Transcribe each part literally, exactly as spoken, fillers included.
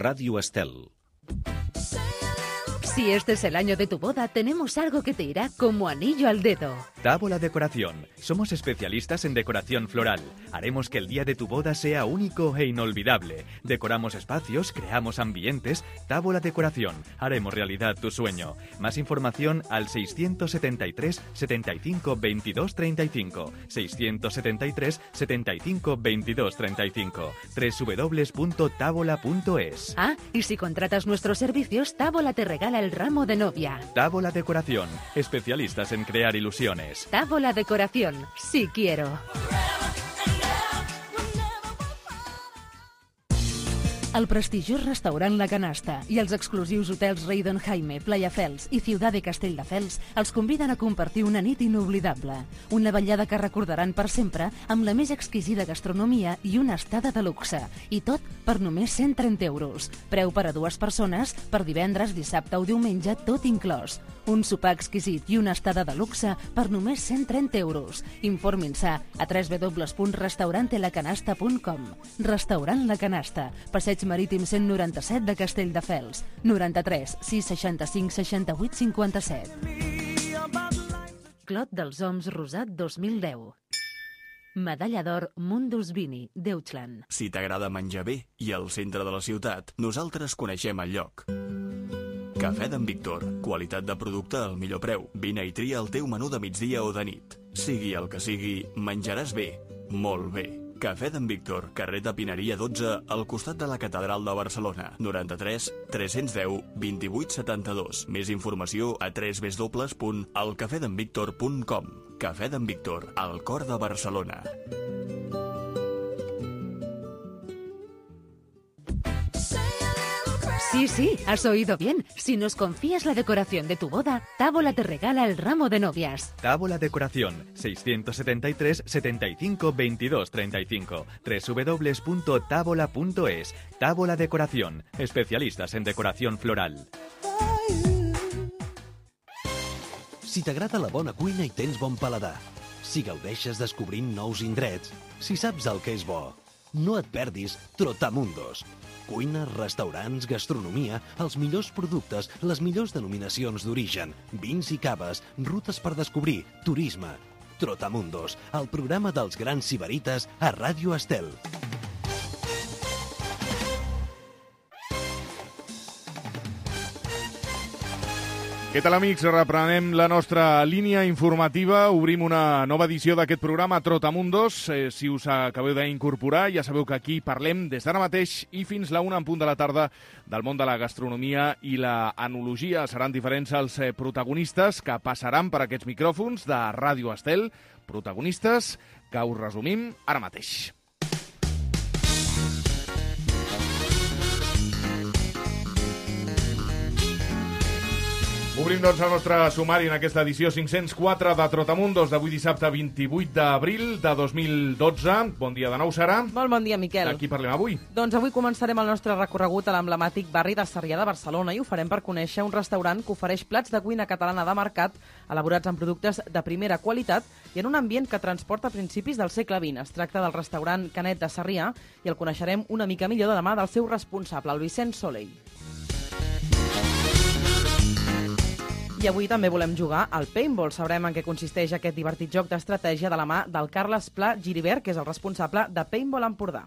Radio Estel. Si este es el año de tu boda, tenemos algo que te irá como anillo al dedo. Tábola Decoración. Somos especialistas en decoración floral. Haremos que el día de tu boda sea único e inolvidable. Decoramos espacios, creamos ambientes. Tábola Decoración. Haremos realidad tu sueño. Más información al seiscientos setenta y tres, setenta y cinco, veintidós, treinta y cinco. seiscientos setenta y tres, setenta y cinco, veintidós, treinta y cinco. doble u doble u doble u punto tábola punto es. Ah, y si contratas nuestros servicios, Tábola te regala el ramo de novia. Tábola Decoración. Especialistas en crear ilusiones. Tábola Decoración. Sí quiero. El prestigiós restaurant La Canasta i els exclusius hotels Rei Don Jaime, Playa Fels i Ciutat de Castelldefels els conviden a compartir una nit inoblidable. Una vetllada que recordaran per sempre amb la més exquisida gastronomia i una estada de luxe. I tot per només cent trenta euros. Preu per a dues persones per divendres, dissabte o diumenge, tot inclòs. Un sopar exquisit i una estada de luxe per només cent trenta euros. Informin-se a w w w punt restaurante la canasta punt com. Restaurant La Canasta, Passeig Marítim cent noranta-set de Castelldefels. noranta-tres, sis, seixanta-cinc, seixanta-vuit, cinquanta-set. Clot dels Oms Rosat dos mil deu. Medalla d'or Mundus Vini, Deutschland. Si t'agrada menjar bé i al centre de la ciutat, nosaltres coneixem el lloc. Cafè d'en Víctor. Qualitat de producte al millor preu. Vine i tria el teu menú de migdia o de nit. Sigui el que sigui, menjaràs bé. Molt bé. Cafè d'en Víctor, carrer de Pineria dotze, al costat de la Catedral de Barcelona. noranta-tres, tres-cents deu, vint-i-vuit, setanta-dos. Més informació a w w w punt el cafè d'en víctor punt com. Cafè d'en Víctor, al cor de Barcelona. Sí, sí, has oído bien. Si nos confías la decoración de tu boda, Tábola te regala el ramo de novias. Tábola Decoración. seiscientos setenta y tres, setenta y cinco, veintidós, treinta y cinco. doble u doble u doble u punto tábola punto es. Tábola Decoración. Especialistas en decoración floral. Si t'agrada la bona cuina i tens bon paladar, si gaudeixes descobrint nous indrets, si saps el que és bo, no et perdis Trotamundos. Cuina, restaurants, gastronomia, els millors productes, les millors denominacions d'origen, vins i caves, rutes per descobrir, turisme. Trotamundos, el programa dels grans sibarites a Ràdio Estel. Què tal, amics? Reprenem la nostra línia informativa. Obrim una nova edició d'aquest programa Trotamundos. Eh, si us acabeu d'incorporar, ja sabeu que aquí parlem des d'ara mateix i fins la una en punt de la tarda del món de la gastronomia i la enologia. Seran diferents els eh, protagonistes que passaran per aquests micròfons de Ràdio Estel. Protagonistes que us resumim ara mateix. Obrim, doncs, el nostre sumari en aquesta edició cinc-cents quatre de Trotamundos d'avui dissabte vint-i-vuit d'abril de dos mil dotze. Bon dia de nou, Sara. Molt bon dia, Miquel. De qui parlem avui? Doncs avui començarem el nostre recorregut a l'emblemàtic barri de Sarrià de Barcelona i ho farem per conèixer un restaurant que ofereix plats de cuina catalana de mercat elaborats amb productes de primera qualitat i en un ambient que transporta principis del segle vint. Es tracta del restaurant Canet de Sarrià i el coneixerem una mica millor de la mà del seu responsable, el Vicent Soleil. I avui també volem jugar al paintball. Sabrem en què consisteix aquest divertit joc d'estratègia de la mà del Carles Pla Giribert, que és el responsable de Paintball Empordà.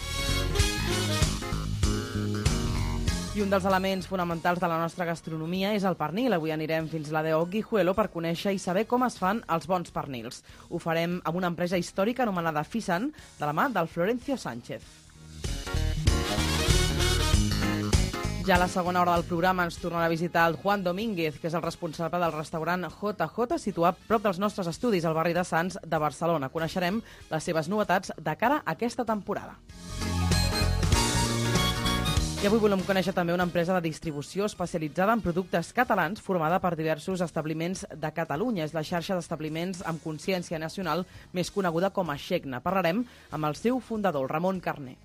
I un dels elements fonamentals de la nostra gastronomia és el pernil. Avui anirem fins a la Deo Guijuelo per conèixer i saber com es fan els bons pernils. Ho farem amb una empresa històrica anomenada Fisan, de la mà del Florencio Sánchez. Ja a la segona hora del programa ens tornarà a visitar el Juan Domínguez, que és el responsable del restaurant J J, situat prop dels nostres estudis al barri de Sants de Barcelona. Coneixerem les seves novetats de cara a aquesta temporada. I avui volem conèixer també una empresa de distribució especialitzada en productes catalans formada per diversos establiments de Catalunya. És la xarxa d'establiments amb consciència nacional més coneguda com a Xecna. Parlarem amb el seu fundador, el Ramon Carner.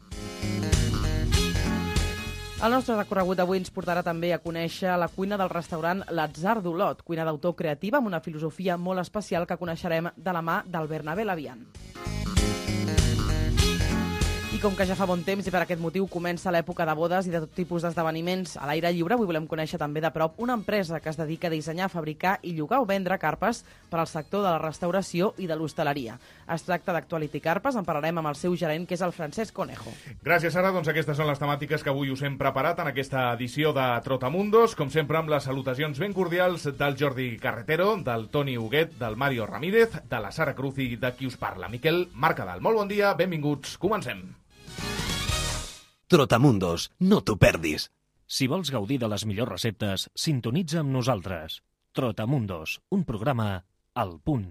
El nostre recorregut d'avui ens portarà també a conèixer la cuina del restaurant L'Atzar d'Olot, cuina d'autor creativa amb una filosofia molt especial que coneixerem de la mà del Bernabé Lavian. I com que ja fa bon temps i per aquest motiu comença l'època de bodes i de tot tipus d'esdeveniments a l'aire lliure, avui volem conèixer també de prop una empresa que es dedica a dissenyar, fabricar i llogar o vendre carpes per al sector de la restauració i de l'hostaleria. Es tracta d'Actuality Carpes, en parlarem amb el seu gerent, que és el Francesc Conejo. Gràcies, Sara. Doncs aquestes són les temàtiques que avui us hem preparat en aquesta edició de Trotamundos, com sempre amb les salutacions ben cordials del Jordi Carretero, del Toni Huguet, del Mario Ramírez, de la Sara Cruz i de qui us parla, Miquel Mercadal. Molt bon dia, benvinguts, comencem. Trotamundos, no t'ho perdis. Si vols gaudir de les millors receptes, sintonitza amb nosaltres. Trotamundos, un programa al punt.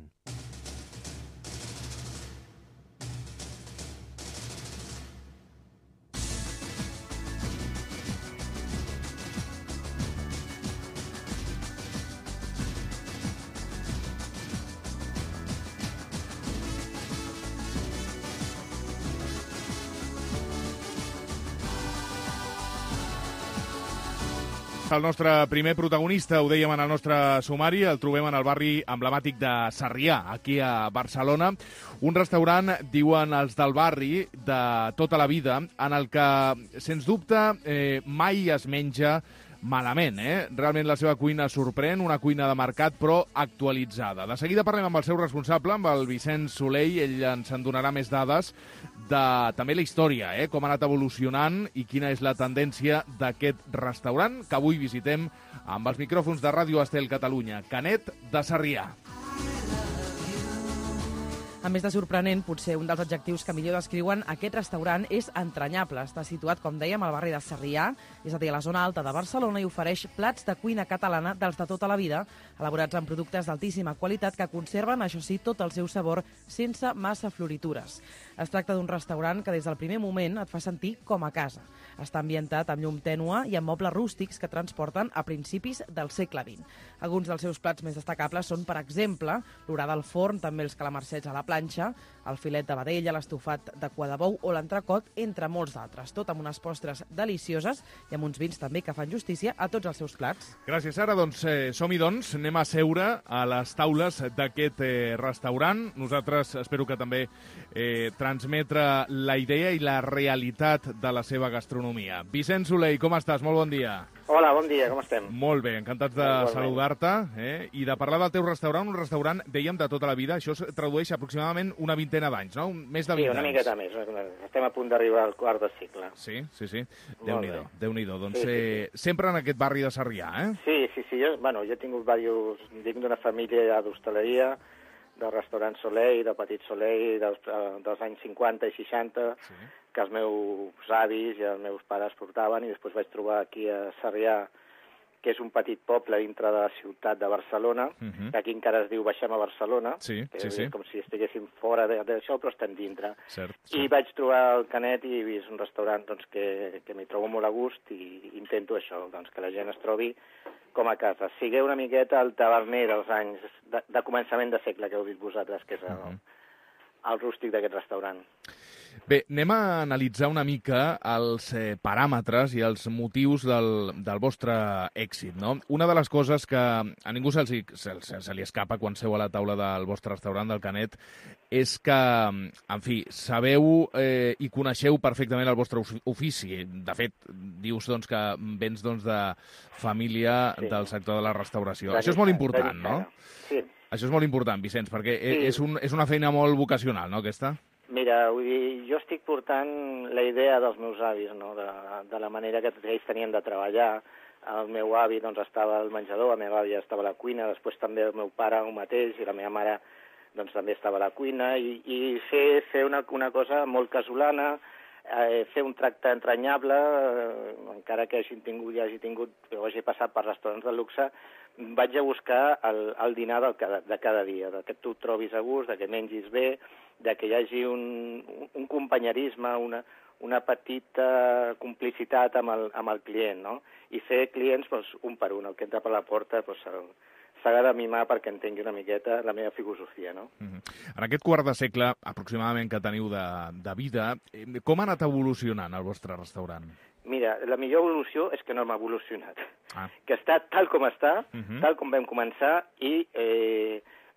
El nostre primer protagonista, ho dèiem en el nostre sumari, el trobem en el barri emblemàtic de Sarrià, aquí a Barcelona. Un restaurant, diuen els del barri, de tota la vida, en el que, sens dubte, eh, mai es menja malament, eh? Realment la seva cuina sorprèn, una cuina de mercat, però actualitzada. De seguida parlem amb el seu responsable, amb el Vicenç Soley, ell ens en donarà més dades de també la història, eh? Com ha anat evolucionant i quina és la tendència d'aquest restaurant que avui visitem amb els micròfons de Ràdio Estel Catalunya, Canet de Sarrià. A més de sorprenent, potser un dels adjectius que millor descriuen aquest restaurant és entranyable. Està situat, com dèiem, al barri de Sarrià, és a dir, a la zona alta de Barcelona, i ofereix plats de cuina catalana dels de tota la vida, elaborats amb productes d'altíssima qualitat que conserven, això sí, tot el seu sabor sense massa floritures. Es tracta d'un restaurant que des del primer moment et fa sentir com a casa. Està ambientat amb llum tènua i amb mobles rústics que transporten a principis del segle vint. Alguns dels seus plats més destacables són, per exemple, l'orada al forn, també els calamarsets a la planxa, el filet de vedella, l'estofat de cua de bou o l'entrecot, entre molts d'altres. Tot amb unes postres delicioses i amb uns vins també que fan justícia a tots els seus plats. Gràcies, Sara. Doncs eh, som-hi, doncs. Anem a seure a les taules d'aquest eh, restaurant. Nosaltres espero que també eh, transmetre la idea i la realitat de la seva gastronomia. Vicenç Soley, com estàs? Molt bon dia. Hola, bon dia, com estem? Molt bé, encantats de saludar-te eh? i de parlar del teu restaurant, un restaurant, dèiem, de tota la vida. Això es tradueix aproximadament una vintena d'anys, no? Un, més de vint anys. Sí, una miqueta més. Estem a punt d'arribar al quart de cicle. Sí, sí, sí. Déu-n'hi-do, Déu-n'hi-do. Doncs sí, sí, eh, sí. Sempre en aquest barri de Sarrià, eh? Sí, sí, sí. Jo, bueno, jo he tingut diversos... Vinc d'una família d'hostaleria, del restaurant Soleil, del petit Soleil, dels, dels anys cinquanta i seixanta, sí. que els meus avis i els meus pares portaven, i després vaig trobar aquí a Sarrià, que és un petit poble dintre de la ciutat de Barcelona, uh -huh. que aquí encara es diu Baixem a Barcelona, sí, que sí, és sí. com si estiguéssim fora d'això, però estem dintre. Cert, cert. I vaig trobar el Canet i he vist un restaurant doncs, que, que m'hi trobo molt a gust i intento això, doncs, que la gent es trobi com a casa. Sigueu una miqueta el taverner dels anys de, de començament de segle que heu dit vosaltres, que és el, uh -huh. el rústic d'aquest restaurant. Bé, anem a analitzar una mica els eh, paràmetres i els motius del, del vostre èxit, no? Una de les coses que a ningú se, se, se, se li escapa quan seu a la taula del vostre restaurant, del Canet, és que, en fi, sabeu eh, i coneixeu perfectament el vostre ofici. De fet, dius doncs, que vens doncs, de família sí. del sector de la restauració. La Això és molt important, no? Sí. Això és molt important, Vicenç, perquè sí. és, un, és una feina molt vocacional, no, aquesta? Mira, vull dir, jo estic portant la idea dels meus avis, no?, de, de la manera que ells tenien de treballar. El meu avi doncs, estava al menjador, la meva àvia estava a la cuina, després també el meu pare el mateix i la meva mare doncs, també estava a la cuina, i, i fer, fer una, una cosa molt casolana, eh, fer un tracte entranyable, eh, encara que hagi tingut, ja hagi tingut, o hagi passat per restaurants de luxe, vaig a buscar el, el dinar del cada, de cada dia, de que tu et trobis a gust, de que mengis bé, de que hi hagi un, un companyerisme, una, una petita complicitat amb el, amb el client, no? I fer clients doncs, un per un, el que entra per la porta doncs, s'ha de mimar perquè entengui una miqueta la meva filosofia, no? Mm-hmm. En aquest quart de segle, aproximadament, que teniu de, de vida, com ha anat evolucionant el vostre restaurant? Mira, la millor evolució és que no hem evolucionat. Ah. Que està tal com està, uh-huh. tal com vam començar, i eh,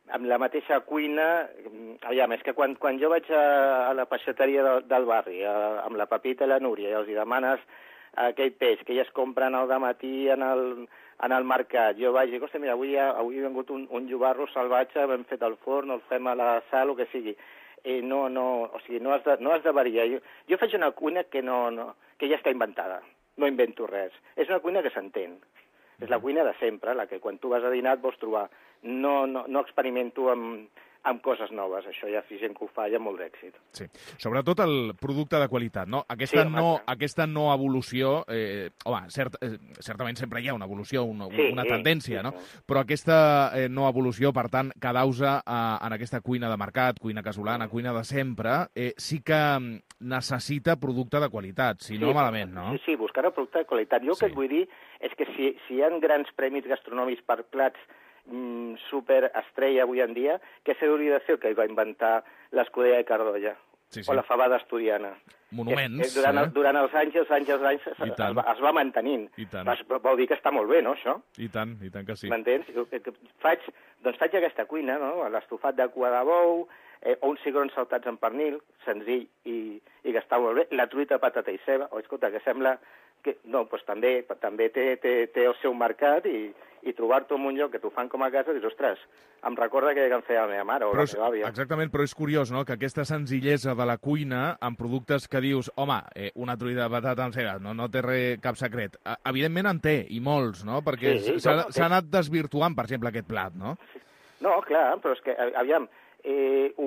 amb la mateixa cuina... Aviam, és que quan, quan jo vaig a, a la peixateria del, del barri, a, amb la Pepita i la Núria, i els hi demanes aquell peix que elles compren al dematí en el, en el mercat, jo vaig i dic, ostres, mira, avui ha, avui ha vingut un, un llobarro salvatge, l'hem fet al forn, el fem a la sal, o que sigui. I no, no, o sigui, no has de, no has de variar. Jo, jo faig una cuina que, no, no, que ja està inventada, no invento res. És una cuina que s'entén. És la cuina de sempre, la que quan tu vas a dinar et vols trobar. No, no, no experimento amb, amb coses noves. Això ja hi ha gent que ho fa i amb molt d'èxit. Sí. Sobretot el producte de qualitat, no? Aquesta, sí, no, aquesta no evolució... Eh, home, cert, eh, certament sempre hi ha una evolució, una, sí, una tendència, sí, no? Sí. Però aquesta eh, no evolució, per tant, quedar-se eh, en aquesta cuina de mercat, cuina casolana, cuina de sempre, eh, sí que necessita producte de qualitat, si no sí, malament, no? Sí, sí, buscar el producte de qualitat. Jo el sí. que et vull dir és que si, si hi ha grans premis gastronòmics per plats mm, superestrella avui en dia, què s'hauria de fer el que va inventar l'escudella de Cardolla? Sí, sí. O la fabada asturiana. Monuments. Que, que durant, eh? el, durant els anys i els anys i els anys es, es, va, es va mantenint. I tant. Es, vol dir que està molt bé, no, això? I tant, i tant que sí. M'entens? Faig, doncs faig aquesta cuina, no? L'estofat de cua de bou, eh, o uns cigrons saltats en pernil, senzill i, i que està molt bé. La truita, patata i ceba, o escolta, que sembla que... No, doncs també, també té, té, té el seu mercat i, i trobar-te en un lloc que t'ho fan com a casa, dius, ostres, em recorda que em feia la meva mare o però la meva àvia. Exactament, però és curiós, no?, que aquesta senzillesa de la cuina, amb productes que dius, home, eh, una truita de patata amb ceba, no, no té res, cap secret. Eh, evidentment en té, i molts, no?, perquè s'ha sí, no, no, anat desvirtuant, per exemple, aquest plat, no? No, clar, però és que, aviam, eh, ho,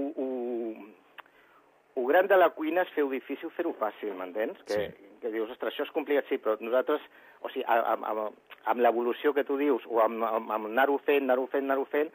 ho, ho gran de la cuina és fer-ho difícil, fer-ho fàcil, m'entens? Que, sí. que dius, ostres, això és complicat, sí, però nosaltres, o sigui, amb, amb, amb l'evolució que tu dius, o amb, amb, amb anar-ho fent, anar-ho fent, anar-ho fent,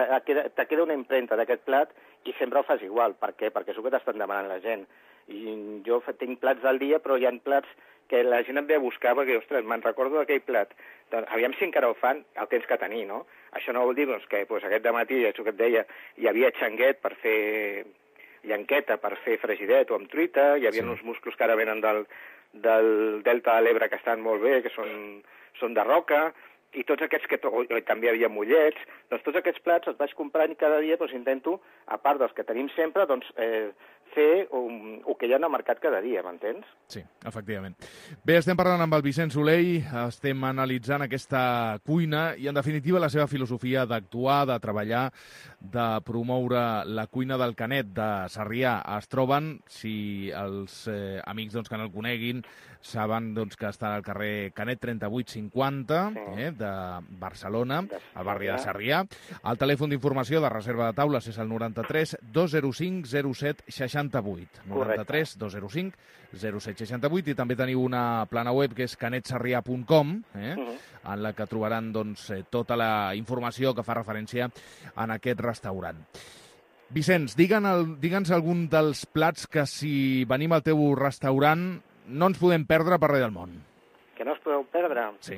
te queda una impremta d'aquest plat i sempre ho fas igual. Per què? Perquè és el que t'estan demanant la gent. I jo tinc plats del dia, però hi ha plats que la gent em ve a buscar perquè, ostres, me'n recordo d'aquell plat. Doncs, aviam si encara ho fan, el tens que tenir, no? Això no vol dir doncs, que doncs, aquest dematí, això que et deia, hi havia xanguet per fer llanqueta, per fer fregidet o amb truita, hi havia sí. uns musclos que ara venen del, del Delta de l'Ebre que estan molt bé, que són, són de roca, i tots aquests que to... també hi havia mollets, doncs tots aquests plats els vaig comprant cada dia, doncs intento, a part dels que tenim sempre, doncs eh, fer un, el que hi ha al mercat cada dia, m'entens? Sí, efectivament. Bé, estem parlant amb el Vicent Soleil, estem analitzant aquesta cuina i, en definitiva, la seva filosofia d'actuar, de treballar, de promoure la cuina del Canet de Sarrià. Es troben, si els eh, amics doncs, que no el coneguin, saben doncs, que està al carrer Canet trenta-vuit cinquanta, sí. eh, de Barcelona, al barri de Sarrià. El telèfon d'informació de reserva de taules és el noranta-tres dos zero cinc zero set seixanta-vuit. noranta-tres dos zero cinc zero set seixanta-vuit, i també teniu una plana web que és canet sarrià punt com, eh, uh -huh. en la que trobaran doncs, tota la informació que fa referència a aquest restaurant. Vicenç, digue'ns digue'ns algun dels plats que, si venim al teu restaurant, no ens podem perdre per res del món. Que no es podeu perdre? Sí.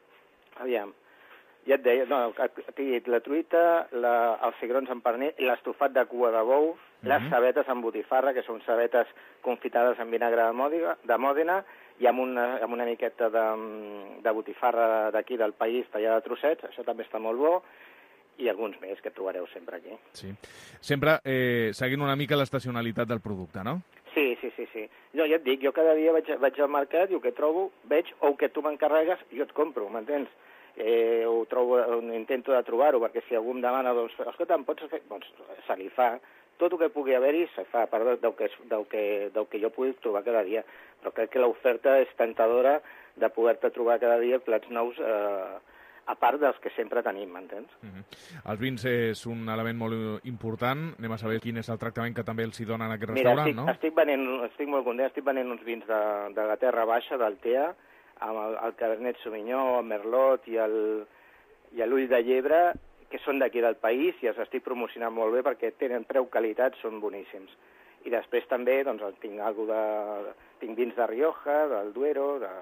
Aviam, ja et deia, no, t'he dit la truita, la, els cigrons amb pernil, l'estofat de cua de bou, mm-hmm. les cebetes amb botifarra, que són cebetes confitades amb vinagre de Mòdena, de Mòdena i amb una, amb una miqueta de, de botifarra d'aquí del país, tallada de trossets, això també està molt bo, i alguns més que trobareu sempre aquí. Sí. Sempre eh, seguint una mica l'estacionalitat del producte, no? Sí, sí, sí, sí. Jo ja et dic, jo cada dia vaig, vaig al mercat i el que trobo, veig, o el que tu m'encarregues, jo et compro, m'entens? Eh, ho trobo, intento de trobar-ho, perquè si algú em demana, doncs, escolta, em pots fer? Doncs se li fa. Tot el que pugui haver-hi se fa, a part del que, del, que, del que jo pugui trobar cada dia. Però crec que l'oferta és tentadora de poder-te trobar cada dia plats nous, eh, a part dels que sempre tenim, m'entens? Uh-huh. Els vins és un element molt important. Anem a saber quin és el tractament que també els hi donen a aquest Mira, restaurant, estic, no? Estic venent, estic molt content, estic venent uns vins de, de la Terra Baixa, del Tea, amb el, el Cabernet Sauvignon, el Merlot i el, i l'Ull de Llebre, que són d'aquí del país i els estic promocionant molt bé perquè tenen preu-qualitat, són boníssims. I després també doncs, tinc, algo de, tinc vins de Rioja, del Duero, de,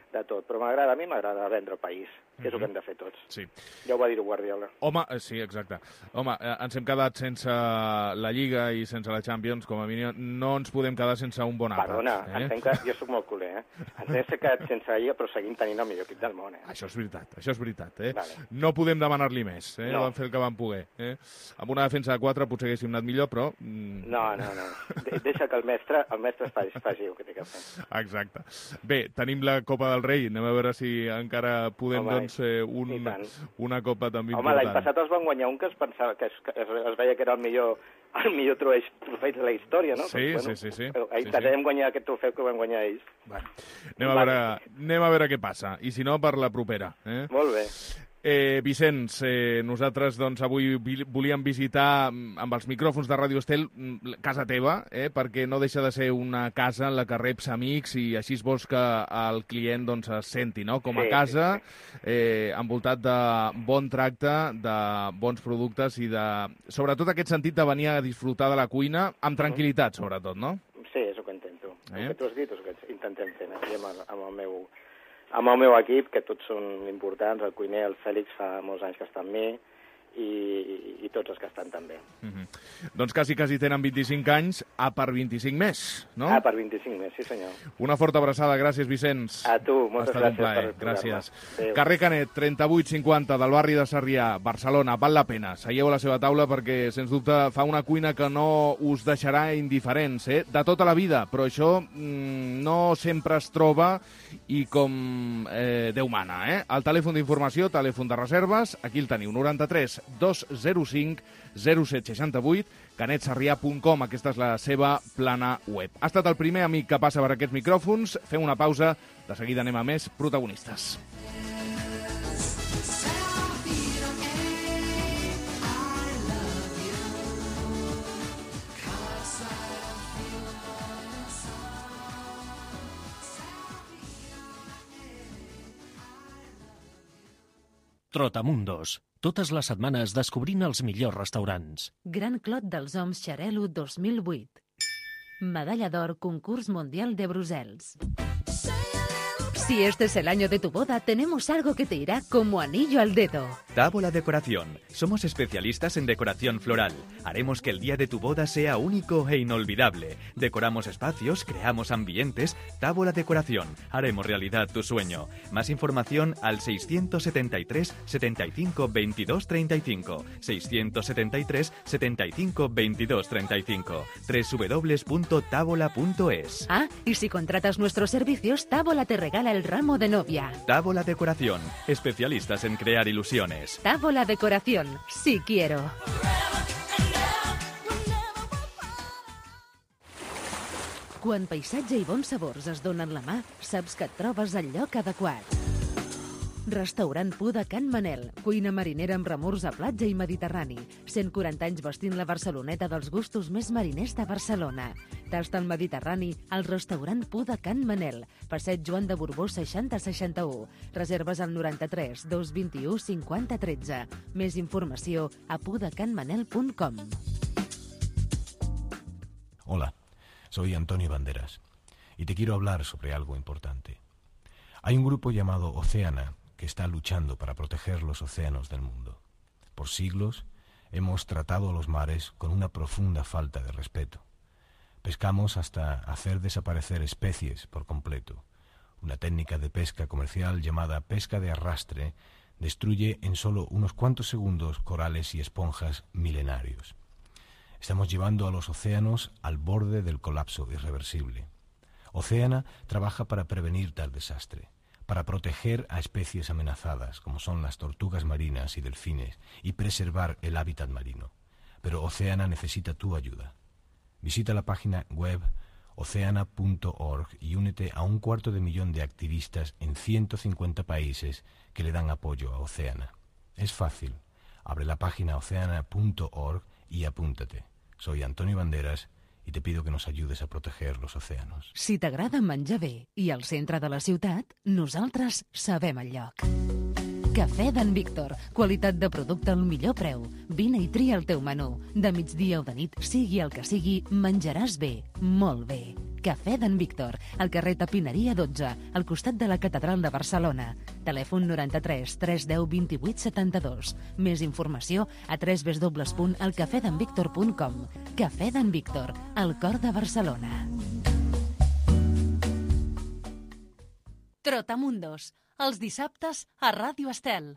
de tot. Però m'agrada, a mi m'agrada vendre el país, que és el que hem de fer tots. Sí. Ja ho va dir Guardiola. Home, sí, exacte. Home, eh, ens hem quedat sense la Lliga i sense la Champions, com a mínim. No ens podem quedar sense un bon àpat. Perdona, eh? ens hem quedat, jo soc molt culer, eh? Ens hem quedat sense la Lliga, però seguim tenint el millor equip del món, eh? Això és veritat, això és veritat, eh? Vale. No podem demanar-li més, eh? No. Van fer el que van poder, eh? Amb una defensa de quatre potser haguéssim anat millor, però... Mm... No, no, no. De deixa que el mestre, el mestre faci, faci el que té que fer. Exacte. Bé, tenim la Copa del Rei, anem a veure si encara podem, Home, doncs, eh, un, una copa també Home, important. l'any passat els van guanyar un que es pensava que es, que es, es veia que era el millor el millor trofeu, trofeu de la història, no? Sí, doncs, sí, sí, sí. Però ahir sí, intentarem sí. guanyar aquest trofeu que van guanyar ells. Bueno, anem, a veure, anem a veure què passa, i si no, per la propera. Eh? Molt bé. Eh, Vicenç, eh, nosaltres doncs, avui vi volíem visitar amb els micròfons de Ràdio Estel casa teva, eh, perquè no deixa de ser una casa en la que reps amics i així vols que el client doncs, es senti, no? Com a sí, casa, sí, sí. Eh, envoltat de bon tracte, de bons productes i de, sobretot aquest sentit de venir a disfrutar de la cuina amb tranquil·litat, sobretot, no? Sí, és el que intento. Eh? El que tu has dit és el que intentem fer aquí amb el, amb el meu... amb el meu equip, que tots són importants, el cuiner, el Fèlix, fa molts anys que està amb mi, i, i tots els que estan també. Mm-hmm. Doncs quasi, quasi tenen vint-i-cinc anys, a per vint-i-cinc més, no? Ah, per vint-i-cinc més, sí senyor. Una forta abraçada, gràcies, Vicenç. A tu, moltes gràcies per gràcies. Adéu. Carrer Canet, trenta-vuit cinquanta, del barri de Sarrià, Barcelona, val la pena. Seieu a la seva taula perquè, sens dubte, fa una cuina que no us deixarà indiferents, eh? De tota la vida, però això mmm, no sempre es troba i com eh, Déu mana, eh? El telèfon d'informació, telèfon de reserves, aquí el teniu, noranta-tres dos zero cinc zero set seixanta-vuit, canetsarrià punt com, aquesta és la seva plana web. Ha estat el primer amic que passa per aquests micròfons, fem una pausa, de seguida anem a més protagonistes. Trotamundos. Totes les setmanes descobrint els millors restaurants. Gran Clot dels Oms Xarel·lo dos mil vuit. Medalla d'or Concurs Mundial de Brussels. Si este es el año de tu boda, tenemos algo que te irá como anillo al dedo. Tábola Decoración. Somos especialistas en decoración floral. Haremos que el día de tu boda sea único e inolvidable. Decoramos espacios, creamos ambientes. Tábola Decoración. Haremos realidad tu sueño. Más información al seiscientos setenta y tres setenta y cinco veintidós treinta y cinco. seiscientos setenta y tres setenta y cinco veintidós treinta y cinco. doble u doble u doble u punto tábola punto es. Ah, y si contratas nuestros servicios, Tábola te regala el ramo de novia. Tábola Decoración. Especialistas en crear ilusiones. Tábola Decoración. Sí quiero. Quan paisatge i bons sabors es donen la mà, saps que et trobes al lloc adequat. Restaurant Pu de Can Manel, cuina marinera amb remors a platja i mediterrani. cent quaranta anys vestint la Barceloneta dels gustos més mariners de Barcelona. Tasta el Mediterrani al restaurant Pu de Can Manel, passeig Joan de Borbó seixanta seixanta-u. Reserves al noranta-tres dos vint-i-u cinquanta tretze. Més informació a pudecanmanel punt com. Hola, soy Antonio Banderas y te quiero hablar sobre algo importante. Hay un grupo llamado Oceana que está luchando para proteger los océanos del mundo. Por siglos hemos tratado a los mares con una profunda falta de respeto. Pescamos hasta hacer desaparecer especies por completo. Una técnica de pesca comercial llamada pesca de arrastre destruye en solo unos cuantos segundos corales y esponjas milenarios. Estamos llevando a los océanos al borde del colapso irreversible. Oceana trabaja para prevenir tal desastre, para proteger a especies amenazadas, como son las tortugas marinas y delfines, y preservar el hábitat marino. Pero Oceana necesita tu ayuda. Visita la página web oceana punto org y únete a un cuarto de millón de activistas en ciento cincuenta países que le dan apoyo a Oceana. Es fácil. Abre la página oceana punto org y apúntate. Soy Antonio Banderas i te pido que nos ayudes a proteger los océanos. Si t'agrada menjar bé i al centre de la ciutat, nosaltres sabem el lloc. Cafè d'en Víctor. Qualitat de producte al millor preu. Vine i tria el teu menú. De migdia o de nit, sigui el que sigui, menjaràs bé, molt bé. Cafè d'en Víctor, al carrer Tapineria dotze, al costat de la Catedral de Barcelona. Telèfon noranta-tres tres deu vint-i-vuit setanta-dos. Més informació a w w w punt el cafè d'en víctor punt com. Cafè d'en Víctor, al cor de Barcelona. Trotamundos, els dissabtes a Ràdio Estel.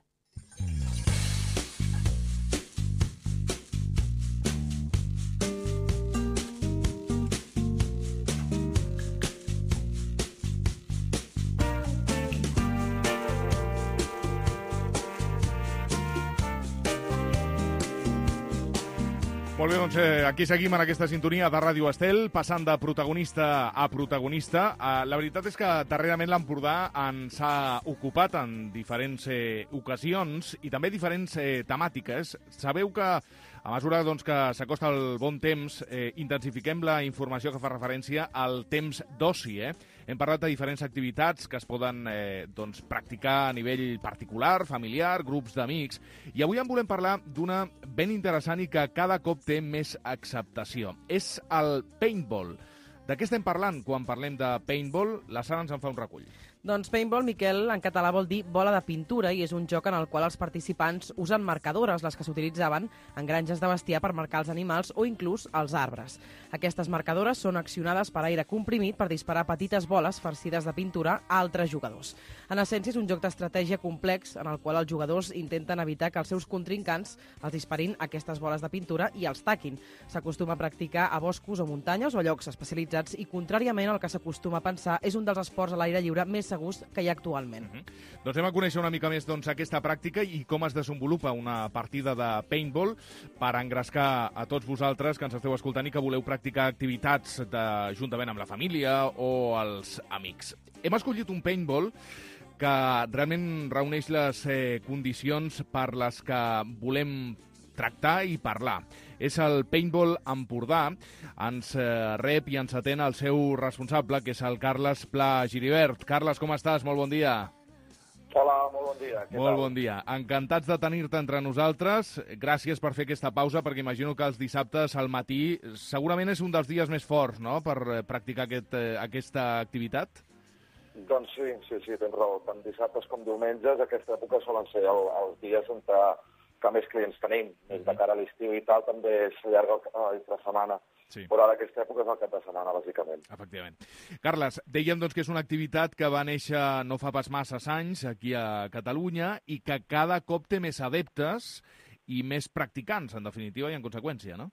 Molt bé, doncs eh, aquí seguim en aquesta sintonia de Ràdio Estel, passant de protagonista a protagonista. Eh, la veritat és que darrerament l'Empordà ens ha ocupat en diferents eh, ocasions i també diferents eh, temàtiques. Sabeu que a mesura doncs, que s'acosta el bon temps, eh, intensifiquem la informació que fa referència al temps d'oci. Eh? Hem parlat de diferents activitats que es poden eh, doncs, practicar a nivell particular, familiar, grups d'amics. I avui en volem parlar d'una ben interessant i que cada cop té més acceptació. És el paintball. De què estem parlant quan parlem de paintball? La Sara ens en fa un recull. Doncs paintball, Miquel, en català vol dir bola de pintura i és un joc en el qual els participants usen marcadores, les que s'utilitzaven en granges de bestiar per marcar els animals o inclús els arbres. Aquestes marcadores són accionades per aire comprimit per disparar petites boles farcides de pintura a altres jugadors. En essència, és un joc d'estratègia complex en el qual els jugadors intenten evitar que els seus contrincants els disparin aquestes boles de pintura i els taquin. S'acostuma a practicar a boscos o muntanyes o llocs especialitzats i, contràriament al que s'acostuma a pensar, és un dels esports a l'aire lliure més segurs que hi ha actualment. Uh-huh. Doncs anem a conèixer una mica més doncs, aquesta pràctica i com es desenvolupa una partida de paintball per engrescar a tots vosaltres que ens esteu escoltant i que voleu practicar activitats de, juntament amb la família o els amics. Hem escollit un paintball que realment reuneix les eh, condicions per les que volem tractar i parlar. És el Paintball Empordà. Ens eh, rep i ens atén el seu responsable, que és el Carles Pla Giribert. Carles, com estàs? Molt bon dia. Hola, molt bon dia. Què molt tal? Bon dia. Encantats de tenir-te entre nosaltres. Gràcies per fer aquesta pausa, perquè imagino que els dissabtes al matí segurament és un dels dies més forts, no?, per eh, practicar aquest, eh, aquesta activitat. Doncs sí, sí, sí, tens raó. Tant dissabtes com diumenges, aquesta època solen ser el, els dies on te... que més clients tenim. Des de cara a l'estiu i tal, també s'allarga la setmana. Sí. Però ara aquesta època és el cap de setmana, bàsicament. Efectivament. Carles, dèiem doncs, que és una activitat que va néixer no fa pas masses anys aquí a Catalunya i que cada cop té més adeptes i més practicants, en definitiva, i en conseqüència, no?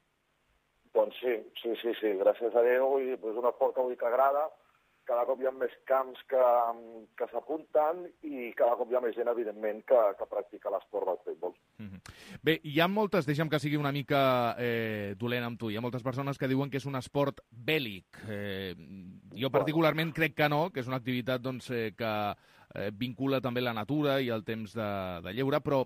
Doncs sí, sí, sí, sí. Gràcies a Déu, i és una esport que avui que agrada. Cada cop hi ha més camps que, que s'apunten i cada cop hi ha més gent, evidentment, que, que practica l'esport del paintball. Mm-hmm. Bé, hi ha moltes, deixa'm que sigui una mica eh, dolent amb tu, hi ha moltes persones que diuen que és un esport bèl·lic. Eh, jo particularment crec que no, que és una activitat doncs, eh, que eh, vincula també la natura i el temps de, de lleure, però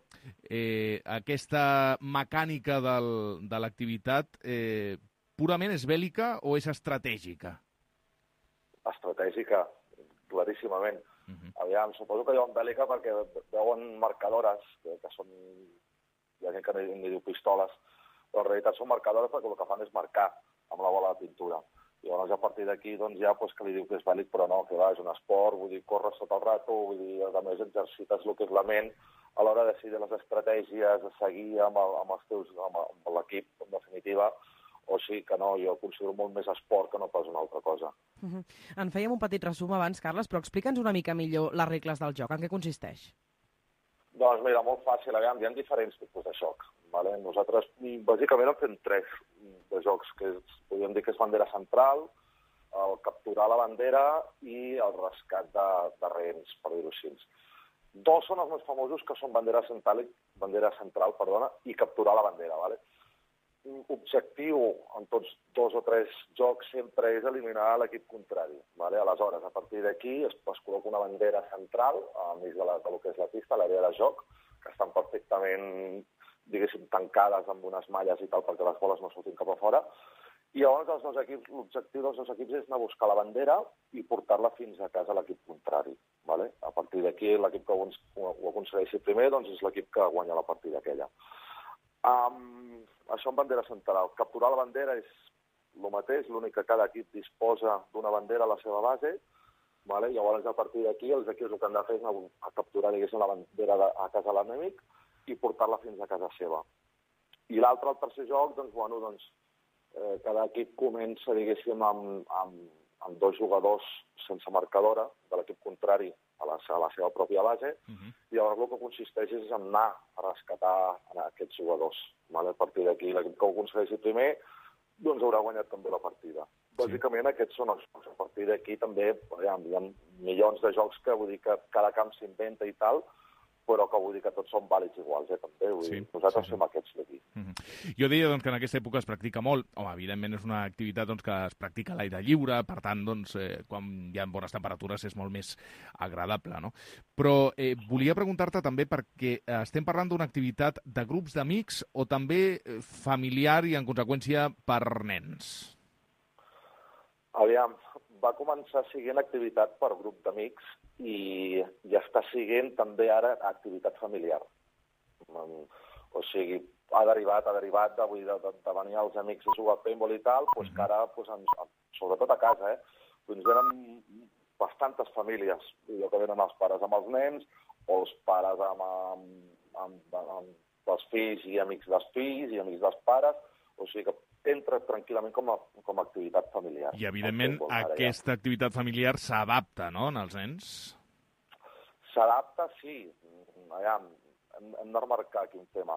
eh, aquesta mecànica del, de l'activitat eh, purament és bèl·lica o és estratègica? Estratègica, claríssimament. Uh-huh. Aviam, suposo que diuen bèl·lica perquè veuen marcadores, que, que són... Hi ha gent que ni diu pistoles, però en realitat són marcadores perquè el que fan és marcar amb la bola de pintura. I llavors a partir d'aquí doncs, ja pues, que li diu que és bèl·lic, però no, que va, és un esport, vull dir, corres tot el rato, vull dir, a més exercites el que és la ment a l'hora de decidir les estratègies, de seguir amb, el, amb els teus, amb, amb l'equip, en definitiva. O sigui que no, jo considero molt més esport que no pas una altra cosa. Uh-huh. En fèiem un petit resum abans, Carles, però explica'ns una mica millor les regles del joc. En què consisteix? Doncs mira, molt fàcil. Aviam, hi ha diferents tipus de joc. Vale? Nosaltres, bàsicament, en fem tres de jocs, que és, podríem dir que és bandera central, el capturar la bandera i el rescat de, de rehens, per dir-ho així. Dos són els més famosos, que són bandera central, bandera central perdona, i capturar la bandera. Vale? Objectiu en tots dos o tres jocs sempre és eliminar l'equip contrari. Vale? Aleshores, a partir d'aquí es, es col·loca una bandera central al mig de, la, de lo que és la pista, l'àrea de joc, que estan perfectament, diguéssim, tancades amb unes malles i tal perquè les boles no surtin cap a fora. I llavors els dos equips, l'objectiu dels dos equips és anar a buscar la bandera i portar-la fins a casa a l'equip contrari. Vale? A partir d'aquí l'equip que ho, ho aconsegueixi primer doncs és l'equip que guanya la partida aquella. Um, això en bandera central. Capturar la bandera és el mateix, l'únic que cada equip disposa d'una bandera a la seva base, vale? Llavors a partir d'aquí els equips el que han de fer és anar a capturar, diguéssim, la bandera de, a casa de l'enemic i portar-la fins a casa seva. I l'altre, el tercer joc, doncs, bueno, doncs, eh, cada equip comença, diguéssim, amb, amb, amb dos jugadors sense marcadora de l'equip contrari a la, a la seva pròpia base, uh-huh. I llavors el que consisteix és en anar a rescatar a aquests jugadors. Vale? A partir d'aquí, l'equip que ho aconsegueixi primer, doncs haurà guanyat també la partida. Sí. Bàsicament aquests són els jocs. A partir d'aquí també hi ha, hi ha milions de jocs que vull dir que cada camp s'inventa i tal, però que vull dir que tots són vàlids iguals, eh, també. Vull sí, dir, nosaltres sí, sí. fem aquests d'aquí. Mm-hmm. Jo deia doncs, que en aquesta època es practica molt. Home, evidentment és una activitat doncs, que es practica a l'aire lliure, per tant, doncs, eh, quan hi ha bones temperatures és molt més agradable, no? Però eh, volia preguntar-te també perquè estem parlant d'una activitat de grups d'amics o també familiar i, en conseqüència, per nens? Aviam, va començar siguent activitat per grup d'amics i ja està siguent també ara activitat familiar. O sigui, ha derivat, ha derivat de, de, de, de venir els amics a jugar a paintball i tal, doncs que ara, doncs, ens, sobretot a casa, eh, doncs venen bastantes famílies, allò que venen els pares amb els nens, o els pares amb, amb, amb, amb els fills i amics dels fills i amics dels pares, o sigui que entra tranquil·lament com a, com a activitat familiar. I, evidentment, aquesta activitat familiar s'adapta, no?, en els nens? S'adapta, sí. Aviam, hem, hem de remarcar aquí un tema.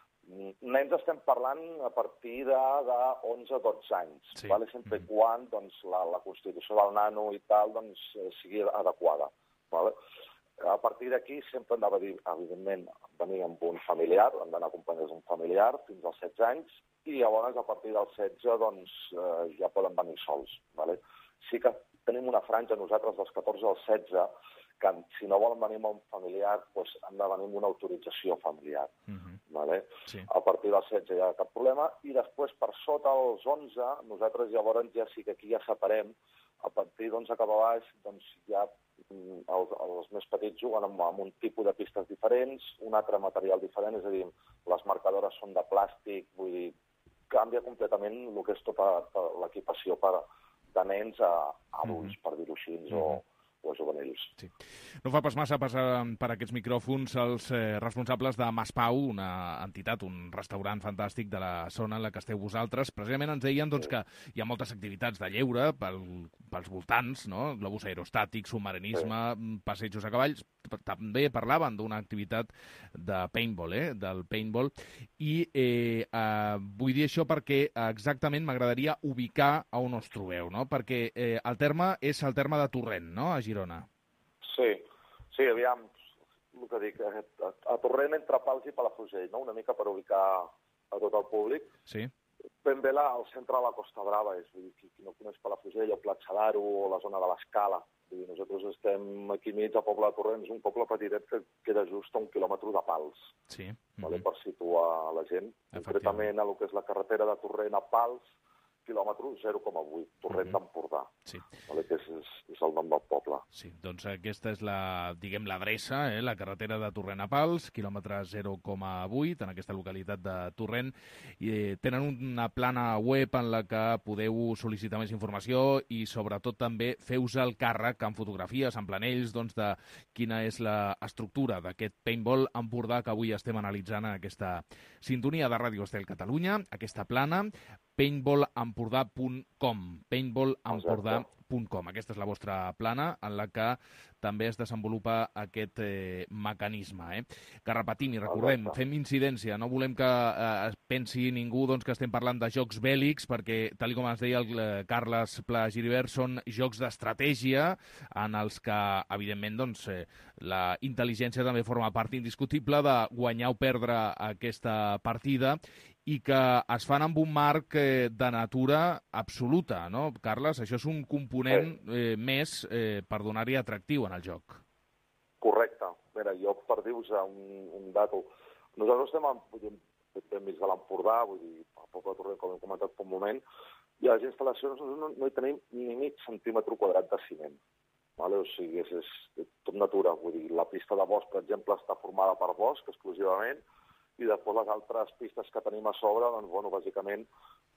Nens estem parlant a partir de, de onze a dotze anys, sí. Vale? Sempre mm-hmm. quan doncs, la, la constitució del nano i tal doncs, sigui adequada. Vale? A partir d'aquí sempre han de, evidentment, venir amb un familiar, han d'anar acompanyats d'un familiar fins als setze anys, i llavors a partir dels setze doncs, eh, ja poden venir sols. Vale? Sí que tenim una franja nosaltres dels catorze als setze que si no volen venir amb un familiar doncs han de venir amb una autorització familiar. Uh-huh. Vale? Sí. A partir dels setze ja cap problema i després per sota els onze nosaltres llavors ja sí que aquí ja separem a partir d'onze cap a baix doncs ja els, els més petits juguen amb, amb un tipus de pistes diferents, un altre material diferent, és a dir, les marcadores són de plàstic, vull dir, canvia completament el que és tota l'equipació per, de nens a adults, mm-hmm. per dir-ho així, mm-hmm. o, o juvenils. Sí. No fa pas massa passar per aquests micròfons els eh, responsables de Maspau, una entitat, un restaurant fantàstic de la zona en la que esteu vosaltres. Precisament ens deien doncs, sí. que hi ha moltes activitats de lleure pel, pels voltants, no? Globus aerostàtic, submarinisme, sí. passejos a cavalls. També parlaven d'una activitat de paintball, eh? del paintball, i eh, eh, vull dir això perquè exactament m'agradaria ubicar a on us trobeu, no? Perquè eh, el terme és el terme de Torrent, no?, a Girona. Sí, sí, aviam, el que dic, a, a Torrent entre Pals i Palafrugell, no? Una mica per ubicar a tot el públic. Sí. Ben bé la, al centre de la Costa Brava, és a dir, qui, qui no coneix Palafrugell o Platja d'Aro o la zona de l'Escala. Nosaltres estem aquí mig al poble de Torrent, és un poble petitet que queda just a un quilòmetre de Pals, sí. vale, per situar la gent. Concretament a el que és la carretera de Torrent a Pals, quilòmetre zero coma vuit, Torrent uh-huh. d'Empordà, sí. vale, que és, és, és el nom del poble. Sí, doncs aquesta és la, diguem, l'adreça, eh, la carretera de Torrent a Pals, quilòmetre zero coma vuit, en aquesta localitat de Torrent. I, eh, tenen una plana web en la que podeu sol·licitar més informació i sobretot també feu-vos el càrrec amb fotografies, amb planells, doncs, de quina és l'estructura d'aquest paintball Empordà que avui estem analitzant en aquesta sintonia de Ràdio Estel Catalunya, aquesta plana, paintball empordà punt com, paintball empordà punt com. Aquesta és la vostra plana en la que també es desenvolupa aquest eh, mecanisme. Eh? Que repetim i recordem, fem incidència, no volem que eh, pensi ningú doncs, que estem parlant de jocs bèl·lics, perquè, tal com ens deia el eh, Carles Pla Giribert, són jocs d'estratègia en els que, evidentment, doncs, eh, la intel·ligència també forma part indiscutible de guanyar o perdre aquesta partida i que es fan amb un marc eh, de natura absoluta, no, Carles? Això és un component eh, més eh, per donar-hi atractiu en el joc. Correcte. Mira, jo per dir-vos un, un dato, nosaltres estem en, enmig de l'Empordà, vull dir, a poble de Torrent, com hem comentat per un moment, i a les instal·lacions no, no hi tenim ni mig centímetre quadrat de ciment. Vale? O sigui, és, és tot natura. Vull dir, la pista de bosc, per exemple, està formada per bosc exclusivament, i després les altres pistes que tenim a sobre, doncs, bueno, bàsicament,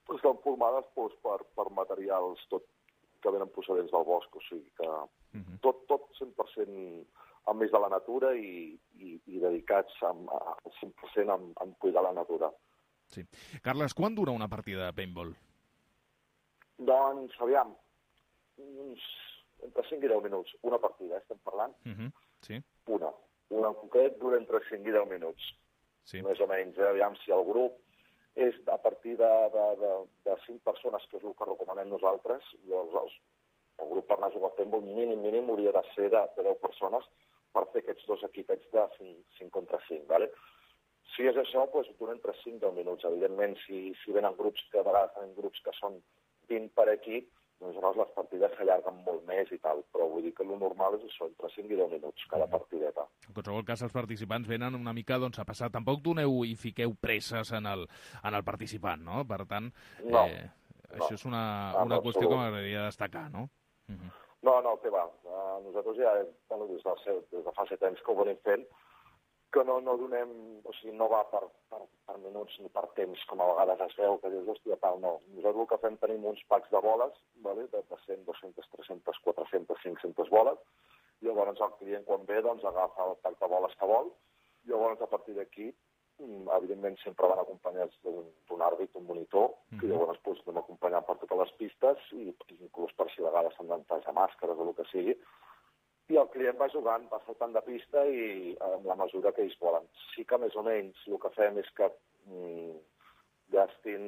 estan formades doncs, per, per materials tot que venen procedents del bosc, o sigui que uh-huh. tot, tot cent per cent enmig de la natura i, i, i dedicats al cent per cent a, a cuidar la natura. Sí. Carles, quan dura una partida de paintball? Doncs, aviam, uns, entre cinc i deu minuts. Una partida, eh, estem parlant? Uh-huh. Sí. Una. Una en concret dura entre cinc i deu minuts. Sí. Més o menys, eh? Aviam si el grup és a partir de, de, de, de cinc persones, que és el que recomanem nosaltres, llavors els, el grup per anar a jugar a paintball mínim, mínim hauria de ser de, de deu persones per fer aquests dos equipets de cinc contra cinc, ¿vale? Si és això, doncs dura entre cinc i deu minuts. Evidentment, si, si venen grups que a vegades tenen grups que són vint per equip, doncs llavors les partides s'allarguen molt més i tal, però vull dir que el normal és això, entre cinc i deu minuts cada partideta. En qualsevol cas, els participants venen una mica doncs, a passar. Tampoc doneu i fiqueu presses en el, en el participant, no? Per tant, no, eh, això no. és una, no, una no, qüestió absolut. que m'agradaria destacar, no? Uh-huh. No, no, què va. Uh, nosaltres ja, bueno, des, de, des de fa set anys que ho venim fent, que no, no donem, o sigui, no va per, per, per minuts ni per temps, com a vegades es veu, que dius, hòstia, tal, no. Nosaltres el que fem, tenim uns packs de boles, vale? de cent, dues-centes, tres-centes, quatre-centes, cinc-centes boles, i llavors el client, quan ve, doncs, agafa el pack de boles que vol, i llavors, a partir d'aquí, evidentment, sempre van acompanyats d'un àrbit, d'un monitor, mm-hmm. que llavors doncs, anem acompanyant per totes les pistes, i inclús per si a vegades s'han d'entejar màscares o el que sigui, i el client va jugant, va saltant de pista i en la mesura que ells volen. Sí que més o menys el que fem és que mm, gastin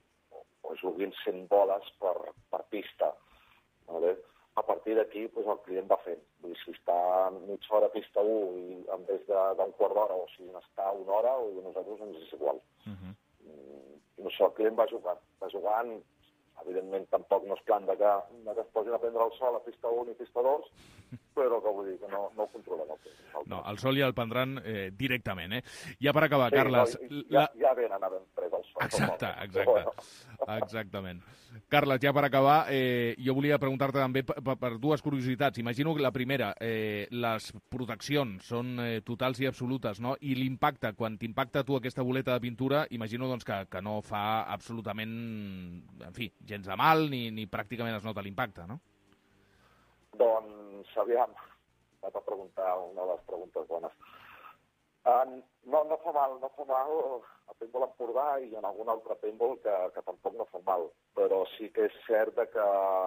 o juguin cent boles per, per pista. Vale? A partir d'aquí pues, el client va fent. Vull dir, si està mitja hora a pista un i en vez d'un quart d'hora o si està una hora, o nosaltres ens és igual. Uh-huh. Mm, no sé, el client va jugant. Va jugant, evidentment tampoc no es plan de que, de que es posin a prendre el sol a pista un i pista dos, però que vull dir que no, no ho controlem. El no, el sol ja el prendran eh, directament, eh? Ja per acabar, sí, Carles... No, ja, ja venen a ben pres el sol. Exacte, exacte. Exactament. Carles, ja per acabar, eh, jo volia preguntar-te també per, per dues curiositats. Imagino que la primera, eh, les proteccions són eh, totals i absolutes, no? I l'impacte, quan t'impacta tu aquesta boleta de pintura, imagino doncs, que, que no fa absolutament, en fi, gens de mal, ni, ni pràcticament es nota l'impacte, no? Doncs, aviam, vaig a preguntar una de les preguntes bones. Uh, no, no fa mal, no fa mal a paintball Empordà i en algun altre paintball que, que tampoc no fa mal, però sí que és cert que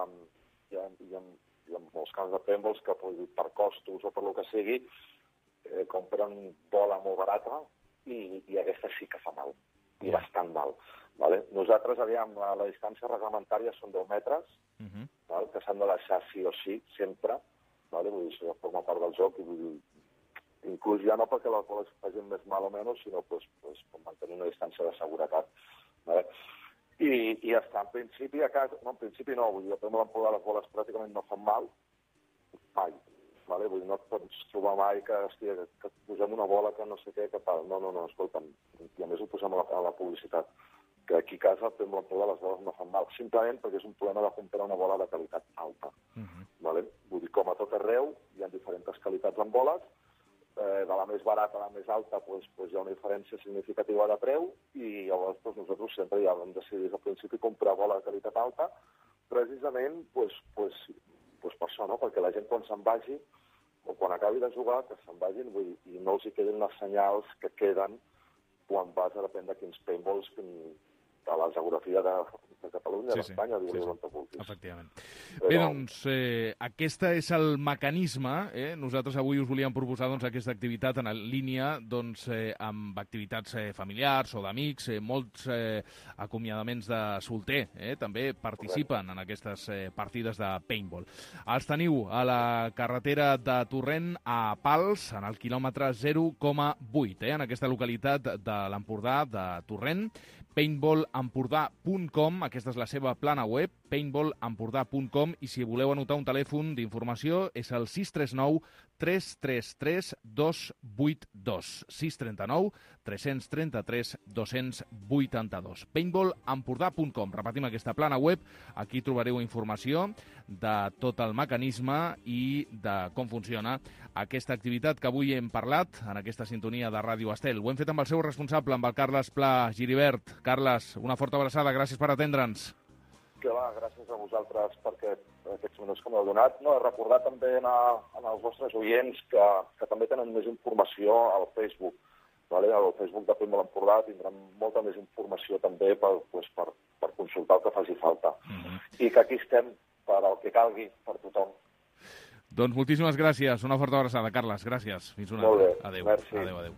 hi ha, hi ha, hi ha molts camps de paintballs que per costos o per lo que sigui eh, compren bola molt barata i, i aquesta sí que fa mal, i bastant mal. Vale? Nosaltres, aviam, a la distància reglamentària són deu metres, uh-huh. val? Que s'han de deixar sí o sí, sempre, vale? Vull dir, això forma part del joc, i vull dir, inclús ja no perquè les boles facin més mal o menys, sinó pues, pues, per mantenir una distància de seguretat. Vale? I, i ja està, en principi a casa, no, en principi no, vull dir, a Paintball Empordà les boles pràcticament no fan mal, mai. Vale? Vull dir, no et pots trobar mai que, hòstia, que, que posem una bola que no sé què, que tal. No, no, no, escolta'm, i a més ho posem a la, a la publicitat, que aquí a casa fem la bola, les boles no fan mal, simplement perquè és un problema de comprar una bola de qualitat alta. Uh-huh. Vale? Vull dir, com a tot arreu, hi ha diferents qualitats en boles, eh, de la més barata a la més alta pues, pues hi ha una diferència significativa de preu i llavors pues, nosaltres sempre ja vam decidir des del principi comprar bola de qualitat alta, precisament pues, pues, pues per això, no? Perquè la gent quan se'n vagi o quan acabi de jugar, que se'n vagin vull dir, i no els hi queden les senyals que queden quan vas a depèn de quins paintballs que, de la geografia de, de Catalunya, sí, d'Espanya, sí, digues sí, sí. On efectivament. Però... Bé, doncs, eh, aquest és el mecanisme. Eh? Nosaltres avui us volíem proposar doncs, aquesta activitat en línia doncs, eh, amb activitats eh, familiars o d'amics. Eh, molts eh, acomiadaments de solter eh? també participen Correcte. En aquestes eh, partides de paintball. Els teniu a la carretera de Torrent a Pals, en el quilòmetre zero coma vuit, eh? en aquesta localitat de l'Empordà de Torrent. paintball empordà punt com, aquesta és la seva plana web, paintball empordà punt com, i si voleu anotar un telèfon d'informació és el sis tres nou tres tres tres dos vuit. vuitanta-dos. sis tres nou, tres tres tres, dos vuit dos. paintball empordà punt com. Repetim aquesta plana web. Aquí trobareu informació de tot el mecanisme i de com funciona aquesta activitat que avui hem parlat en aquesta sintonia de Ràdio Estel. Ho hem fet amb el seu responsable, amb el Carles Pla Giribert. Carles, una forta abraçada. Gràcies per atendre'ns. Que va, gràcies a vosaltres perquè aquests minuts que m'heu donat. No, recordar també a, a els vostres oients que, que també tenen més informació al Facebook. Vale? Al Facebook de Paintball Empordà tindran molta més informació també per, pues, per, per consultar el que faci falta. Mm-hmm. I que aquí estem per al que calgui, per tothom. Doncs moltíssimes gràcies. Una forta abraçada, Carles. Gràcies. Fins una Molt bé. altra. Adéu. Merci. Adéu, adéu.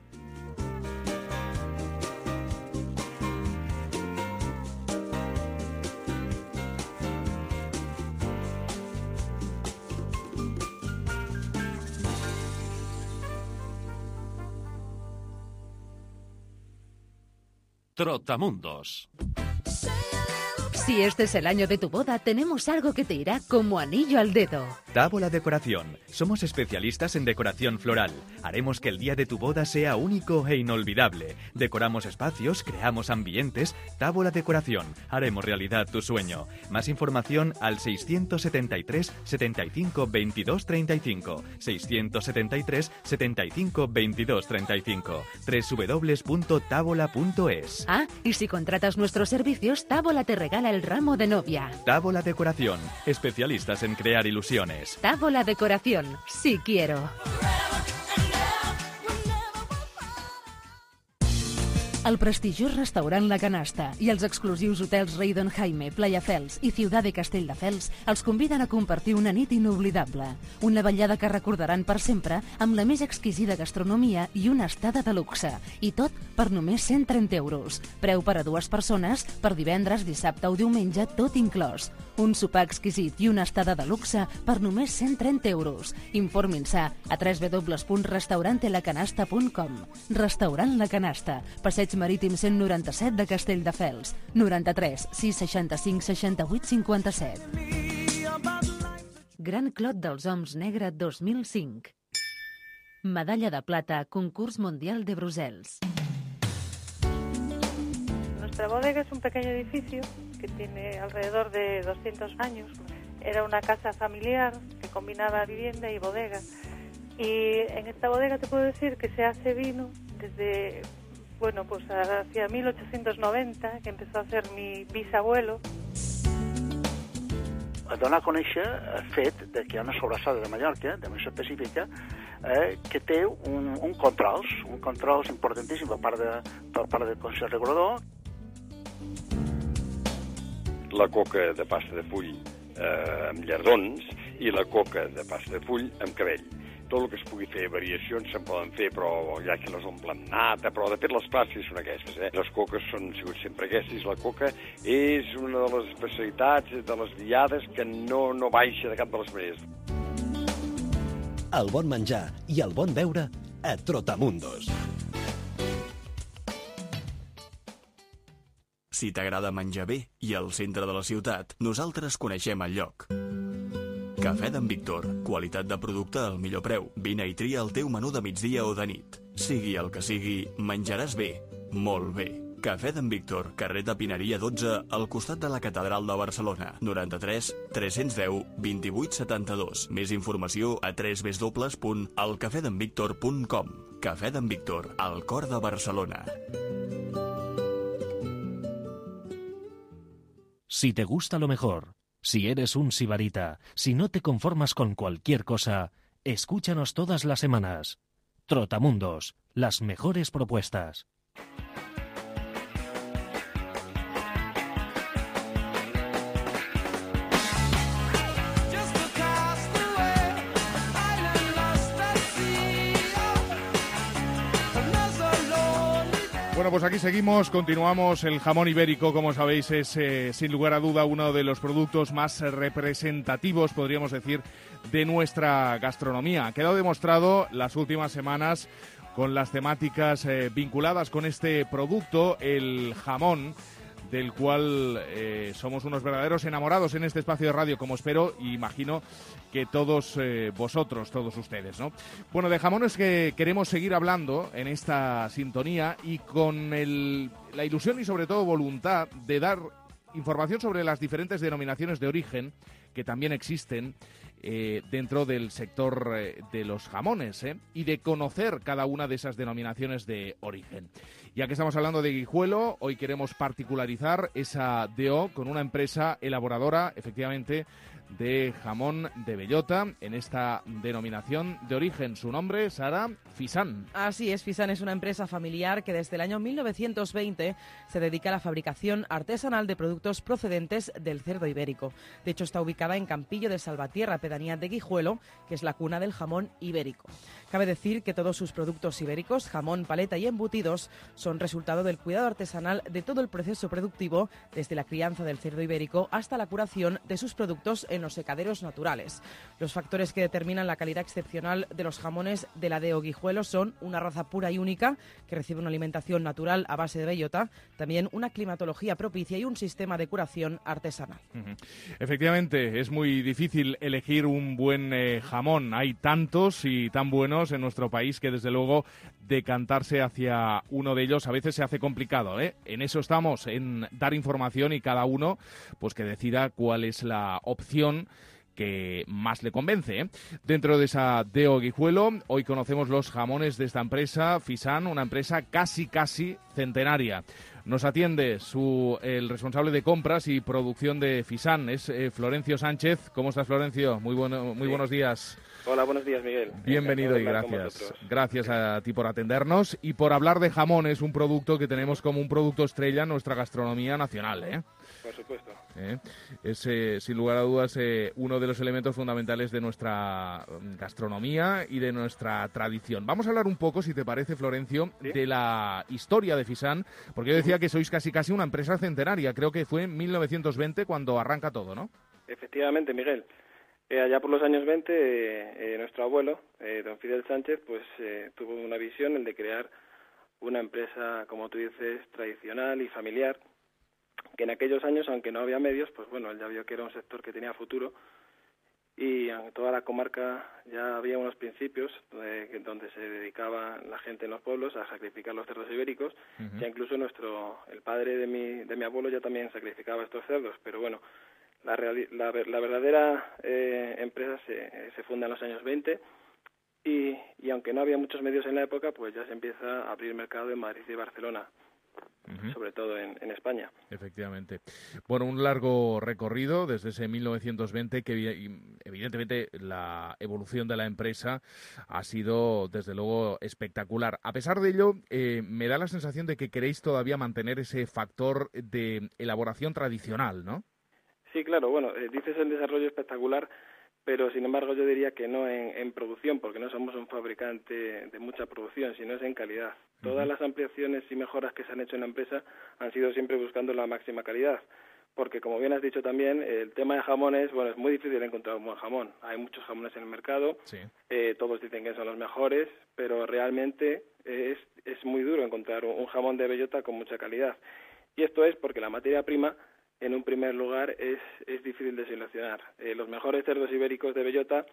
Trotamundos. Si este es el año de tu boda, tenemos algo que te irá como anillo al dedo. Tábola Decoración. Somos especialistas en decoración floral. Haremos que el día de tu boda sea único e inolvidable. Decoramos espacios, creamos ambientes. Tábola Decoración. Haremos realidad tu sueño. Más información al seiscientos setenta y tres, setenta y cinco, veintidós, treinta y cinco. seiscientos setenta y tres, setenta y cinco, veintidós, treinta y cinco. doble u doble u doble u punto tábola punto es. Ah, y si contratas nuestros servicios, Tábola te regala el ramo de novia. Tábola Decoración. Especialistas en crear ilusiones. Tábola Decoración. Sí quiero. El prestigiós restaurant La Canasta i els exclusius hotels Reydon Jaime, Playa Fels i Ciutat de Castelldefels els conviden a compartir una nit inoblidable. Una vetllada que recordaran per sempre amb la més exquisida gastronomia i una estada de luxe. I tot per només cent trenta euros. Preu per a dues persones per divendres, dissabte o diumenge, tot inclòs. Un sopar exquisit i una estada de luxe per només cent trenta euros. Informin-se a doble u doble u doble u punt restaurante la canasta punt com. Restaurant La Canasta, Passeig Marítim cent noranta-set de Castelldefels. noranta-tres, sis, seixanta-cinc, seixanta-vuit, cinquanta-set. Gran Clot dels Oms Negre dos mil cinc. Medalla de plata, concurs mundial de Brussels. Nuestra bodega es un pequeño edificio que tiene alrededor de doscientos años. Era una casa familiar que combinaba vivienda y bodega. Y en esta bodega te puedo decir que se hace vino desde, bueno, pues hacia mil ochocientos noventa, que empezó a hacer mi bisabuelo. A donar a conèixer el fet de que hi ha una sobrassada de Mallorca, de més específica, eh, que té un, un controls, un controls importantíssim per part, de, per part del Consell Regulador. La coca de pasta de full eh, amb llardons i la coca de pasta de full amb cabell. Tot el que es pugui fer, variacions se'n poden fer, però hi ha qui les omple amb nata, però de fet les clàssiques són aquestes, eh? Les coques són sigut sempre aquestes. La coca és una de les especialitats de les diades que no, no baixa de cap de les maneres. El bon menjar i el bon beure a Trotamundos. Si t'agrada menjar bé i al centre de la ciutat, nosaltres coneixem el lloc. Cafè d'en Víctor, qualitat de producte al millor preu. Vine i tria el teu menú de migdia o de nit. Sigui el que sigui, menjaràs bé, molt bé. Cafè d'en Víctor, carrer de Pineria dotze, al costat de la Catedral de Barcelona. noranta-tres, tres-cents deu, vint-i-vuit, setanta-dos. Més informació a doble u doble u doble u punt el cafè d'en víctor punt com. Cafè d'en Víctor, al cor de Barcelona. Si te gusta lo mejor, si eres un sibarita, si no te conformas con cualquier cosa, escúchanos todas las semanas. Trotamundos, las mejores propuestas. Bueno, pues aquí seguimos, continuamos. El jamón ibérico, como sabéis, es eh, sin lugar a duda uno de los productos más representativos, podríamos decir, de nuestra gastronomía. Ha quedado demostrado las últimas semanas con las temáticas eh, vinculadas con este producto, el jamón del cual eh, somos unos verdaderos enamorados en este espacio de radio, como espero y imagino que todos eh, vosotros, todos ustedes, ¿no? Bueno, de jamones que queremos seguir hablando en esta sintonía y con el, la ilusión y sobre todo voluntad de dar información sobre las diferentes denominaciones de origen que también existen eh, dentro del sector eh, de los jamones, ¿eh? y de conocer cada una de esas denominaciones de origen. Ya que estamos hablando de Guijuelo, hoy queremos particularizar esa D O con una empresa elaboradora, efectivamente, de jamón de bellota en esta denominación de origen. Su nombre, Sara, Fisán. Así es, Fisán es una empresa familiar que desde el año mil novecientos veinte se dedica a la fabricación artesanal de productos procedentes del cerdo ibérico. De hecho, está ubicada en Campillo de Salvatierra, pedanía de Guijuelo, que es la cuna del jamón ibérico. Cabe decir que todos sus productos ibéricos, jamón, paleta y embutidos, son resultado del cuidado artesanal de todo el proceso productivo, desde la crianza del cerdo ibérico hasta la curación de sus productos en los secaderos naturales. Los factores que determinan la calidad excepcional de los jamones de la D O Guijuelo son una raza pura y única que recibe una alimentación natural a base de bellota, también una climatología propicia y un sistema de curación artesanal. Uh-huh. Efectivamente, es muy difícil elegir un buen eh, jamón. Hay tantos y tan buenos en nuestro país que desde luego decantarse hacia uno de ellos a veces se hace complicado, ¿eh? En eso estamos, en dar información y cada uno pues que decida cuál es la opción que más le convence, ¿eh? Dentro de esa D O Guijuelo, hoy conocemos los jamones de esta empresa, Fisán, una empresa casi, casi centenaria. Nos atiende su el responsable de compras y producción de Fisán, es eh, Florencio Sánchez. ¿Cómo estás, Florencio? Muy, bueno, muy sí. buenos días. Hola, buenos días, Miguel. Bienvenido y gracias. Gracias a ti por atendernos y por hablar de jamones, un producto que tenemos como un producto estrella en nuestra gastronomía nacional, ¿eh? Por supuesto. ¿Eh? Es, eh, sin lugar a dudas, eh, uno de los elementos fundamentales de nuestra gastronomía y de nuestra tradición. Vamos a hablar un poco, si te parece, Florencio, ¿sí?, de la historia de Fisán, porque yo decía que sois casi casi una empresa centenaria. Creo que fue en mil novecientos veinte cuando arranca todo, ¿no? Efectivamente, Miguel. Eh, allá por los años veinte, eh, eh, nuestro abuelo, eh, don Fidel Sánchez, pues eh, tuvo una visión, el de crear una empresa, como tú dices, tradicional y familiar, que en aquellos años, aunque no había medios, pues bueno, él ya vio que era un sector que tenía futuro, y en toda la comarca ya había unos principios de, donde se dedicaba la gente en los pueblos a sacrificar los cerdos ibéricos. Uh-huh. Ya incluso nuestro el padre de mi de mi abuelo ya también sacrificaba estos cerdos, pero bueno, la, reali- la, la verdadera eh, empresa se, se funda en los años veinte y, y aunque no había muchos medios en la época, pues ya se empieza a abrir mercado en Madrid y Barcelona. Uh-huh. Sobre todo en, en España. Efectivamente. Bueno, un largo recorrido desde ese mil novecientos veinte que evidentemente la evolución de la empresa ha sido desde luego espectacular. A pesar de ello, eh, me da la sensación de que queréis todavía mantener ese factor de elaboración tradicional, ¿no? Sí, claro. Bueno, eh, dices el desarrollo espectacular, pero sin embargo yo diría que no en, en producción, porque no somos un fabricante de mucha producción, sino es en calidad. Todas las ampliaciones y mejoras que se han hecho en la empresa han sido siempre buscando la máxima calidad, porque como bien has dicho también, el tema de jamones, bueno, es muy difícil encontrar un buen jamón. Hay muchos jamones en el mercado, sí. eh, todos dicen que son los mejores, pero realmente es, es muy duro encontrar un jamón de bellota con mucha calidad. Y esto es porque la materia prima, en un primer lugar, es, es difícil de seleccionar. Eh, los mejores cerdos ibéricos de bellota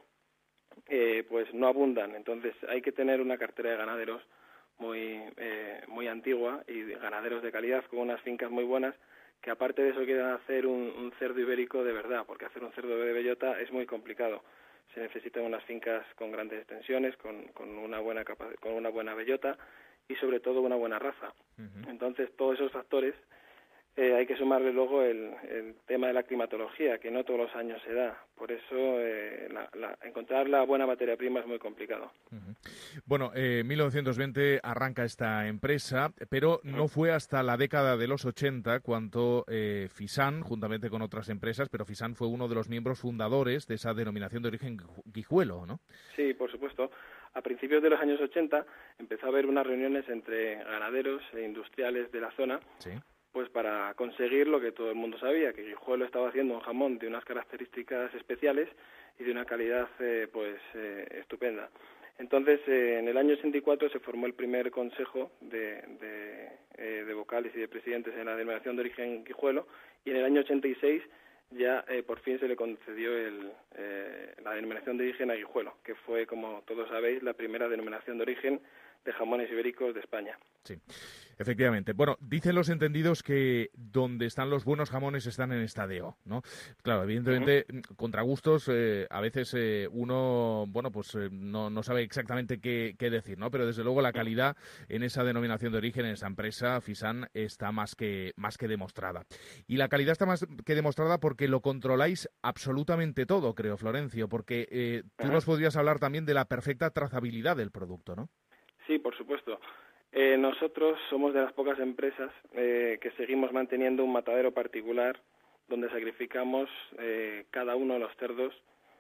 eh, pues no abundan, entonces hay que tener una cartera de ganaderos muy eh, muy antigua y de ganaderos de calidad con unas fincas muy buenas que aparte de eso quieren hacer un, un cerdo ibérico de verdad, porque hacer un cerdo de bellota es muy complicado. Se necesitan unas fincas con grandes extensiones, con, con una buena capa- con una buena bellota y sobre todo una buena raza. Uh-huh. Entonces todos esos factores eh, hay que sumarle luego el, el tema de la climatología, que no todos los años se da. Por eso eh, la, la, encontrar la buena materia prima es muy complicado. Uh-huh. Bueno, eh, mil novecientos veinte arranca esta empresa, pero no fue hasta la década de los ochenta cuando eh, Fisán, juntamente con otras empresas, pero Fisán fue uno de los miembros fundadores de esa denominación de origen Guijuelo, ¿no? Sí, por supuesto. A principios de los años ochenta empezó a haber unas reuniones entre ganaderos e industriales de la zona, sí, pues para conseguir lo que todo el mundo sabía, que Guijuelo estaba haciendo un jamón de unas características especiales y de una calidad eh, pues eh, estupenda. Entonces, eh, en el año ochenta y cuatro se formó el primer consejo de, de, eh, de vocales y de presidentes en la denominación de origen Guijuelo, y en el año ochenta y seis ya eh, por fin se le concedió el, eh, la denominación de origen a Guijuelo, que fue, como todos sabéis, la primera denominación de origen de jamones ibéricos de España. Sí, efectivamente. Bueno, dicen los entendidos que donde están los buenos jamones están en Estadeo, ¿no? Claro, evidentemente, uh-huh. contra gustos, eh, a veces eh, uno, bueno, pues eh, no, no sabe exactamente qué, qué decir, ¿no? Pero desde luego la calidad en esa denominación de origen, en esa empresa, Fisan, está más que, más que demostrada. Y la calidad está más que demostrada porque lo controláis absolutamente todo, creo, Florencio, porque eh, tú uh-huh. nos podrías hablar también de la perfecta trazabilidad del producto, ¿no? Sí, por supuesto. Eh, nosotros somos de las pocas empresas eh, que seguimos manteniendo un matadero particular donde sacrificamos eh, cada uno de los cerdos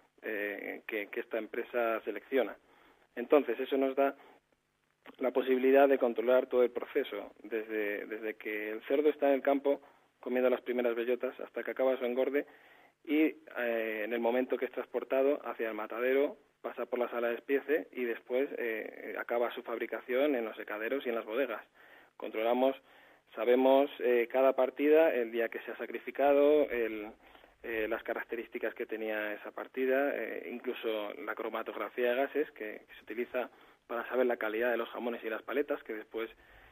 eh, que, que esta empresa selecciona. Entonces, eso nos da la posibilidad de controlar todo el proceso, desde, desde que el cerdo está en el campo comiendo las primeras bellotas hasta que acaba su engorde y eh, en el momento que es transportado hacia el matadero, pasa por la sala de despiece y después eh, acaba su fabricación en los secaderos y en las bodegas. Controlamos, sabemos eh, cada partida, el día que se ha sacrificado, el, eh, las características que tenía esa partida, eh, incluso la cromatografía de gases que, que se utiliza para saber la calidad de los jamones y las paletas, que después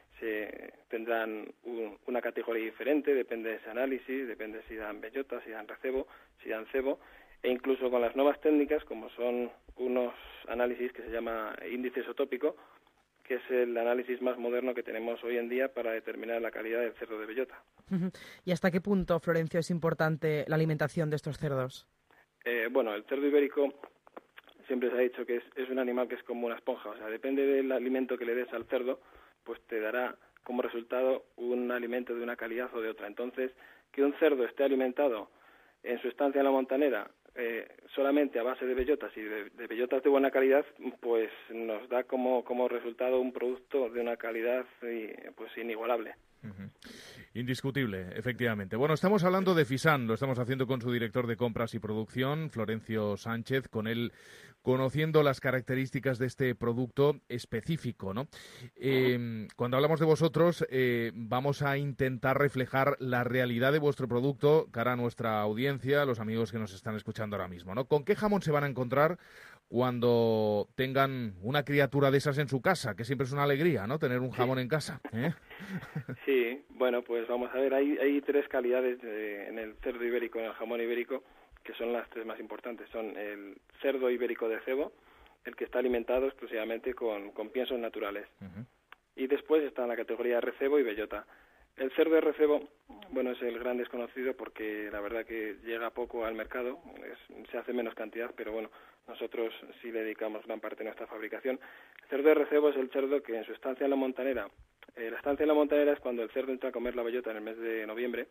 se tendrán un, una categoría diferente, depende de ese análisis, depende si dan bellota, si dan recebo, si dan cebo, e incluso con las nuevas técnicas, como son unos análisis que se llama índice isotópico, que es el análisis más moderno que tenemos hoy en día para determinar la calidad del cerdo de bellota. ¿Y hasta qué punto, Florencio, es importante la alimentación de estos cerdos? Eh, bueno, el cerdo ibérico siempre se ha dicho que es, es un animal que es como una esponja, o sea, depende del alimento que le des al cerdo, pues te dará como resultado un alimento de una calidad o de otra. Entonces, que un cerdo esté alimentado en su estancia en la montanera eh, solamente a base de bellotas y de, de bellotas de buena calidad, pues nos da como, como resultado un producto de una calidad y, pues inigualable. Uh-huh. Indiscutible, efectivamente. Bueno, estamos hablando de Fisan, lo estamos haciendo con su director de compras y producción, Florencio Sánchez, con él conociendo las características de este producto específico, ¿no? Eh, cuando hablamos de vosotros, eh, vamos a intentar reflejar la realidad de vuestro producto cara a nuestra audiencia, los amigos que nos están escuchando ahora mismo, ¿no? ¿Con qué jamón se van a encontrar cuando tengan una criatura de esas en su casa? Que siempre es una alegría, ¿no? Tener un jamón en casa, ¿eh? Sí, bueno, pues vamos a ver, hay, hay tres calidades de, en el cerdo ibérico, en el jamón ibérico, que son las tres más importantes. Son el cerdo ibérico de cebo, el que está alimentado exclusivamente con, con piensos naturales. Uh-huh. Y después está la categoría de recebo y bellota. El cerdo de recebo, bueno, es el gran desconocido porque la verdad que llega poco al mercado, es, se hace menos cantidad, pero bueno, nosotros sí le dedicamos gran parte de nuestra fabricación. El cerdo de recebo es el cerdo que en su estancia en la montanera, eh, la estancia en la montanera es cuando el cerdo entra a comer la bellota en el mes de noviembre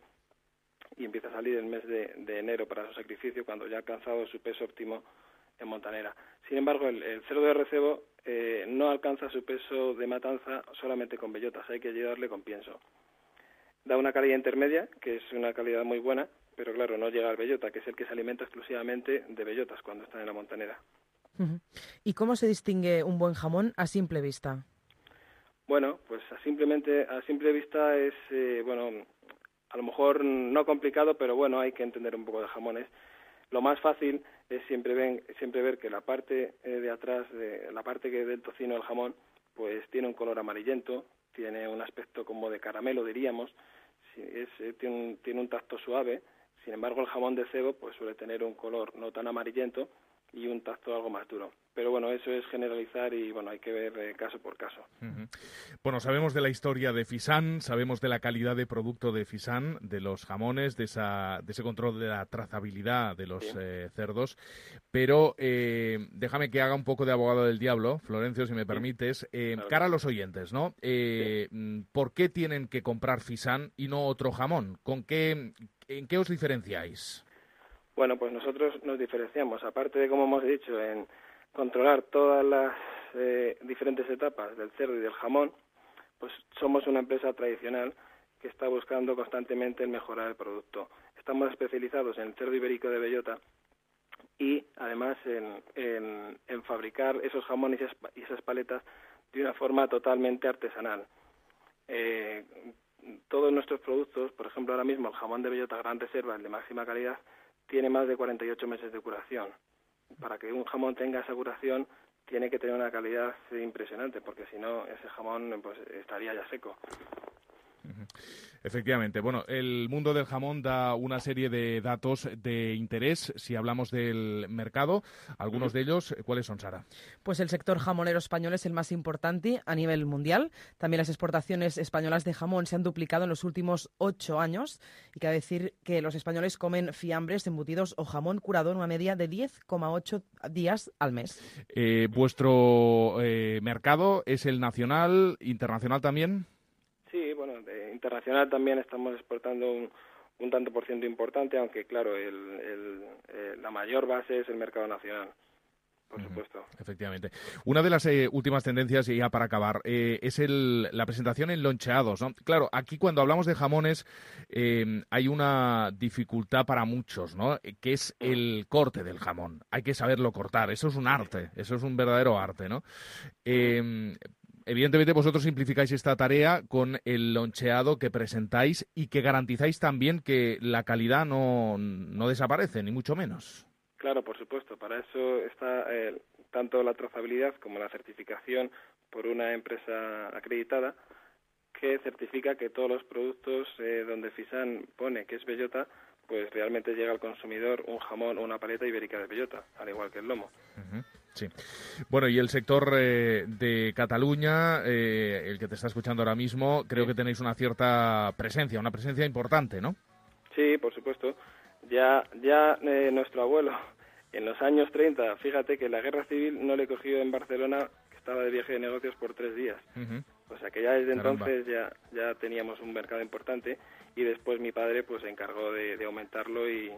y empieza a salir el mes de, de enero para su sacrificio, cuando ya ha alcanzado su peso óptimo en montanera. Sin embargo, el, el cerdo de recebo eh, no alcanza su peso de matanza solamente con bellotas, hay que ayudarle con pienso. Da una calidad intermedia, que es una calidad muy buena, pero claro, no llega al bellota, que es el que se alimenta exclusivamente de bellotas cuando está en la montanera. Uh-huh. ¿Y cómo se distingue un buen jamón a simple vista? Bueno, pues a simplemente a simple vista es, eh, bueno, a lo mejor no complicado, pero bueno, hay que entender un poco de jamones. Lo más fácil es siempre, ven, siempre ver que la parte eh, de atrás, de la parte que del tocino del jamón, pues tiene un color amarillento, tiene un aspecto como de caramelo, diríamos, es, eh, tiene, un, tiene un tacto suave. Sin embargo, el jamón de cebo pues suele tener un color no tan amarillento y un tacto algo más duro. Pero bueno, eso es generalizar y bueno, hay que ver eh, caso por caso. Uh-huh. Bueno, sabemos de la historia de Fisan, sabemos de la calidad de producto de Fisan, de los jamones, de esa de ese control de la trazabilidad de los sí. eh, cerdos, pero eh, déjame que haga un poco de abogado del diablo, Florencio, si me sí. permites, eh, claro. Cara a los oyentes, ¿no? Eh, sí. ¿Por qué tienen que comprar Fisan y no otro jamón? ¿Con qué, en qué os diferenciáis? Bueno, pues nosotros nos diferenciamos, aparte de, como hemos dicho, en controlar todas las eh, diferentes etapas del cerdo y del jamón, pues somos una empresa tradicional que está buscando constantemente el mejorar el producto. Estamos especializados en el cerdo ibérico de bellota y además en, en, en fabricar esos jamones y esas paletas de una forma totalmente artesanal. Eh, todos nuestros productos, por ejemplo ahora mismo el jamón de bellota Gran Reserva, el de máxima calidad, tiene más de cuarenta y ocho meses de curación. Para que un jamón tenga esa curación tiene que tener una calidad impresionante, porque si no ese jamón pues estaría ya seco. Efectivamente. Bueno, el mundo del jamón da una serie de datos de interés si hablamos del mercado. Algunos de ellos, ¿cuáles son, Sara? Pues el sector jamonero español es el más importante a nivel mundial. También las exportaciones españolas de jamón se han duplicado en los últimos ocho años. Y cabe decir que los españoles comen fiambres, embutidos o jamón curado en una media de diez coma ocho días al mes. Eh, ¿Vuestro eh, mercado es el nacional, internacional también? Sí, bueno, de internacional también estamos exportando un, un tanto por ciento importante, aunque claro, el, el, eh, la mayor base es el mercado nacional, por uh-huh. supuesto. Efectivamente. Una de las eh, últimas tendencias, y ya para acabar, eh, es el, la presentación en loncheados, ¿no? Claro, aquí cuando hablamos de jamones eh, hay una dificultad para muchos, ¿no? Que es el corte del jamón. Hay que saberlo cortar. Eso es un arte, eso es un verdadero arte, ¿no? Eh, Evidentemente vosotros simplificáis esta tarea con el loncheado que presentáis y que garantizáis también que la calidad no, no desaparece, ni mucho menos. Claro, por supuesto. Para eso está eh, tanto la trazabilidad como la certificación por una empresa acreditada que certifica que todos los productos eh, donde Fisan pone que es bellota, pues realmente llega al consumidor un jamón o una paleta ibérica de bellota, al igual que el lomo. Uh-huh. Sí. Bueno, y el sector eh, de Cataluña, eh, el que te está escuchando ahora mismo, creo que tenéis una cierta presencia, una presencia importante, ¿no? Sí, por supuesto. Ya ya eh, nuestro abuelo, en los años treinta, fíjate que la guerra civil no le cogió en Barcelona, que estaba de viaje de negocios por tres días. Uh-huh. O sea que ya desde Caramba. entonces ya, ya teníamos un mercado importante y después mi padre pues se encargó de, de aumentarlo y...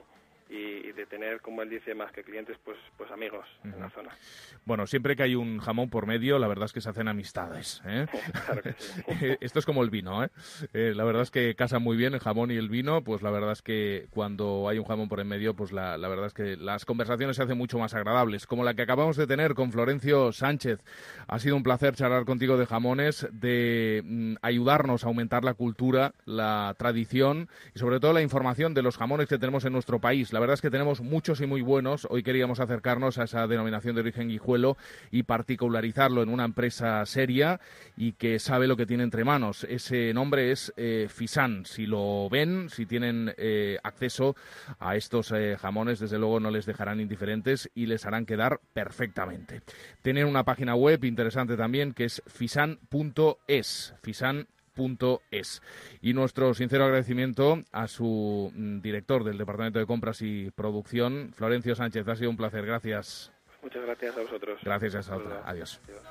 y de tener, como él dice, más que clientes, pues pues amigos uh-huh. en la zona. Bueno, siempre que hay un jamón por medio, la verdad es que se hacen amistades, ¿eh? Claro que sí. Esto es como el vino, ¿eh? ¿eh? La verdad es que casan muy bien el jamón y el vino, pues la verdad es que cuando hay un jamón por en medio, pues la, la verdad es que las conversaciones se hacen mucho más agradables, como la que acabamos de tener con Florencio Sánchez. Ha sido un placer charlar contigo de jamones, de mm, ayudarnos a aumentar la cultura, la tradición y sobre todo la información de los jamones que tenemos en nuestro país. La La verdad es que tenemos muchos y muy buenos. Hoy queríamos acercarnos a esa denominación de origen Guijuelo y particularizarlo en una empresa seria y que sabe lo que tiene entre manos. Ese nombre es eh, Fisan. Si lo ven, si tienen eh, acceso a estos eh, jamones, desde luego no les dejarán indiferentes y les harán quedar perfectamente. Tienen una página web interesante también que es fisan punto es. Fisan Punto es. Y nuestro sincero agradecimiento a su director del Departamento de Compras y Producción, Florencio Sánchez. Ha sido un placer. Gracias. Muchas gracias a vosotros. Gracias, hasta otra. Adiós. Adiós.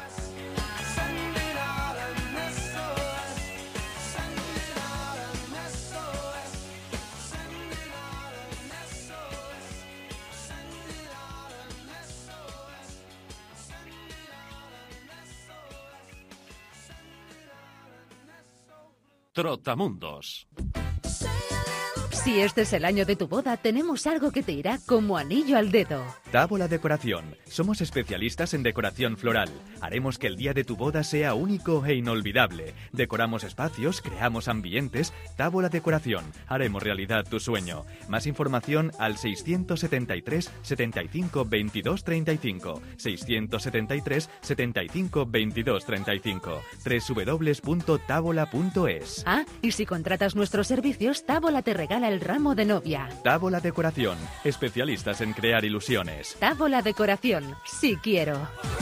Trotamundos. Si este es el año de tu boda, tenemos algo que te irá como anillo al dedo. Tábola Decoración. Somos especialistas en decoración floral. Haremos que el día de tu boda sea único e inolvidable. Decoramos espacios, creamos ambientes. Tábola Decoración. Haremos realidad tu sueño. Más información al seiscientos setenta y tres, setenta y cinco, veintidós, treinta y cinco. seiscientos setenta y tres, setenta y cinco, veintidós, treinta y cinco. doble u doble u doble u punto tábola punto es. Ah, y si contratas nuestros servicios, Tábola te regala el ramo de novia. Tábola Decoración. Especialistas en crear ilusiones. Tábola Decoración. Sí quiero.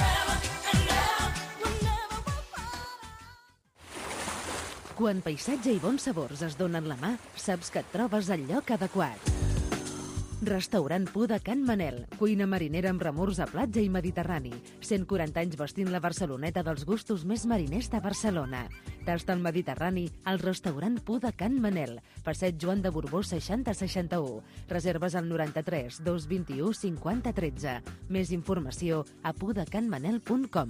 Quan paisatge i bons sabors es donen la mà, saps que et trobes al lloc adequat. Restaurant Pu de Can Manel, cuina marinera amb remors a platja i mediterrani. cent quaranta anys vestint la Barceloneta dels gustos més mariners de Barcelona. Tast al Mediterrani al restaurant Pu de Can Manel, passeig Joan de Borbó seixanta seixanta-u. Reserves al noranta-tres, dos vint-i-u, cinquanta, tretze. Més informació a pudecanmanel punt com.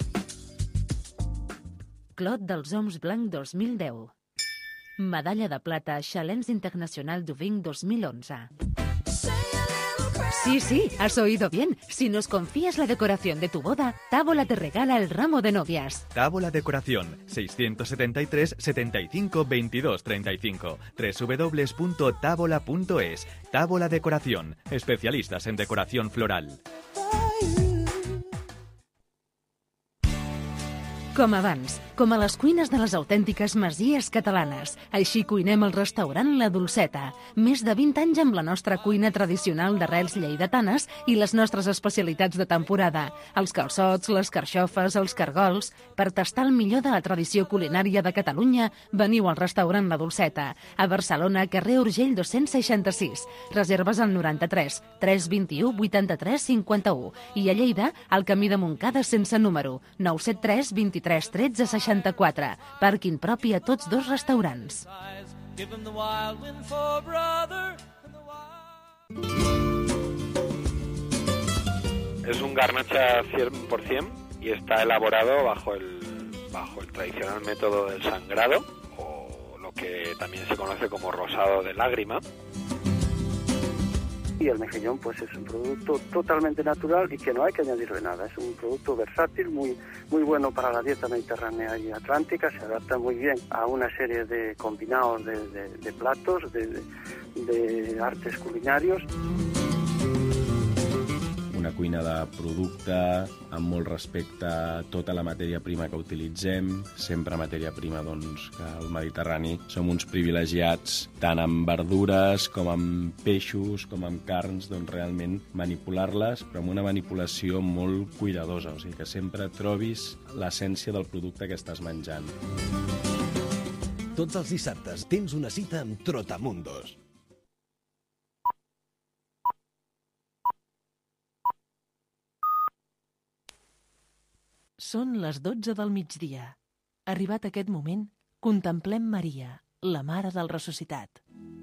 Clot dels Oms Blanc dos mil deu. Medalla de plata Challenge Internacional du Vin dos mil onze. Sí, sí, has oído bien. Si nos confías la decoración de tu boda, Tábola te regala el ramo de novias. Tábola Decoración, seiscientos setenta y tres, setenta y cinco, veintidós, treinta y cinco. doble u doble u doble u punto tábola punto es. Tábola Decoración, especialistas en decoración floral. Com abans, com a les cuines de les autèntiques masies catalanes. Així cuinem al restaurant La Dolceta. Més de vint anys amb la nostra cuina tradicional d'arrels lleidatanes i les nostres especialitats de temporada. Els calçots, les carxofes, els cargols. Per tastar el millor de la tradició culinària de Catalunya, veniu al restaurant La Dolceta. A Barcelona, carrer Urgell dos-cents seixanta-sis. Reserves al noranta-tres, tres vint-i-u, vuitanta-tres, cinquanta-u. I a Lleida, al camí de Montcada sense número, nou set tres, vint-i-tres, tretze, seixanta-quatre. Pàrquing propi a tots dos restaurants. Es un garnacha cien por ciento y está elaborado bajo el, bajo el tradicional método del sangrado, o lo que también se conoce como rosado de lágrima. Y el mejillón pues es un producto totalmente natural y que no hay que añadirle nada. Es un producto versátil, muy, muy bueno para la dieta mediterránea y atlántica. Se adapta muy bien a una serie de combinados de, de, de platos, de, de, de artes culinarios. Una cuina de producte, amb molt respecte a tota la matèria prima que utilitzem, sempre matèria prima doncs, que al Mediterrani som uns privilegiats tant amb verdures com amb peixos, com amb carns, doncs realment manipular-les, però amb una manipulació molt cuidadosa, o sigui que sempre trobis l'essència del producte que estàs menjant. Tots els dissabtes tens una cita amb Trotamundos. Són les dotze del migdia. Arribat aquest moment, contemplem Maria, la Mare del Ressuscitat.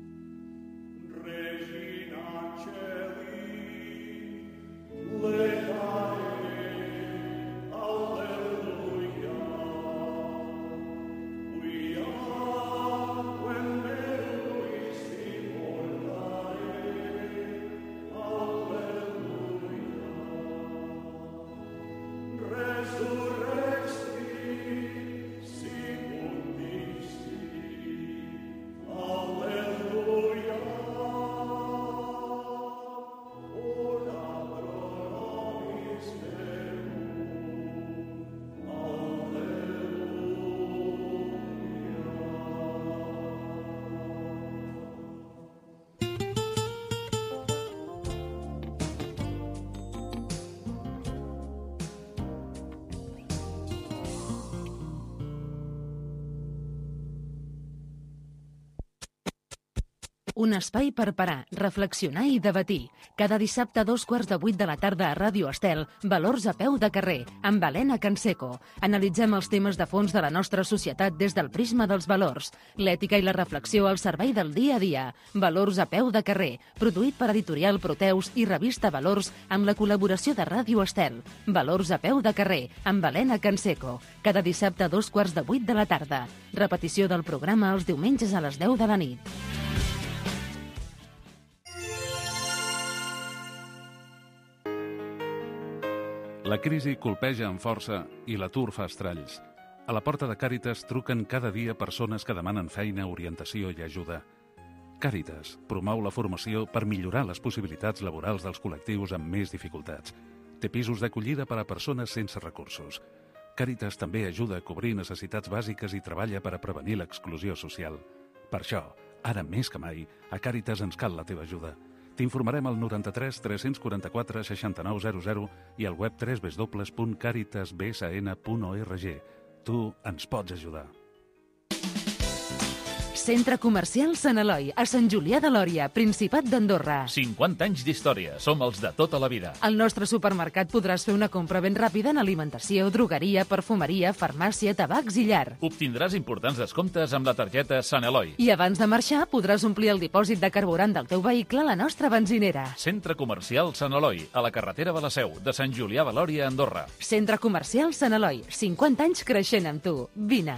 Un espai per parar, reflexionar i debatir. Cada dissabte a dos quarts de vuit de la tarda a Ràdio Estel, Valors a peu de carrer, amb Helena Canseco. Analitzem els temes de fons de la nostra societat des del prisma dels valors. L'ètica i la reflexió al servei del dia a dia. Valors a peu de carrer, produït per Editorial Proteus i Revista Valors amb la col·laboració de Ràdio Estel. Valors a peu de carrer, amb Helena Canseco. Cada dissabte a dos quarts de vuit de la tarda. Repetició del programa els diumenges a les deu de la nit. La crisi colpeja amb força i l'atur fa estralls. A la porta de Càritas truquen cada dia persones que demanen feina, orientació i ajuda. Càritas promou la formació per millorar les possibilitats laborals dels col·lectius amb més dificultats. Té pisos d'acollida per a persones sense recursos. Càritas també ajuda a cobrir necessitats bàsiques i treballa per a prevenir l'exclusió social. Per això, ara més que mai, a Càritas ens cal la teva ajuda. T'informarem al noranta-tres tres quaranta-quatre seixanta-nou zero zero i al web w w w punt caritas b s n punt org. Tu ens pots ajudar. Centre Comercial Sant Eloi, a Sant Julià de Lòria, Principat d'Andorra. cinquanta anys d'història, som els de tota la vida. Al nostre supermercat podràs fer una compra ben ràpida en alimentació, drogueria, perfumeria, farmàcia, tabacs i llar. Obtindràs importants descomptes amb la targeta Sant Eloi. I abans de marxar podràs omplir el dipòsit de carburant del teu vehicle a la nostra benzinera. Centre Comercial Sant Eloi, a la carretera de la Seu, de Sant Julià de Lòria, Andorra. Centre Comercial Sant Eloi, cinquanta anys creixent amb tu. Vine.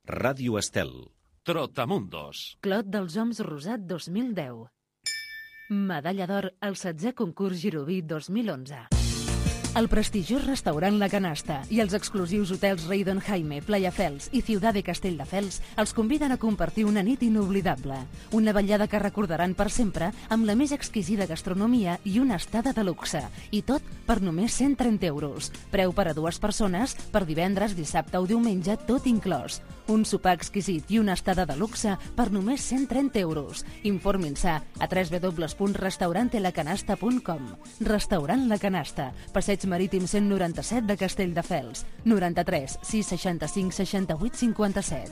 Ràdio Estel. Trotamundos. Clot dels Oms Rosat dos mil deu. Medalla d'or al setzè concurs Giroví dos mil onze. El prestigiós restaurant La Canasta i els exclusius hotels Reydon Jaime, Playa Fels i Ciudad de Castelldefels els conviden a compartir una nit inoblidable. Una vetllada que recordaran per sempre amb la més exquisida gastronomia i una estada de luxe. I tot per només cent trenta euros. Preu per a dues persones per divendres, dissabte o diumenge, tot inclòs. Un sopar exquisit i una estada de luxe per només cent trenta euros. Informin-se a w w w punt restaurante la canasta punt com. Restaurant La Canasta, Passeig Marítim cent noranta-set de Castelldefels. noranta-tres sis seixanta-cinc seixanta-vuit cinquanta-set.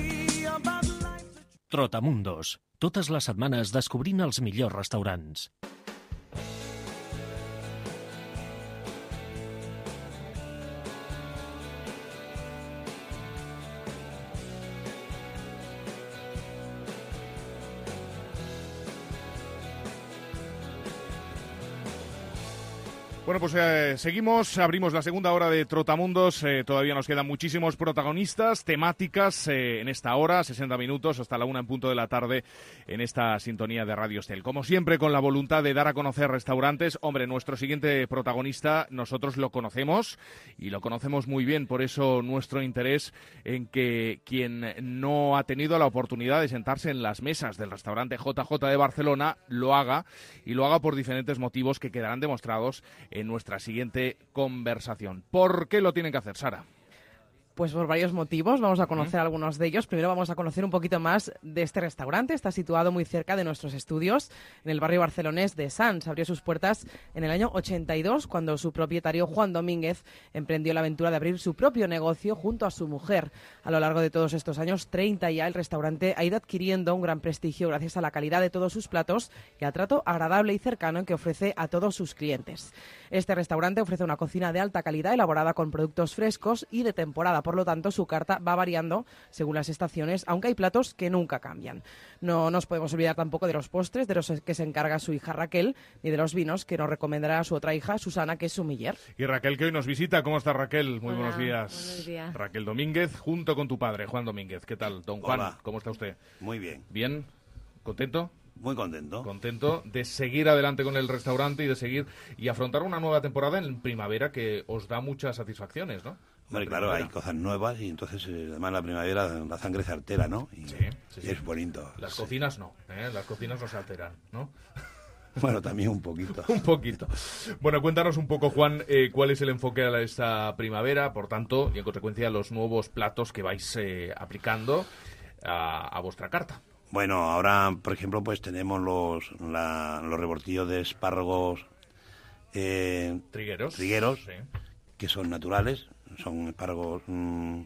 Trotamundos. Totes les setmanes descobrint els millors restaurants. Bueno, pues eh, seguimos, abrimos la segunda hora de Trotamundos, eh, todavía nos quedan muchísimos protagonistas, temáticas eh, en esta hora, sesenta minutos, hasta la una en punto de la tarde, en esta sintonía de Radio Estel. Como siempre, con la voluntad de dar a conocer restaurantes. Hombre, nuestro siguiente protagonista, nosotros lo conocemos, y lo conocemos muy bien, por eso nuestro interés en que quien no ha tenido la oportunidad de sentarse en las mesas del restaurante J J de Barcelona, lo haga, y lo haga por diferentes motivos que quedarán demostrados en nuestra siguiente conversación. ¿Por qué lo tienen que hacer, Sara? Pues por varios motivos, vamos a conocer ¿Mm? algunos de ellos. Primero vamos a conocer un poquito más de este restaurante. Está situado muy cerca de nuestros estudios, en el barrio barcelonés de Sants. Abrió sus puertas en el año ochenta y dos, cuando su propietario Juan Domínguez emprendió la aventura de abrir su propio negocio junto a su mujer. A lo largo de todos estos años, treinta ya, el restaurante ha ido adquiriendo un gran prestigio gracias a la calidad de todos sus platos y al trato agradable y cercano que ofrece a todos sus clientes. Este restaurante ofrece una cocina de alta calidad elaborada con productos frescos y de temporada. Por lo tanto, su carta va variando según las estaciones, aunque hay platos que nunca cambian. No nos podemos olvidar tampoco de los postres, de los que se encarga su hija Raquel, ni de los vinos que nos recomendará a su otra hija, Susana, que es sumiller. Y Raquel, que hoy nos visita. ¿Cómo está, Raquel? Muy Hola, buenos días. Buenos días. Raquel Domínguez, junto con tu padre, Juan Domínguez. ¿Qué tal, don Juan? Hola. ¿Cómo está usted? Muy bien. ¿Bien? ¿Contento? Muy contento. Contento de seguir adelante con el restaurante y de seguir y afrontar una nueva temporada en primavera que os da muchas satisfacciones, ¿no? Hombre, claro, hay cosas nuevas y entonces, eh, además, la primavera la sangre se altera, ¿no? Y, sí, sí, y sí. es bonito. Las sí. cocinas no, ¿eh? Las cocinas no se alteran, ¿no? Bueno, también un poquito. un poquito. Bueno, cuéntanos un poco, Juan, eh, cuál es el enfoque a esta primavera, por tanto, y en consecuencia los nuevos platos que vais eh, aplicando a, a vuestra carta. Bueno, ahora, por ejemplo, pues tenemos los, la, los rebortillos de espárragos eh, trigueros, trigueros sí. que son naturales, son espárragos mmm,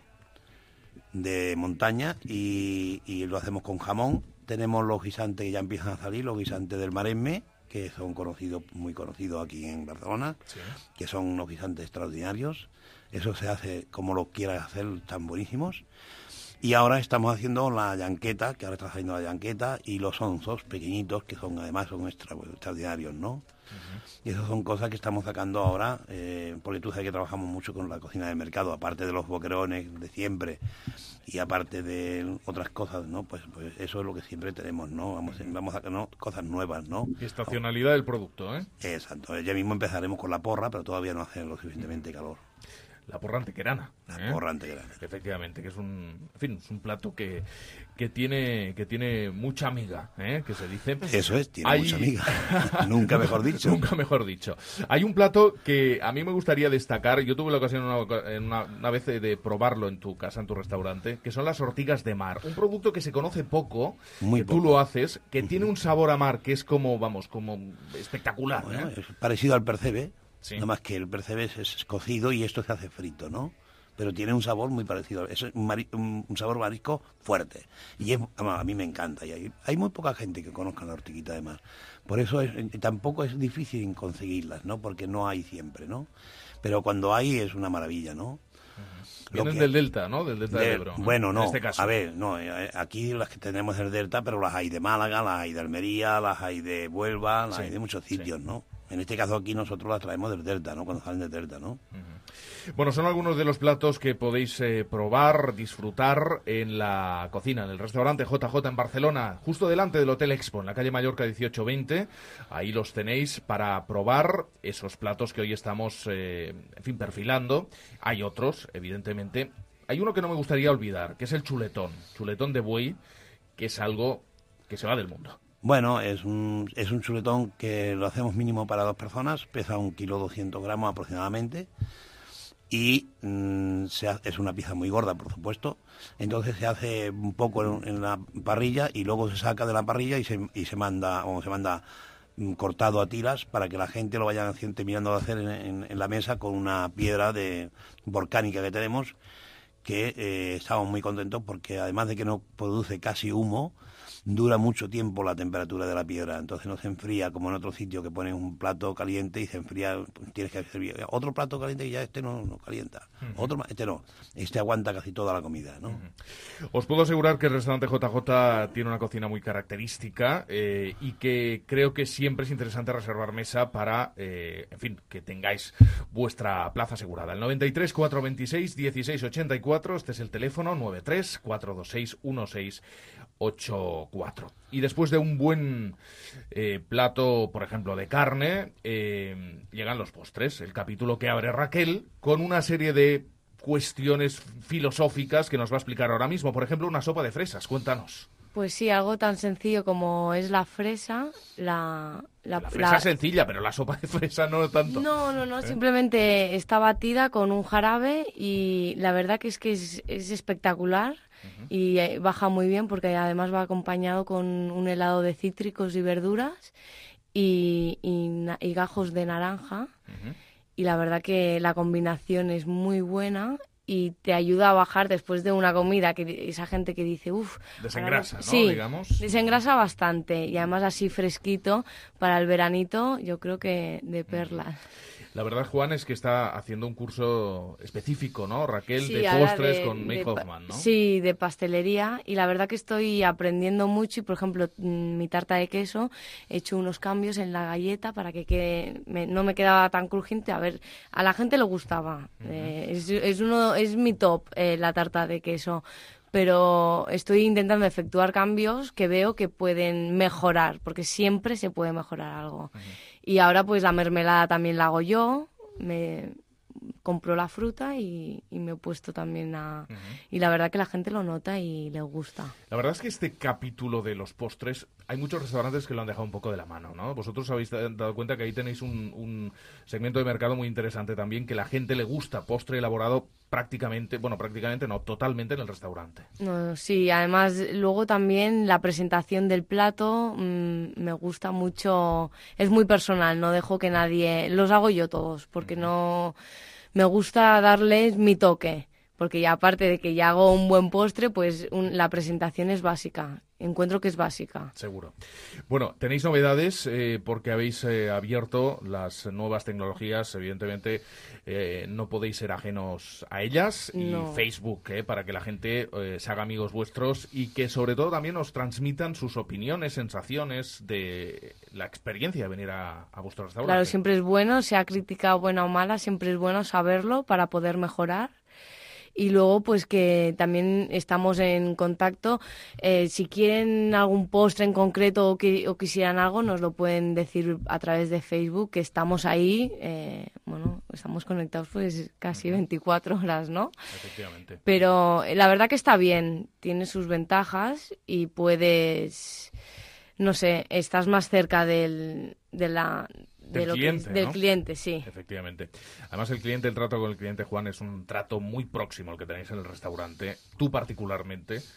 de montaña y, y lo hacemos con jamón. Tenemos los guisantes que ya empiezan a salir, los guisantes del Maresme, que son conocidos, muy conocidos aquí en Barcelona, sí. que son unos guisantes extraordinarios. Eso se hace como lo quieras hacer, están buenísimos. Y ahora estamos haciendo la llanqueta, que ahora está saliendo la llanqueta, y los onzos pequeñitos, que son además son extra, extraordinarios, ¿no? Uh-huh. Y esas son cosas que estamos sacando ahora, eh, porque tú sabes que trabajamos mucho con la cocina de mercado, aparte de los boquerones de siempre, y aparte de otras cosas, ¿no? Pues, pues eso es lo que siempre tenemos, ¿no? Vamos, vamos a sacar, ¿no? Cosas nuevas, ¿no? Y estacionalidad del producto, ¿eh? Exacto. Ya mismo empezaremos con la porra, pero todavía no hace lo suficientemente calor. La porra antequerana. La ¿eh? porra antequerana. Efectivamente, que es un, en fin, es un plato que, que tiene que tiene mucha amiga, ¿eh? Que se dice. Eso es, tiene Hay... mucha amiga. Nunca mejor dicho. Nunca mejor dicho. Hay un plato que a mí me gustaría destacar. Yo tuve la ocasión una, una, una vez de probarlo en tu casa, en tu restaurante, que son las ortigas de mar. Un producto que se conoce poco, Muy que poco. tú lo haces, que uh-huh. tiene un sabor a mar que es como, vamos, como espectacular. Bueno, ¿eh? Es parecido al percebe. Sí. Nada más que el percebe es, es cocido y esto se hace frito, ¿no? Pero tiene un sabor muy parecido. Es un, mari, un, un sabor marisco fuerte. Y es, a mí me encanta. Y hay, hay muy poca gente que conozca la ortiguita de mar. Por eso es, tampoco es difícil conseguirlas, ¿no? Porque no hay siempre, ¿no? Pero cuando hay es una maravilla, ¿no? Vienen que, del Delta, ¿no? Del Delta de, del Ebro. ¿no? Bueno, no. En este caso. A ver, no. Aquí las que tenemos del Delta, pero las hay de Málaga, las hay de Almería, las hay de Huelva, las sí, hay de muchos sitios, sí. ¿no? En este caso aquí nosotros las traemos del Delta, ¿no? Cuando salen del Delta, ¿no? Uh-huh. Bueno, son algunos de los platos que podéis eh, probar, disfrutar en la cocina, en el restaurante J J en Barcelona, justo delante del Hotel Expo, en la calle Mallorca dieciocho veinte. Ahí los tenéis para probar esos platos que hoy estamos, eh, en fin, perfilando. Hay otros, evidentemente. Hay uno que no me gustaría olvidar, que es el chuletón, chuletón de buey, que es algo que se va del mundo. Bueno, es un, es un chuletón que lo hacemos mínimo para dos personas, pesa un kilo doscientos gramos aproximadamente y mmm, se hace, es una pieza muy gorda, por supuesto. Entonces se hace un poco en, en la parrilla y luego se saca de la parrilla y se, y se manda, o se manda mmm, cortado a tiras para que la gente lo vaya terminando de hacer en, en, en la mesa con una piedra de volcánica que tenemos, que eh, estamos muy contentos porque además de que no produce casi humo, dura mucho tiempo la temperatura de la piedra, entonces no se enfría como en otro sitio que pones un plato caliente y se enfría, pues tienes que servir otro plato caliente y ya este no, no calienta, uh-huh. otro este no, este aguanta casi toda la comida, ¿no? Uh-huh. Os puedo asegurar que el restaurante J J tiene una cocina muy característica eh, y que creo que siempre es interesante reservar mesa para, eh, en fin, que tengáis vuestra plaza asegurada. El noventa y tres, cuatrocientos veintiséis, dieciséis ochenta y cuatro, este es el teléfono, noventa y tres, cuatrocientos veintiséis, dieciséis ochenta y cuatro. Y después de un buen eh, plato, por ejemplo, de carne, eh, llegan los postres. El capítulo que abre Raquel con una serie de cuestiones filosóficas que nos va a explicar ahora mismo. Por ejemplo, una sopa de fresas. Cuéntanos. Pues sí, algo tan sencillo como es la fresa. La, la, la fresa la... es sencilla, pero la sopa de fresa no tanto. No, no, no. ¿Eh? Simplemente está batida con un jarabe y la verdad que es que es, es espectacular. Uh-huh. Y baja muy bien porque además va acompañado con un helado de cítricos y verduras y, y, y gajos de naranja. Uh-huh. Y la verdad que la combinación es muy buena y te ayuda a bajar después de una comida, que esa gente que dice, uff... Desengrasa, ¿no? Sí, digamos. Desengrasa bastante y además así fresquito para el veranito, yo creo que de perlas. Uh-huh. La verdad, Juan, es que está haciendo un curso específico, ¿no, Raquel? Sí, de postres de, con May de, Hoffman, ¿no? Sí, de pastelería. Y la verdad que estoy aprendiendo mucho. Y, por ejemplo, mi tarta de queso, he hecho unos cambios en la galleta para que quede, me, no me quedaba tan crujiente. A ver, a la gente le gustaba. Uh-huh. Eh, es, es, uno, es mi top, eh, la tarta de queso. Pero estoy intentando efectuar cambios que veo que pueden mejorar, porque siempre se puede mejorar algo. Uh-huh. Y ahora pues la mermelada también la hago yo, me compro la fruta y, y me he puesto también a... Uh-huh. Y la verdad que la gente lo nota y le gusta. La verdad es que este capítulo de los postres, hay muchos restaurantes que lo han dejado un poco de la mano, ¿no? Vosotros habéis dado cuenta que ahí tenéis un, un segmento de mercado muy interesante también, que la gente le gusta postre elaborado prácticamente, bueno, prácticamente no, totalmente en el restaurante. No, sí, además luego también la presentación del plato mmm, me gusta mucho, es muy personal, no dejo que nadie, los hago yo todos, porque uh-huh. no, me gusta darles mi toque, porque ya aparte de que ya hago un buen postre, pues un, la presentación es básica. Encuentro que es básica. Seguro. Bueno, tenéis novedades eh, porque habéis eh, abierto las nuevas tecnologías. Evidentemente, eh, no podéis ser ajenos a ellas. No. Y Facebook, eh, para que la gente eh, se haga amigos vuestros y que sobre todo también os transmitan sus opiniones, sensaciones de la experiencia de venir a, a vuestro restaurante. Claro, siempre es bueno, sea crítica buena o mala, siempre es bueno saberlo para poder mejorar. Y luego, pues que también estamos en contacto. Eh, si quieren algún postre en concreto o, que, o quisieran algo, nos lo pueden decir a través de Facebook, que estamos ahí. Eh, bueno, estamos conectados pues casi veinticuatro horas, ¿no? Efectivamente. Pero la verdad que está bien, tiene sus ventajas y puedes, no sé, estás más cerca del, de la... De del lo cliente, que es, del ¿no? cliente, sí. Efectivamente. Además, el cliente, el trato con el cliente, Juan, es un trato muy próximo al que tenéis en el restaurante. Tú particularmente eh,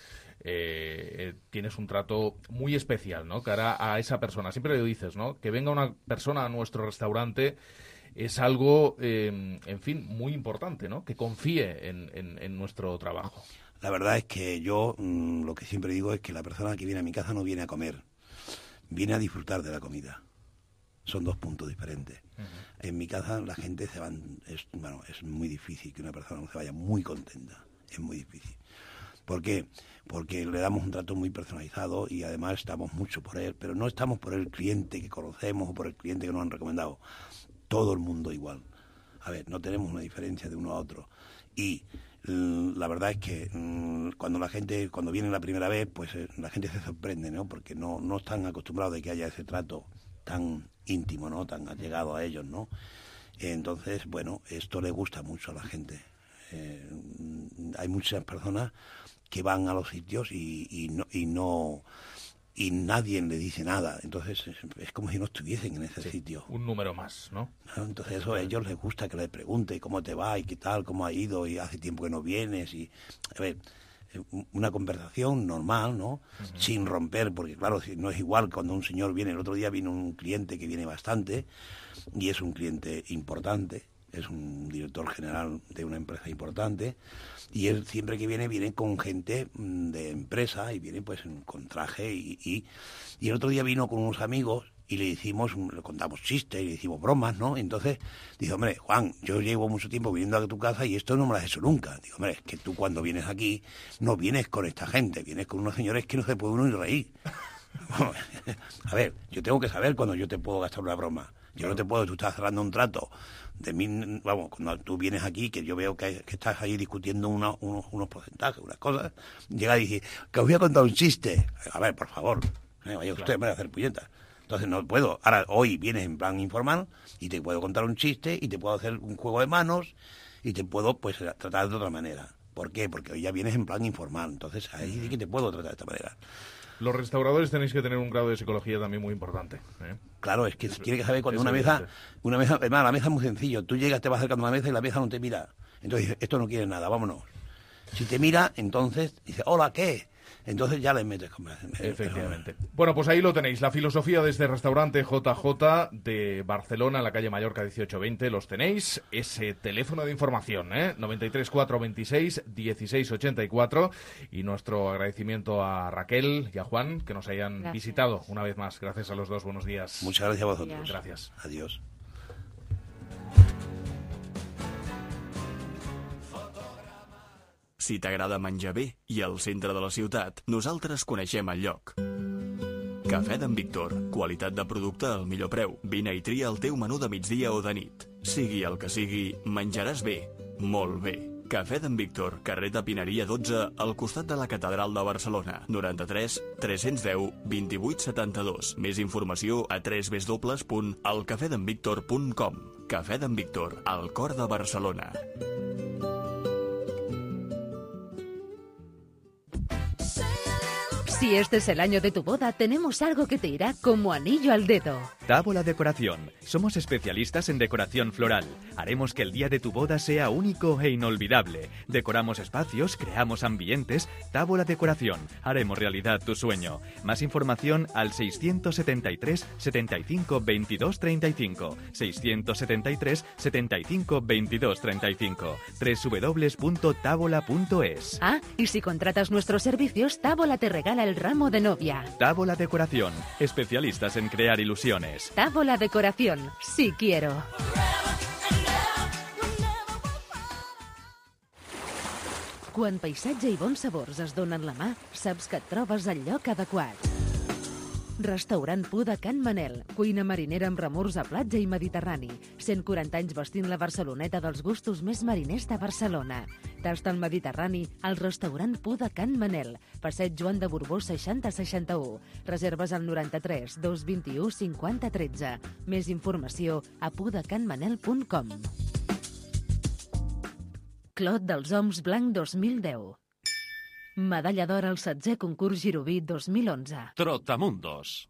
eh, tienes un trato muy especial, ¿no? Cara a esa persona. Siempre lo dices, ¿no? Que venga una persona a nuestro restaurante es algo, eh, en fin, muy importante, ¿no? Que confíe en, en, en nuestro trabajo. La verdad es que yo mmm, lo que siempre digo es que la persona que viene a mi casa no viene a comer, viene a disfrutar de la comida. Son dos puntos diferentes. Uh-huh. En mi casa la gente se va, es, bueno, es muy difícil que una persona se vaya muy contenta, es muy difícil. ¿Por qué? Porque le damos un trato muy personalizado y además estamos mucho por él, pero no estamos por el cliente que conocemos o por el cliente que nos han recomendado. Todo el mundo igual. A ver, no tenemos una diferencia de uno a otro. Y la verdad es que cuando la gente, cuando viene la primera vez, pues la gente se sorprende, ¿no? Porque no, no están acostumbrados de que haya ese trato tan íntimo, ¿no? Tan allegado a ellos, ¿no? Entonces, bueno, esto le gusta mucho a la gente. Eh, hay muchas personas que van a los sitios y, y no... Y no y nadie le dice nada, entonces es, es como si no estuviesen en ese sí, sitio. Un número más, ¿no? Entonces eso a ellos les gusta que les pregunte cómo te va y qué tal, cómo ha ido y hace tiempo que no vienes y, a ver, una conversación normal, ¿no? Uh-huh. Sin romper, porque claro, no es igual cuando un señor viene. El otro día vino un cliente que viene bastante y es un cliente importante, es un director general de una empresa importante, y él siempre que viene, viene con gente de empresa y viene pues con traje y, y, y el otro día vino con unos amigos y le hicimos, le contamos chistes y le hicimos bromas, ¿no? Entonces dice, hombre, Juan, yo llevo mucho tiempo viniendo a tu casa y esto no me lo has hecho nunca. Digo, hombre, es que tú cuando vienes aquí no vienes con esta gente, vienes con unos señores que no se puede uno ni reír. A ver, yo tengo que saber cuando yo te puedo gastar una broma. Yo no te puedo, tú estás cerrando un trato de mí, vamos, cuando tú vienes aquí, que yo veo que, que estás ahí discutiendo una, unos, unos porcentajes, unas cosas, llega y dice, que os voy a contar un chiste. A ver, por favor, eh, vaya usted a hacer puñetas. Entonces no puedo. Ahora, hoy vienes en plan informal y te puedo contar un chiste y te puedo hacer un juego de manos y te puedo, pues, tratar de otra manera. ¿Por qué? Porque hoy ya vienes en plan informal. Entonces ahí sí que te puedo tratar de esta manera. Los restauradores tenéis que tener un grado de psicología también muy importante, ¿eh? Claro, es que tiene que saber cuando una mesa, una mesa, además, la mesa es muy sencillo. Tú llegas, te vas acercando a la mesa y la mesa no te mira. Entonces dices, esto no quiere nada, vámonos. Si te mira, entonces dice, hola, ¿qué? Entonces ya les metes con... Efectivamente. Bueno, pues ahí lo tenéis. La filosofía de este restaurante J J de Barcelona, en la calle Mallorca dieciocho veinte. Los tenéis. Ese teléfono de información, ¿eh? noventa y tres, cuatrocientos veintiséis, dieciséis ochenta y cuatro. Y nuestro agradecimiento a Raquel y a Juan, que nos hayan gracias. visitado una vez más. Gracias a los dos. Buenos días. Muchas gracias a vosotros. Gracias. Adiós. Si t'agrada menjar bé i al centre de la ciutat, nosaltres coneixem el lloc. Cafè d'en Víctor. Qualitat de producte al millor preu. Vine i tria el teu menú de migdia o de nit. Sigui el que sigui, menjaràs bé. Molt bé. Cafè d'en Víctor, carrer de Pineria dotze, al costat de la Catedral de Barcelona. noranta-tres, tres-cents deu, vint-i-vuit setanta-dos. Més informació a w w w punt el cafè d'en víctor punt com. Cafè d'en Víctor, al cor de Barcelona. Si este es el año de tu boda, tenemos algo que te irá como anillo al dedo. Tábola Decoración. Somos especialistas en decoración floral. Haremos que el día de tu boda sea único e inolvidable. Decoramos espacios, creamos ambientes. Tábola Decoración. Haremos realidad tu sueño. Más información al seiscientos setenta y tres, setenta y cinco, veintidós treinta y cinco. seiscientos setenta y tres, setenta y cinco, veintidós treinta y cinco. doble u doble u doble u punto tábola punto es. Ah, y si contratas nuestros servicios, Tábola te regala el ramo de novia. Tábola Decoración. Especialistas en crear ilusiones. Tábola Decoración. Sí quiero. Quan paisatge i bons sabors es donen la mà, saps que et trobes al lloc adequat. Restaurant Puda Can Manel, cuina marinera amb remors a platja i mediterrani. cent quaranta anys vestint la Barceloneta dels gustos més mariners de Barcelona. Tast al Mediterrani, al restaurant Puda Can Manel, passeig Joan de Borbó seixanta seixanta-u. Reserves al noranta-tres, dos vint-i-u, cinquanta tretze. Més informació a pudacanmanel punt com. Clot dels Oms Blanc dos mil deu. Medalla d'or al setzè concurs Giroví dos mil onze. Trotamundos.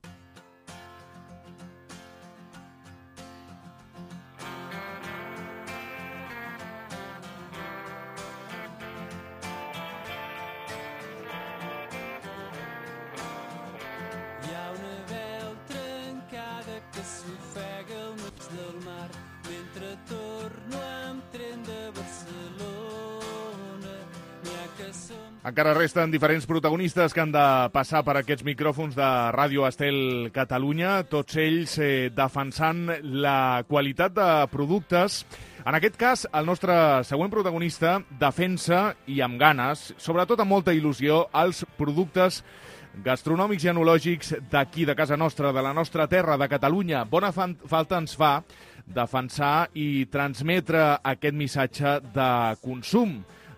Hi ha una veu trencada que s'ofega al mig del mar mentre torno amb tren de Barcelona. N'hi ha que som... Encara resten diferents protagonistes que han de passar per aquests micròfons de Ràdio Estel Catalunya, tots ells eh, defensant la qualitat de productes. En aquest cas, el nostre següent protagonista defensa, i amb ganes, sobretot amb molta il·lusió, els productes gastronòmics i enològics d'aquí, de casa nostra, de la nostra terra, de Catalunya. Bona falta ens fa defensar i transmetre aquest missatge de consum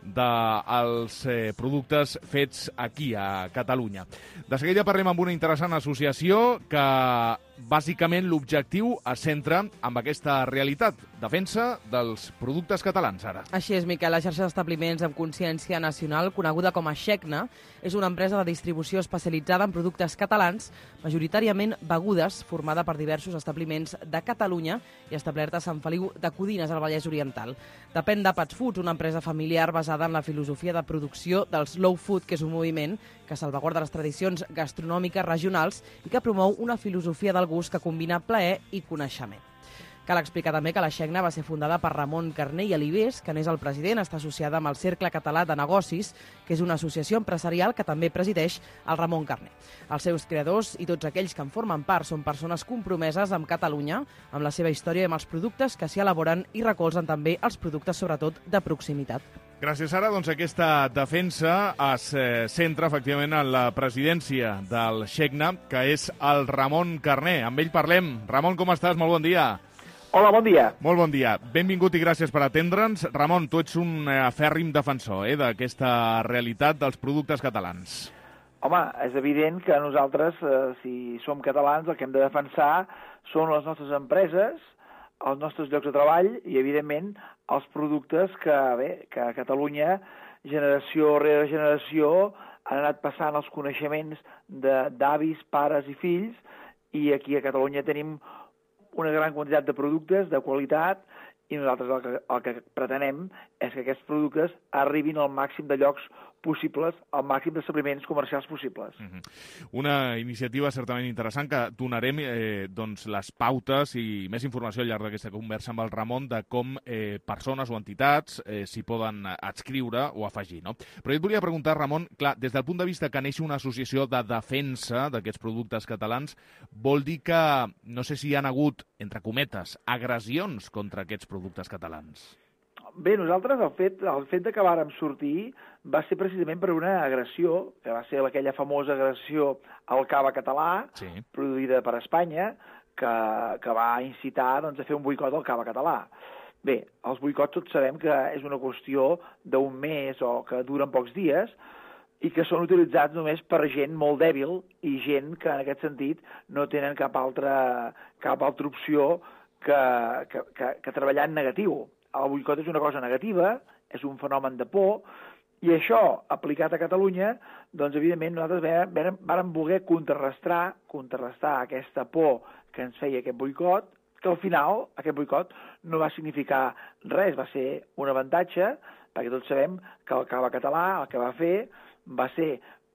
dels eh, productes fets aquí, a Catalunya. De seguida parlem amb una interessant associació que bàsicament l'objectiu es centra en aquesta realitat, defensa dels productes catalans ara. Així és, Miquel, la xarxa d'establiments amb consciència nacional, coneguda com a Xecna, és una empresa de distribució especialitzada en productes catalans, majoritàriament begudes, formada per diversos establiments de Catalunya i establerta a Sant Feliu de Codines, al Vallès Oriental. Depèn de Pats Foods, una empresa familiar basada en la filosofia de producció del slow food, que és un moviment que salvaguarda les tradicions gastronòmiques regionals i que promou una filosofia del gust que combina plaer i coneixement. Cal explicar també que la Xecna va ser fundada per Ramon Carné i Alibés, que n'és el president, està associada amb el Cercle Català de Negocis, que és una associació empresarial que també presideix el Ramon Carné. Els seus creadors i tots aquells que en formen part són persones compromeses amb Catalunya, amb la seva història i amb els productes que s'hi elaboren i recolzen també els productes, sobretot, de proximitat. Gràcies, Sara. Doncs aquesta defensa es eh, centra efectivament en la presidència del Xecna, que és el Ramon Carné. Amb ell parlem. Ramon, com estàs? Molt bon dia. Hola, bon dia. Molt bon dia. Benvingut i gràcies per atendre'ns. Ramon, tu ets un eh, fèrrim defensor eh, d'aquesta realitat dels productes catalans. Home, és evident que nosaltres, eh, si som catalans, el que hem de defensar són les nostres empreses, els nostres llocs de treball i, evidentment, els productes que, bé, que a Catalunya, generació rere generació, han anat passant els coneixements d'avis, pares i fills, i aquí a Catalunya tenim una gran quantitat de productes de qualitat i nosaltres el que, el que pretenem és que aquests productes arribin al màxim de llocs possibles, al màxim d'establiments comercials possibles. Uh-huh. Una iniciativa certament interessant que donarem eh, doncs, les pautes i més informació al llarg d'aquesta conversa amb el Ramon de com eh, persones o entitats eh, s'hi poden adscriure o afegir. No? Però jo et volia preguntar, Ramon, clar, des del punt de vista que neixi una associació de defensa d'aquests productes catalans, vol dir que no sé si hi ha hagut, entre cometes, agressions contra aquests productes catalans. Bé, nosaltres el fet, el fet de que vàrem sortir va ser precisament per una agressió, que va ser aquella famosa agressió al cava català, sí, produïda per Espanya, que, que va incitar doncs, a fer un boicot al cava català. Bé, els boicots tots sabem que és una qüestió d'un mes o que duren pocs dies i que són utilitzats només per gent molt dèbil i gent que en aquest sentit no tenen cap altra, cap altra opció que, que, que, que treballar en negatiu. El boicot és una cosa negativa, és un fenomen de por, i això, aplicat a Catalunya, doncs, evidentment, nosaltres vàrem, vàrem voler contrarrestar, contrarrestar aquesta por que ens feia aquest boicot, que al final aquest boicot no va significar res, va ser un avantatge, perquè tots sabem que el cava català el que va fer va ser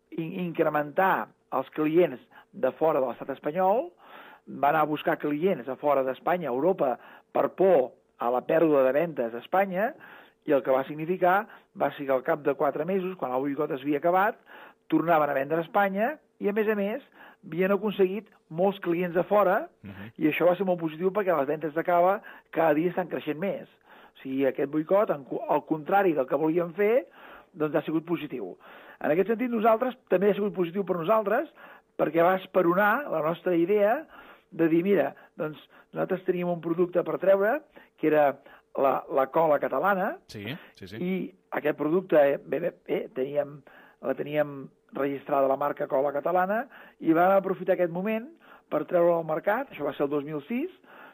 incrementar els clients de fora de l'estat espanyol, va anar a buscar clients a fora d'Espanya, a Europa, per por a la pèrdua de ventes a Espanya, i el que va significar va ser que al cap de quatre mesos, quan el boicot es havia acabat, tornaven a vendre a Espanya i, a més a més, havien aconseguit molts clients a fora, uh-huh. i això va ser molt positiu perquè les ventes de cava cada dia estan creixent més. O sigui, aquest boicot, al contrari del que volíem fer, doncs ha sigut positiu. En aquest sentit, nosaltres també ha sigut positiu per nosaltres, perquè va esperonar la nostra idea de dir, mira, doncs nosaltres teníem un producte per treure, que era la, la cola catalana, sí, sí, sí. i aquest producte bé, bé, bé, teníem, la teníem registrada la marca cola catalana, i vam aprofitar aquest moment per treure-la al mercat, això va ser el dos mil sis,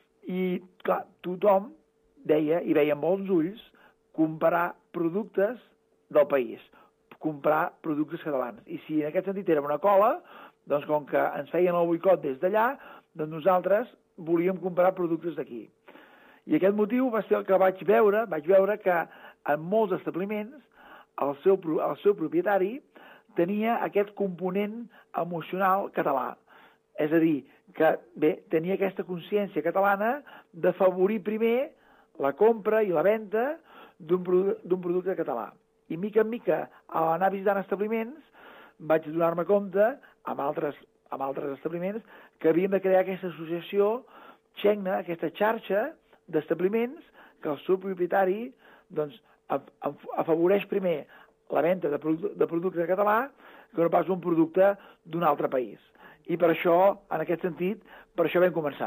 i clar, tothom deia, i veia amb bons ulls, comprar productes del país, comprar productes catalans. I si en aquest sentit era una cola, doncs com que ens feien el boicot des d'allà, doncs nosaltres volíem comprar productes d'aquí. I aquest motiu va ser el que vaig veure, vaig veure que en molts establiments el seu, el seu propietari tenia aquest component emocional català. És a dir, que bé, tenia aquesta consciència catalana d'afavorir primer la compra i la venda d'un produ d'un producte català. I mica en mica, a anar visitant establiments, vaig donar-me compte, amb altres, amb altres establiments, que havíem de crear aquesta associació Xecna, aquesta xarxa d'establiments que el seu propietari doncs, afavoreix primer la venda de, produ de producte català que no pas un producte d'un altre país. I per això, en aquest sentit, per això vam començar.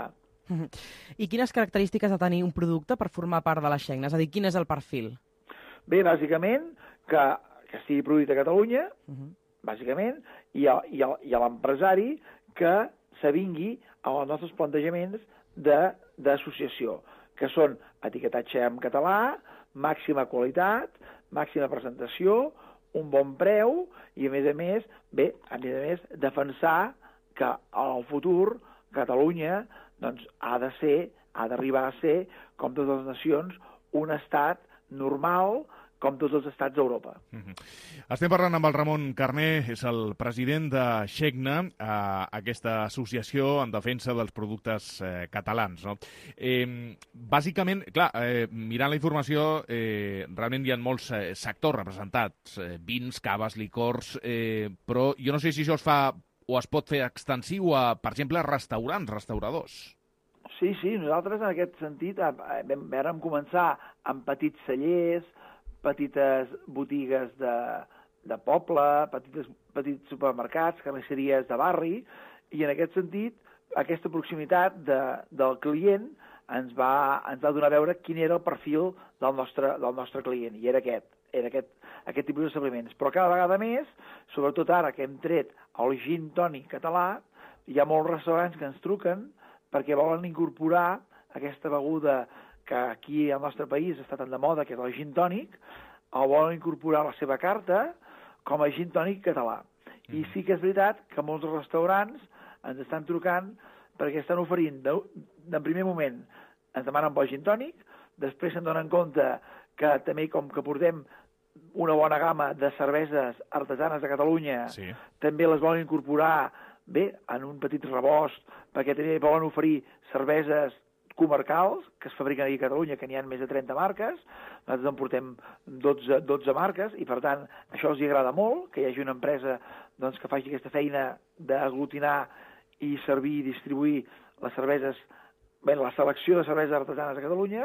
I quines característiques ha de tenir un producte per formar part de la Xegna? És a dir, quin és el perfil? Bé, bàsicament, que, que estigui produït a Catalunya, uh -huh. bàsicament, i a, i a, i a l'empresari que s'avingui als nostres plantejaments d'associació, que són etiquetatge en català, màxima qualitat, màxima presentació, un bon preu i, a més a més, bé, a més a més, defensar que al futur Catalunya doncs, ha de ser, ha d'arribar a ser, com totes les nacions, un estat normal com tots els estats d'Europa. Mm-hmm. Estem parlant amb el Ramon Carné, és el president de Xegna, eh, aquesta associació en defensa dels productes eh, catalans. No? Eh, bàsicament, clar, eh, mirant la informació, eh, realment hi ha molts eh, sectors representats, eh, vins, caves, licors, eh, però jo no sé si això es fa o es pot fer extensiu a, per exemple, restaurants, restauradors. Sí, sí, nosaltres en aquest sentit vam, vam començar amb petits cellers, petites botigues de, de poble, petites, petits supermercats, carnisseries de barri, i en aquest sentit, aquesta proximitat de, del client ens va, ens va donar a veure quin era el perfil del nostre, del nostre client, i era aquest, era aquest, aquest tipus d'establiments. Però cada vegada més, sobretot ara que hem tret el gin tònic català, hi ha molts restaurants que ens truquen perquè volen incorporar aquesta beguda que aquí al nostre país està tan de moda, que és el gin tònic, el volen incorporar a la seva carta com a gin tònic català. Mm. I sí que és veritat que molts restaurants ens estan trucant perquè estan oferint, de, de primer moment, ens demanen pel gin tònic, després se'n donen compte que també, com que portem una bona gamma de cerveses artesanes de Catalunya, sí. també les volen incorporar bé en un petit rebost, perquè també volen oferir cerveses comarcals, que es fabriquen aquí a Catalunya, que n'hi ha més de trenta marques, nosaltres en portem dotze, dotze marques, i per tant això els agrada molt, que hi hagi una empresa doncs, que faci aquesta feina d'aglutinar i servir i distribuir les cerveses, bé, la selecció de cerveses artesanes a Catalunya,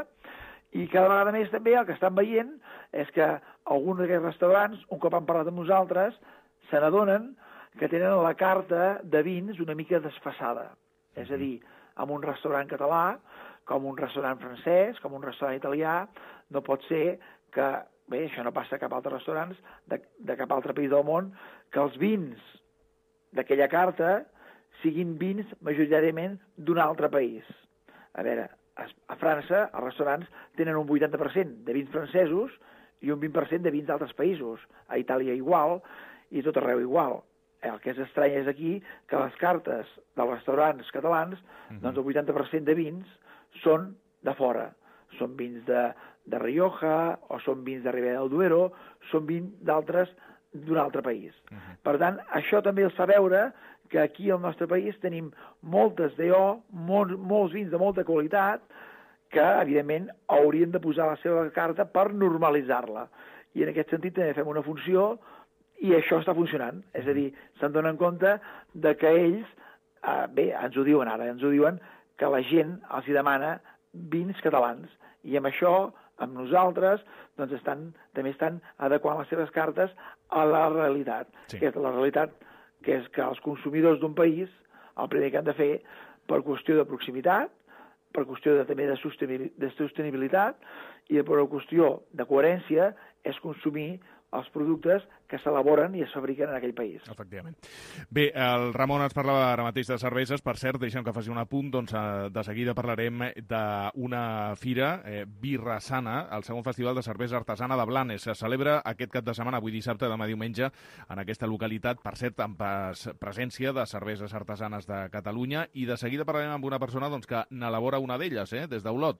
i cada vegada més també el que estan veient és que alguns d'aquests restaurants, un cop han parlat amb nosaltres, se n'adonen que tenen la carta de vins una mica desfasada. És a dir, en un restaurant català, com un restaurant francès, com un restaurant italià, no pot ser que, bé, això no passa a cap altre restaurants de, de cap altre país del món, que els vins d'aquella carta siguin vins majoritàriament d'un altre país. A veure, a França els restaurants tenen un vuitanta per cent de vins francesos i un vint per cent de vins d'altres països. A Itàlia igual i tot arreu igual. El que és estrany és aquí que les cartes dels restaurants catalans, uh-huh. doncs el vuitanta per cent de vins són de fora. Són vins de, de Rioja, o són vins de Ribera del Duero, són vins d'altres d'un altre país. Uh-huh. Per tant, això també els fa veure que aquí al nostre país tenim moltes D O, molts, molts vins de molta qualitat, que, evidentment, haurien de posar la seva carta per normalitzar-la. I en aquest sentit també fem una funció i això està funcionant. És a dir, se'n donen compte de que ells, eh, bé, ens ho diuen ara, ens ho diuen, que la gent els hi demana vins catalans. I amb això, amb nosaltres, doncs estan, també estan adequant les seves cartes a la realitat. Sí. Que és la realitat que és que els consumidors d'un país, el primer que han de fer, per qüestió de proximitat, per qüestió de, també de sostenibilitat i per una qüestió de coherència, és consumir els productes que s'elaboren i es fabriquen en aquell país. Efectivament. Bé, el Ramon ens parlava ara mateix de cerveses. Per cert, deixem que faci un apunt, doncs de seguida parlarem d'una fira, eh, Birra Sana, el segon festival de cervesa artesana de Blanes. Se celebra aquest cap de setmana, avui dissabte, demà diumenge, en aquesta localitat, per cert, amb presència de cerveses artesanes de Catalunya, i de seguida parlarem amb una persona doncs, que n'elabora una d'elles, eh, des d'Olot,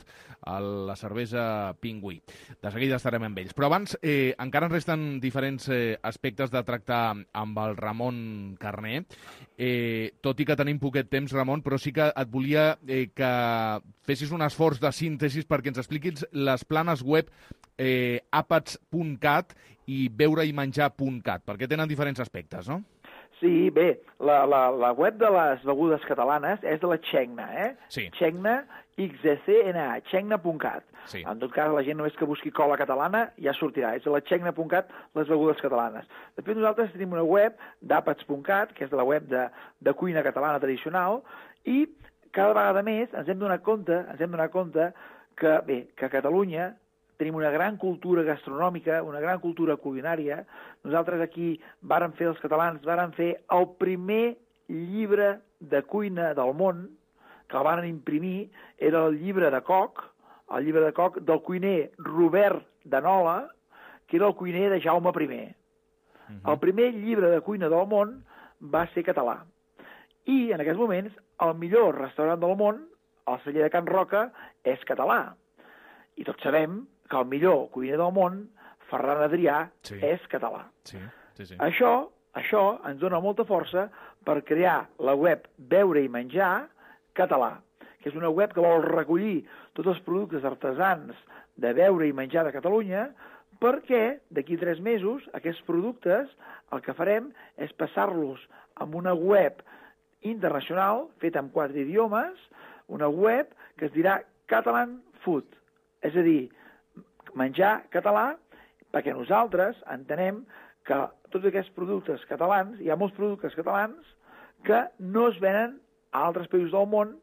la cervesa Pingüí. De seguida estarem amb ells. Però abans, eh, encara ens resten diferents eh, aspectes de tractar amb el Ramon Carné. Eh, tot i que tenim poquet temps, Ramon, però sí que et volia eh, que fessis un esforç de síntesi perquè ens expliquis les planes web eh, àpats punt cat i beure-i-menjar punt cat, perquè tenen diferents aspectes, no? Sí, bé, la, la, la web de les begudes catalanes és de la Xegna, eh? Sí. Xegna, X E C N A, xegna punt cat. Sí. En tot cas, la gent només que busqui cola catalana ja sortirà. És a la xegna punt cat, les begudes catalanes. Després nosaltres tenim una web d'àpats punt cat, que és de la web de, de cuina catalana tradicional, i cada vegada més ens hem donat compte, ens hem donat compte que, bé, que a Catalunya tenim una gran cultura gastronòmica, una gran cultura culinària. Nosaltres aquí vàrem fer, els catalans, vàrem fer el primer llibre de cuina del món, que el van imprimir, era el llibre de Coc, el llibre de Coc del cuiner Robert de Nola, que era el cuiner de Jaume primer. Uh-huh. El primer llibre de cuina del món va ser català. I, en aquests moments, el millor restaurant del món, el celler de Can Roca, és català. I tots sabem que el millor cuiner del món, Ferran Adrià, sí. és català. Sí, sí, sí. Això, això ens dona molta força per crear la web Beure i Menjar Català, que és una web que vol recollir tots els productes artesans de beure i menjar de Catalunya, perquè d'aquí tres mesos aquests productes el que farem és passar-los amb una web internacional feta en quatre idiomes, una web que es dirà Catalan Food, és a dir, menjar català, perquè nosaltres entenem que tots aquests productes catalans, hi ha molts productes catalans que no es venen a altres països del món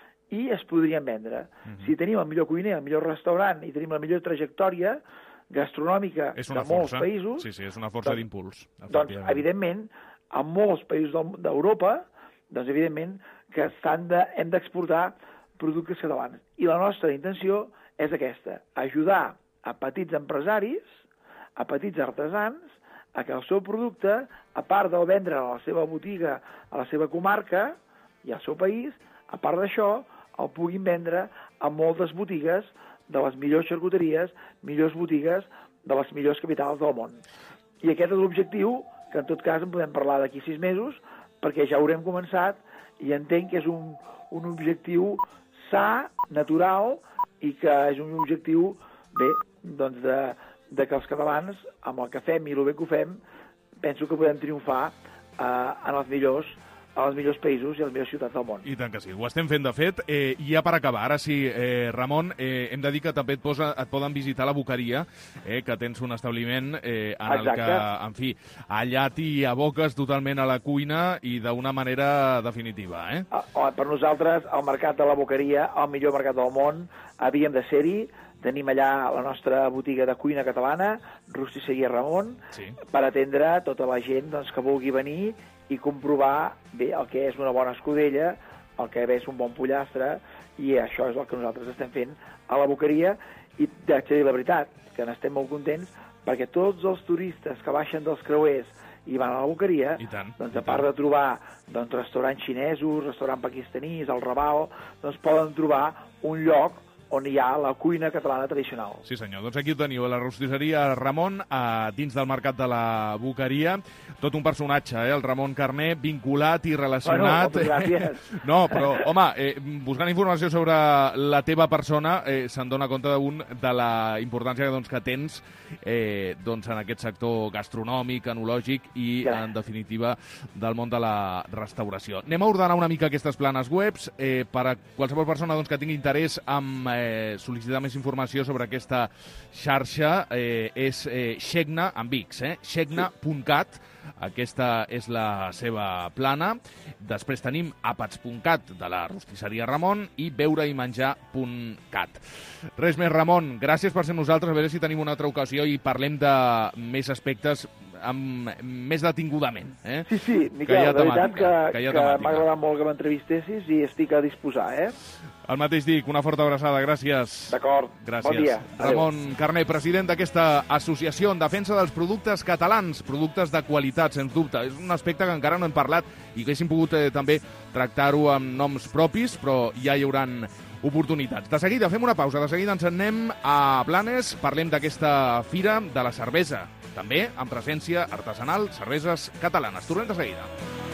i es podrien vendre. Mm-hmm. Si tenim el millor cuiner, el millor restaurant i tenim la millor trajectòria gastronòmica de molts força. països... Sí, sí, és una força doncs, d'impuls. Doncs, evidentment, en molts països d'Europa, doncs, evidentment, que de, hem d'exportar productes catalans. I la nostra intenció és aquesta, ajudar a petits empresaris, a petits artesans, a que el seu producte, a part de vendre a la seva botiga, a la seva comarca i al seu país, a part d'això, el puguin vendre a moltes botigues de les millors xarcuteries, millors botigues de les millors capitals del món. I aquest és l'objectiu, que en tot cas en podem parlar d'aquí sis mesos, perquè ja haurem començat i entenc que és un, un objectiu sa, natural, i que és un objectiu, bé, doncs de, de que els catalans, amb el que fem i el bé que ho fem, penso que podem triomfar eh, en els millors als millors països i a les millors ciutats del món. I tant que sí, ho estem fent de fet. Eh, I ja per acabar, ara sí, eh, Ramon, eh, hem de dir que també et, posa, et poden visitar la Boqueria, eh, que tens un establiment eh, en Exacte. el que, en fi, allà t'hi aboques totalment a la cuina i d'una manera definitiva. Eh? Ah, per nosaltres, el mercat de la Boqueria, el millor mercat del món, havíem de ser-hi. Tenim allà la nostra botiga de cuina catalana, Rostisseria Ramon, sí. per atendre tota la gent doncs, que vulgui venir i comprovar bé el que és una bona escudella, el que és un bon pollastre, i això és el que nosaltres estem fent a la Boqueria. I t'haig de dir la veritat, que n'estem molt contents, perquè tots els turistes que baixen dels creuers i van a la Boqueria, doncs a part de trobar doncs, restaurants xinesos, restaurants pakistanís, el Raval, doncs poden trobar un lloc on hi ha la cuina catalana tradicional. Sí, senyor. Doncs aquí ho teniu, a la rostisseria Ramon, a dins del mercat de la Boqueria. Tot un personatge, eh? El Ramon Carné, vinculat i relacionat. Bueno, moltes gràcies. No, però, home, eh, buscant informació sobre la teva persona, eh, se'n dona compte d'un de la importància doncs, que tens eh, doncs, en aquest sector gastronòmic, enològic i, ja. en definitiva, del món de la restauració. Anem a ordenar una mica aquestes planes webs eh, per a qualsevol persona doncs, que tingui interès en eh, sol·licitar més informació sobre aquesta xarxa. Eh, és eh, Xegna, amb X, eh? xegna punt cat. Aquesta és la seva plana. Després tenim àpats punt cat de la rostisseria Ramon i beureimenjar punt cat. Res més, Ramon. Gràcies per ser nosaltres. A veure si tenim una altra ocasió i parlem de més aspectes amb més detingudament. Eh? Sí, sí, Miquel, de veritat que, que, que m'ha agradat molt que m'entrevistessis i estic a disposar, eh? El mateix dic, una forta abraçada, gràcies. D'acord, bon dia. Ramon Carné, president d'aquesta associació en defensa dels productes catalans, productes de qualitat, sens dubte. És un aspecte que encara no hem parlat i que haguéssim pogut eh, també tractar-ho amb noms propis, però ja hi hauran oportunitats. De seguida, fem una pausa, de seguida ens anem a Blanes, parlem d'aquesta fira de la cervesa, també amb presència artesanal, cerveses catalanes. Tornem de seguida.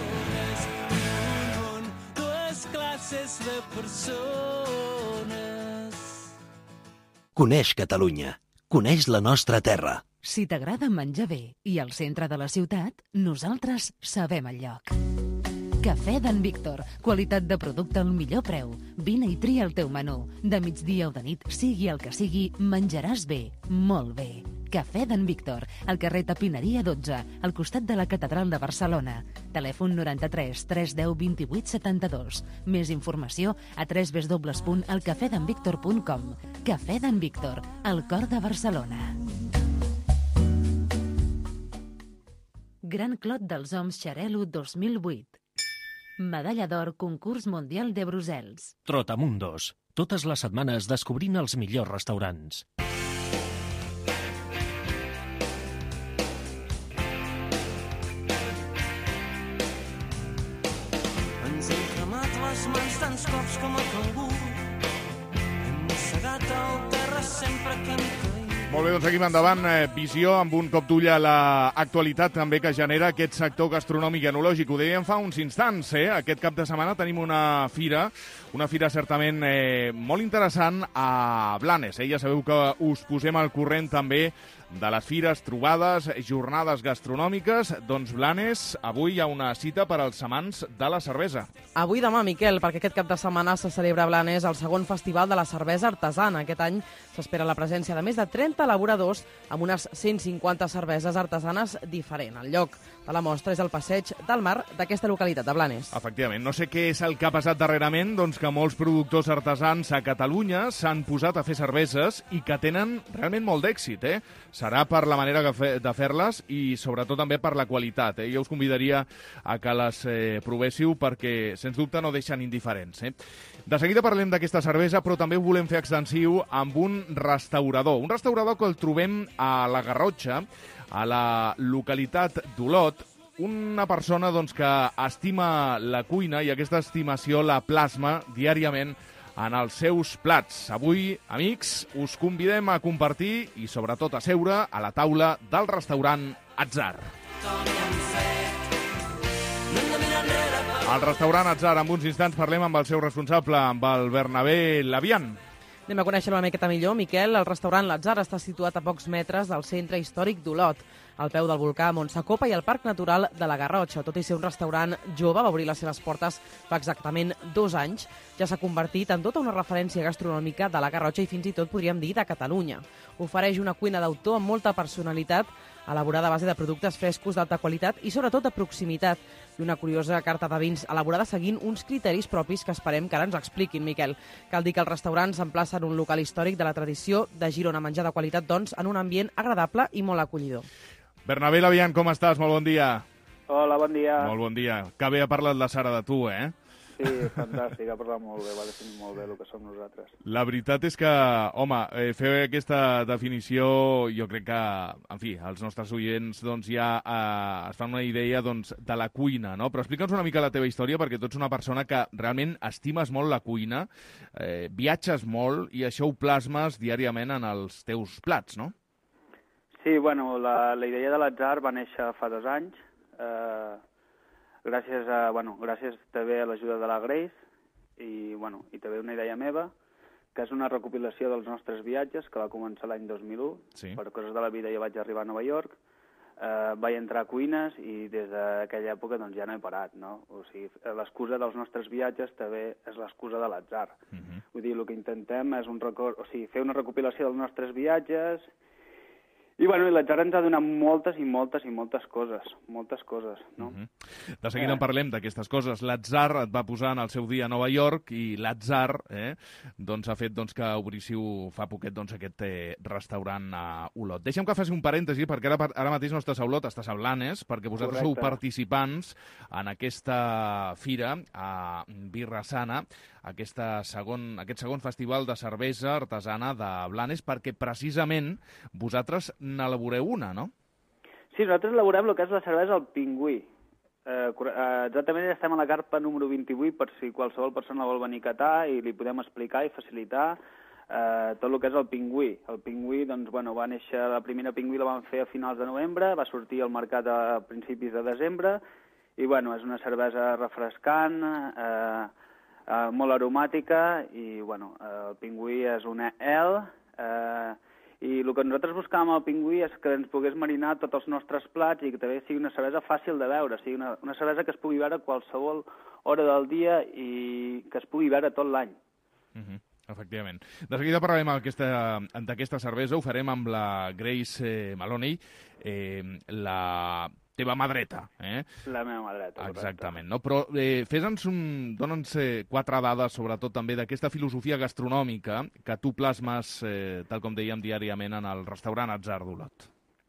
De persones. Coneix Catalunya. Coneix la nostra terra. Si t'agrada menjar bé i al centre de la ciutat, nosaltres sabem el lloc. Cafè d'en Víctor. Qualitat de producte al millor preu. Vine i tria el teu menú. De migdia o de nit, sigui el que sigui, menjaràs bé, molt bé. Cafè d'en Víctor, al carrer Tapineria dotze, al costat de la Catedral de Barcelona. Telèfon noranta-tres tres deu vint-i-vuit setanta-dos. Més informació a w w w punt el cafè d'en víctor punt com. Cafè d'en Víctor, al cor de Barcelona. Gran Clot dels Homs Xarel·lo dos mil vuit. Medalla d'or Concurs Mundial de Brussels. Trotamundos. Totes les setmanes descobrint els millors restaurants. Ens hem cremat les mans tants cops com a cangur. Hem mossegat el terra sempre que hem caït. Molt bé, doncs seguim endavant. Eh, visió amb un cop d'ull a l'actualitat també que genera aquest sector gastronòmic i enològic. Ho dèiem fa uns instants, eh? Aquest cap de setmana tenim una fira, una fira certament eh, molt interessant a Blanes. Eh? Ja sabeu que us posem al corrent també de les fires, trobades, jornades gastronòmiques. Doncs Blanes, avui hi ha una cita per als amants de la cervesa. Avui demà, Miquel, perquè aquest cap de setmana se celebra a Blanes el segon festival de la cervesa artesana. Aquest any s'espera la presència de més de trenta elaboradors amb unes cent cinquanta cerveses artesanes diferents. El lloc de la mostra és el Passeig del Mar d'aquesta localitat de Blanes. Efectivament. No sé què és el que ha passat darrerament, doncs que molts productors artesans a Catalunya s'han posat a fer cerveses i que tenen realment molt d'èxit, eh? Serà per la manera de fer-les i sobretot també per la qualitat. Eh? Jo us convidaria a que les eh, provéssiu perquè, sens dubte, no deixen indiferents. Eh? De seguida parlem d'aquesta cervesa, però també ho volem fer extensiu amb un restaurador. Un restaurador que el trobem a la Garrotxa, a la localitat d'Olot, una persona doncs, que estima la cuina i aquesta estimació la plasma diàriament en els seus plats. Avui, amics, us convidem a compartir i sobretot a seure a la taula del restaurant Atzar. Al restaurant Atzar, en uns instants parlem amb el seu responsable, amb el Bernabé Labian. Anem a conèixer una miqueta millor, Miquel. El restaurant L'Atzar està situat a pocs metres del centre històric d'Olot, al peu del volcà Montsacopa i al Parc Natural de la Garrotxa. Tot i ser un restaurant jove, va obrir les seves portes fa exactament dos anys. Ja s'ha convertit en tota una referència gastronòmica de la Garrotxa i fins i tot podríem dir de Catalunya. Ofereix una cuina d'autor amb molta personalitat, elaborada a base de productes frescos d'alta qualitat i sobretot de proximitat. I una curiosa carta de vins elaborada seguint uns criteris propis que esperem que ara ens expliquin, Miquel. Cal dir que el restaurant s'emplaça en un local històric de la tradició de Girona, menjar de qualitat, doncs, en un ambient agradable i molt acollidor. Bernabé Labian, com estàs? Molt bon dia. Hola, bon dia. Molt bon dia. Que bé ha parlat la Sara de tu, eh? Sí, fantàstic, ha parlat molt bé, va definir molt bé el que som nosaltres. La veritat és que, home, eh, fer aquesta definició, jo crec que, en fi, els nostres oients doncs, ja eh, es fan una idea doncs, de la cuina, no? Però explica'ns una mica la teva història, perquè tu ets una persona que realment estimes molt la cuina, eh, viatges molt i això ho plasmes diàriament en els teus plats, no? Sí, bueno, la, la idea de l'Atzar va néixer fa dos anys, eh, gràcies a, bueno, gràcies també a l'ajuda de la Grace i, bueno, i també una idea meva, que és una recopilació dels nostres viatges, que va començar l'any dos mil u. Sí. Per coses de la vida jo vaig arribar a Nova York, eh, vaig entrar a cuines i des d'aquella època doncs, ja no he parat, no? O sigui, l'excusa dels nostres viatges també és l'excusa de l'Atzar. Uh-huh. Vull dir, el que intentem és un record, o sigui, fer una recopilació dels nostres viatges. I, bueno, i l'Atzar ens ha donat moltes i moltes i moltes coses, moltes coses, no? Uh-huh. De seguida en parlem d'aquestes coses. L'Atzar et va posar en el seu dia a Nova York i l'Atzar eh, doncs, ha fet doncs, que obríssiu fa poquet doncs, aquest eh, restaurant a Olot. Deixa'm que faci un parèntesi, perquè ara, ara mateix no estàs a Olot, estàs a Blanes, perquè vosaltres Correcte. Sou participants en aquesta fira a Birra Sana, aquesta segon, aquest segon festival de cervesa artesana de Blanes, perquè precisament vosaltres n'elaboreu una, no? Sí, nosaltres elaborem el que és la cervesa al Pingüí. Eh, exactament estem a la carpa número vint-i-vuit per si qualsevol persona vol venir a catar i li podem explicar i facilitar eh, tot el que és el Pingüí. El Pingüí, doncs, bueno, va néixer, la primera Pingüí la vam fer a finals de novembre, va sortir al mercat a principis de desembre i, bueno, és una cervesa refrescant, eh, eh, molt aromàtica i, bueno, eh, el Pingüí és una ale, eh, i el que nosaltres buscàvem al Pingüí és que ens pogués marinar tots els nostres plats i que també sigui una cervesa fàcil de beure, sigui una, una cervesa que es pugui beure a qualsevol hora del dia i que es pugui beure tot l'any. Uh-huh. Efectivament. De seguida parlarem d'aquesta cervesa, ho farem amb la Grace eh, Maloney, eh, la teva mà dreta. Eh? La meva mà dreta. Exactament. No? Però eh, fes-nos un... Dóna'ns eh, quatre dades, sobretot també, d'aquesta filosofia gastronòmica que tu plasmes, eh, tal com dèiem, diàriament en el restaurant Atzar d'Olot.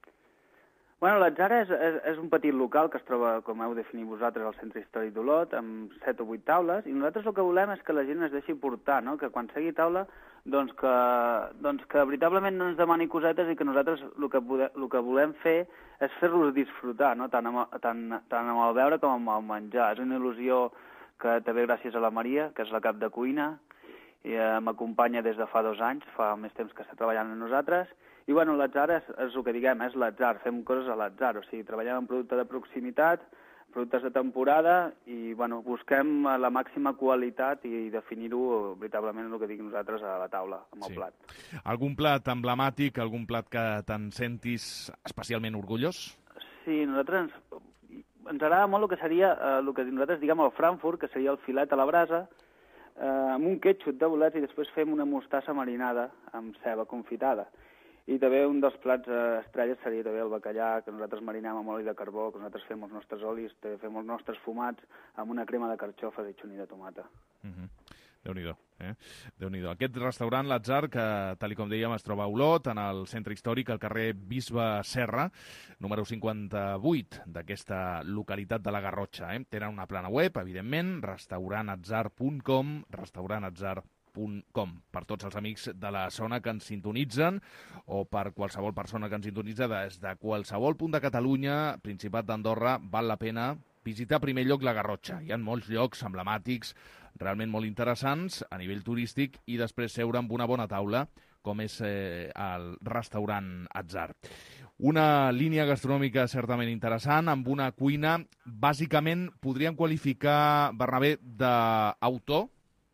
Bueno, l'Atzar és, és, és un petit local que es troba, com heu definit vosaltres, al centre històric d'Olot, amb set o vuit taules, i nosaltres el que volem és que la gent es deixi portar, no? Que quan segui taula, doncs que, doncs que veritablement no ens demani cosetes i que nosaltres el que, pode, el que volem fer és fer-los disfrutar, no? Tant amb, tant, tant amb el beure com amb el menjar. És una il·lusió que també gràcies a la Maria, que és la cap de cuina, i eh, m'acompanya des de fa dos anys, fa més temps que està treballant amb nosaltres. I bueno, l'atzar és, és el que diguem, és l'atzar, fem coses a l'atzar, o sigui, treballem en producte de proximitat, productes de temporada i bueno, busquem la màxima qualitat i definir-ho veritablement el que diguem nosaltres a la taula, amb el sí. plat. Algun plat emblemàtic, algun plat que te'n sentis especialment orgullós? Sí, nosaltres ens, ens agrada molt el que seria eh, el que nosaltres diguem el Frankfurt, que seria el filet a la brasa, eh, amb un ketchup de bolets i després fem una mostassa marinada amb ceba confitada. I també un dels plats eh, estrelles seria també el bacallà, que nosaltres marinem amb oli de carbó, que nosaltres fem els nostres olis, també fem els nostres fumats amb una crema de carxofes i xuní de tomata. Mm-hmm. Déu-n'hi-do, eh? Déu-n'hi-do. Aquest restaurant, l'Atzar, que, tal com dèiem, es troba a Olot, en el centre històric, al carrer Bisbe Serra, número cinquanta-vuit d'aquesta localitat de la Garrotxa. Eh? Tenen una plana web, evidentment, restaurant atzar punt com, restaurant atzar punt com. .com, per tots els amics de la zona que ens sintonitzen o per qualsevol persona que ens sintonitza des de qualsevol punt de Catalunya, Principat d'Andorra, val la pena visitar a primer lloc la Garrotxa. Hi ha molts llocs emblemàtics, realment molt interessants a nivell turístic i després seure amb una bona taula com és eh, el restaurant Atzar. Una línia gastronòmica certament interessant, amb una cuina, bàsicament podríem qualificar, Bernabé, d'autor?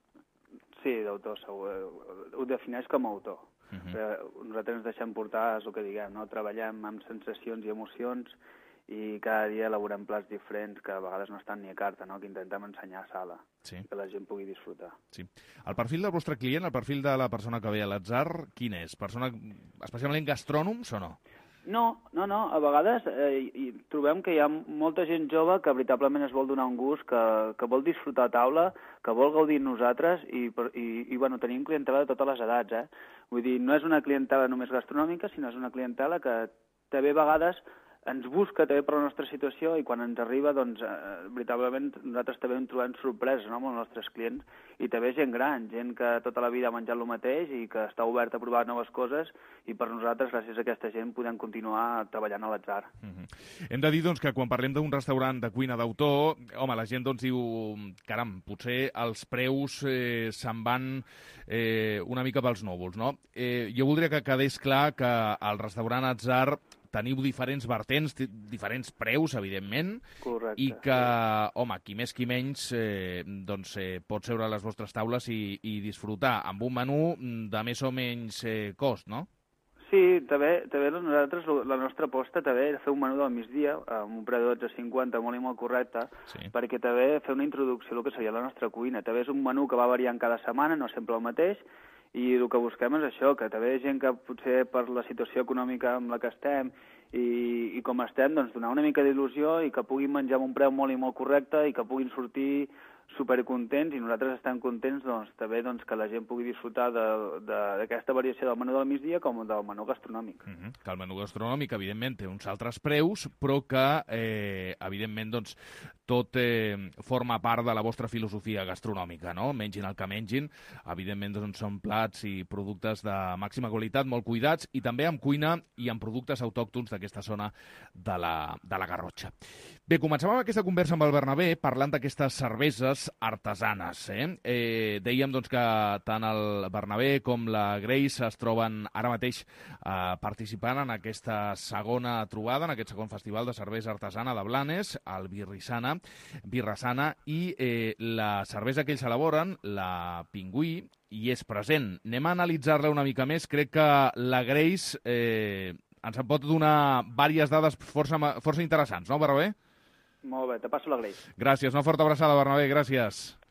Sí, d'autor, segur. Ho defineix com a autor. Uh-huh. Però nosaltres ens deixem portar, és el que diguem, no? Treballem amb sensacions i emocions i cada dia elaborem plats diferents que a vegades no estan ni a carta, no? Que intentem ensenyar a sala, sí. Que la gent pugui disfrutar. Sí. El perfil del vostre client, el perfil de la persona que ve a l'Atzar, quin és? Persona especialment gastrònoms o no? No, no, no. A vegades eh, i trobem que hi ha molta gent jove que veritablement es vol donar un gust, que, que vol disfrutar a taula, que vol gaudir nosaltres i, i, i bueno, tenim clientela de totes les edats. Eh? Vull dir, no és una clientela només gastronòmica, sinó és una clientela que també a vegades ens busca també per la nostra situació i quan ens arriba, doncs, eh, veritablement nosaltres també en trobem sorpreses, no?, amb els nostres clients i també gent gran, gent que tota la vida ha menjat el mateix i que està oberta a provar noves coses i per nosaltres, gràcies a aquesta gent, podem continuar treballant a l'Atzar. Mm-hmm. Hem de dir, doncs, que quan parlem d'un restaurant de cuina d'autor, home, la gent, doncs, diu, caram, potser els preus eh, se'n van eh, una mica pels núvols, no? Eh, jo voldria que quedés clar que el restaurant Atzar teniu diferents vertents, diferents preus, evidentment, correcte, i que, sí. home, qui més qui menys, eh, doncs, eh, pot seure a les vostres taules i, i disfrutar amb un menú de més o menys eh, cost, no? Sí, també, també nosaltres, la nostra aposta també era fer un menú del migdia, amb un preu de dotze cinquanta, molt i molt correcte, sí. Perquè també fer una introducció al que seria la nostra cuina. També és un menú que va variant cada setmana, no sempre el mateix, i el que busquem és això, que també hi ha gent que potser per la situació econòmica amb la que estem i, i com estem, doncs donar una mica d'il·lusió i que puguin menjar amb un preu molt i molt correcte i que puguin sortir supercontents i nosaltres estem contents doncs, també doncs, que la gent pugui disfrutar d'aquesta variació del menú del migdia com del menú gastronòmic. Mm-hmm. Que el menú gastronòmic, evidentment, té uns altres preus, però que, eh, evidentment, doncs, tot eh, forma part de la vostra filosofia gastronòmica, no? Mengin el que mengin. Evidentment, doncs, són plats i productes de màxima qualitat, molt cuidats, i també amb cuina i amb productes autòctons d'aquesta zona de la, de la Garrotxa. Bé, començàvem aquesta conversa amb el Bernabé parlant d'aquestes cerveses artesanes. Eh? Eh, dèiem doncs, que tant el Bernabé com la Grace es troben ara mateix eh, participant en aquesta segona trobada, en aquest segon festival de cervesa artesana de Blanes, el Birrisana, Birrasana, i eh, la cervesa que ells elaboren, la Pingüí, hi és present. Anem a analitzar-la una mica més. Crec que la Grace eh, ens en pot donar diverses dades força, força interessants, no, Bernabé? Molt bé, te passo la Grace. Gràcies, una forta abraçada, Bernabé, gràcies.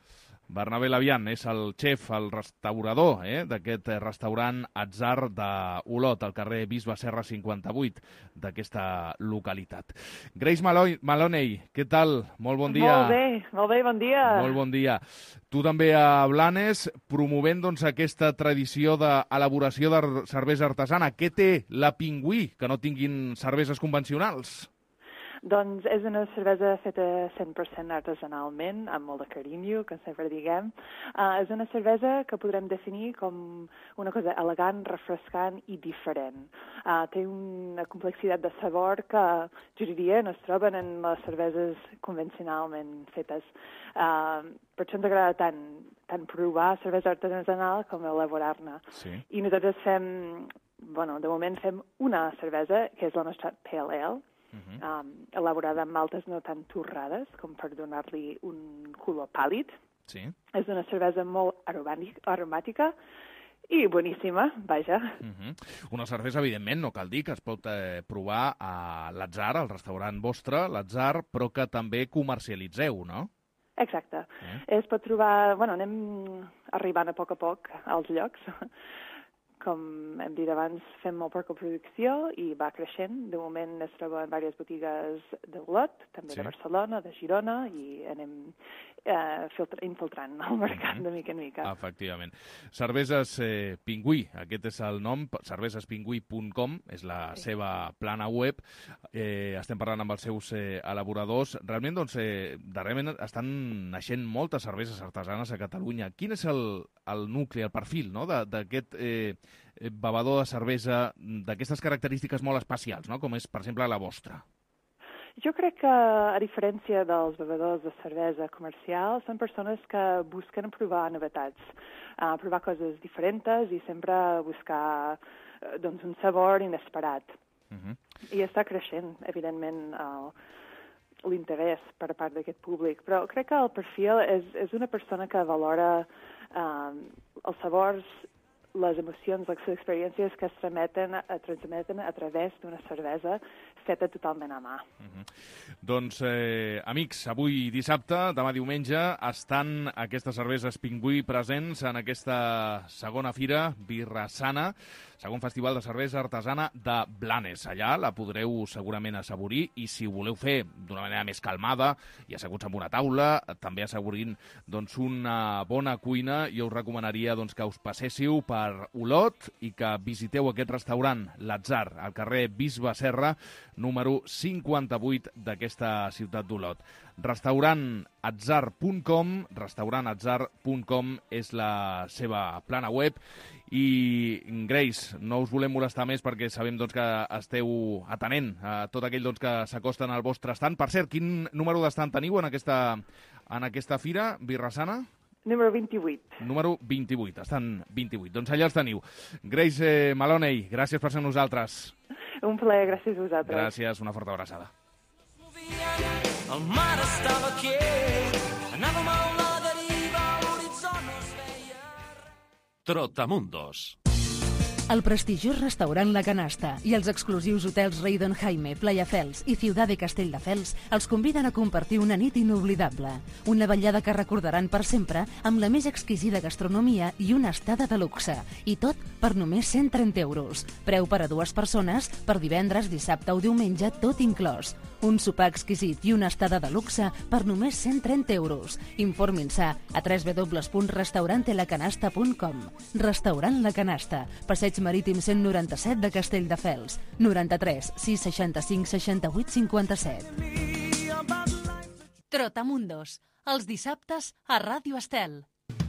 Bernabé Labian és el xef, el restaurador eh, d'aquest restaurant Atzar d'Olot, al carrer Bisbe Serra cinquanta-vuit d'aquesta localitat. Grace Maloney, què tal? Molt bon dia. Molt bé, molt bé, bon dia. Molt bon dia. Tu també a Blanes, promovent doncs, aquesta tradició d'elaboració de cervesa artesana. Què té la Pingüí que no tinguin cerveses convencionals? Doncs és una cervesa feta cent per cent artesanalment, amb molt de carinyo, que sempre diguem. Uh, és una cervesa que podrem definir com una cosa elegant, refrescant i diferent. Uh, té una complexitat de sabor que, jo diria, no es troben en les cerveses convencionalment fetes. Uh, per això ens agrada tant, tant provar cervesa artesanal com elaborar-ne. Sí. I nosaltres fem, bueno, de moment fem una cervesa, que és la nostra Pale Ale, Uh-huh. um, elaborada amb maltes no tan torrades com per donar-li un color pàl·lid. Sí. És una cervesa molt aromàtica i boníssima, vaja. Uh-huh. Una cervesa, evidentment, no cal dir que es pot eh, provar a l'Atzar, al restaurant vostre, l'Atzar, però que també comercialitzeu, no? Exacte. Eh? Es pot trobar... Bueno, anem arribant a poc a poc als llocs. Com hem dit abans, fem molt poca producció i va creixent. De moment es troba en diverses botigues d'Olot, també sí. de Barcelona, de Girona, i anem eh, filtra, infiltrant el mercat de mica en mica. Efectivament. Cerveses eh, Pingüí, aquest és el nom, cerveses pingüí punt com, és la sí. seva plana web. Eh, estem parlant amb els seus eh, elaboradors. Realment, doncs, eh, darrerament estan naixent moltes cerveses artesanes a Catalunya. Quin és el, el nucli, el perfil, no?, d'aquest eh, bevedor de cervesa d'aquestes característiques molt especials, no?, com és, per exemple, la vostra? Jo crec que, a diferència dels bevedors de cervesa comercial, són persones que busquen provar novetats, uh, provar coses diferents i sempre buscar uh, doncs, un sabor inesperat. Uh-huh. I està creixent, evidentment, uh, l'interès per part d'aquest públic, però crec que el perfil és, és una persona que valora uh, els sabors, les emocions, les experiències que es transmeten, transmeten a través d'una cervesa feta totalment a mà. Uh-huh. Doncs, eh, amics, avui dissabte, demà diumenge, estan aquestes cerveses Pingüí presents en aquesta segona fira, Birra Sana, segon festival de cervesa artesana de Blanes. Allà la podreu segurament assaborir i si ho voleu fer d'una manera més calmada i asseguts en una taula, també assaborint doncs, una bona cuina, jo us recomanaria doncs, que us passéssiu per Olot i que visiteu aquest restaurant, l'Atzar, al carrer Bisbe Serra, número cinquanta-vuit d'aquesta ciutat d'Olot. restaurant atzar punt com, restaurant atzar punt com és la seva plana web. I, Grace, no us volem molestar més perquè sabem doncs, que esteu atenent a tot aquell doncs, que s'acosten al vostre estand. Per cert, quin número d'estand teniu en aquesta, en aquesta fira, Birra Sana? Número vint-i-vuit. Número vint-i-vuit, estan vint-i-vuit. Doncs allà els teniu. Grace Maloney, gràcies per ser amb nosaltres. Un plaer, gràcies a vosaltres. Gràcies, una forta abraçada. El mar estava quiet, anàvem a la deriva, l'horitzó no es veia. Trotamundos. El prestigiós restaurant La Canasta i els exclusius hotels Raydon Jaime, Playa Fels i Ciutat de Castelldefels els conviden a compartir una nit inoblidable. Una vetllada que recordaran per sempre amb la més exquisida gastronomia i una estada de luxe. I tot per només cent trenta euros. Preu per a dues persones per divendres, dissabte o diumenge, tot inclòs. Un sopar exquisit i una estada de luxe per només cent trenta euros. Informin-se a w w w punt restaurante la canasta punt com. Restaurant La Canasta, passeig marítim cent noranta-set de Castelldefels, noranta-tres sis seixanta-cinc seixanta-vuit cinquanta-set. Trotamundos, els dissabtes a Ràdio Estel.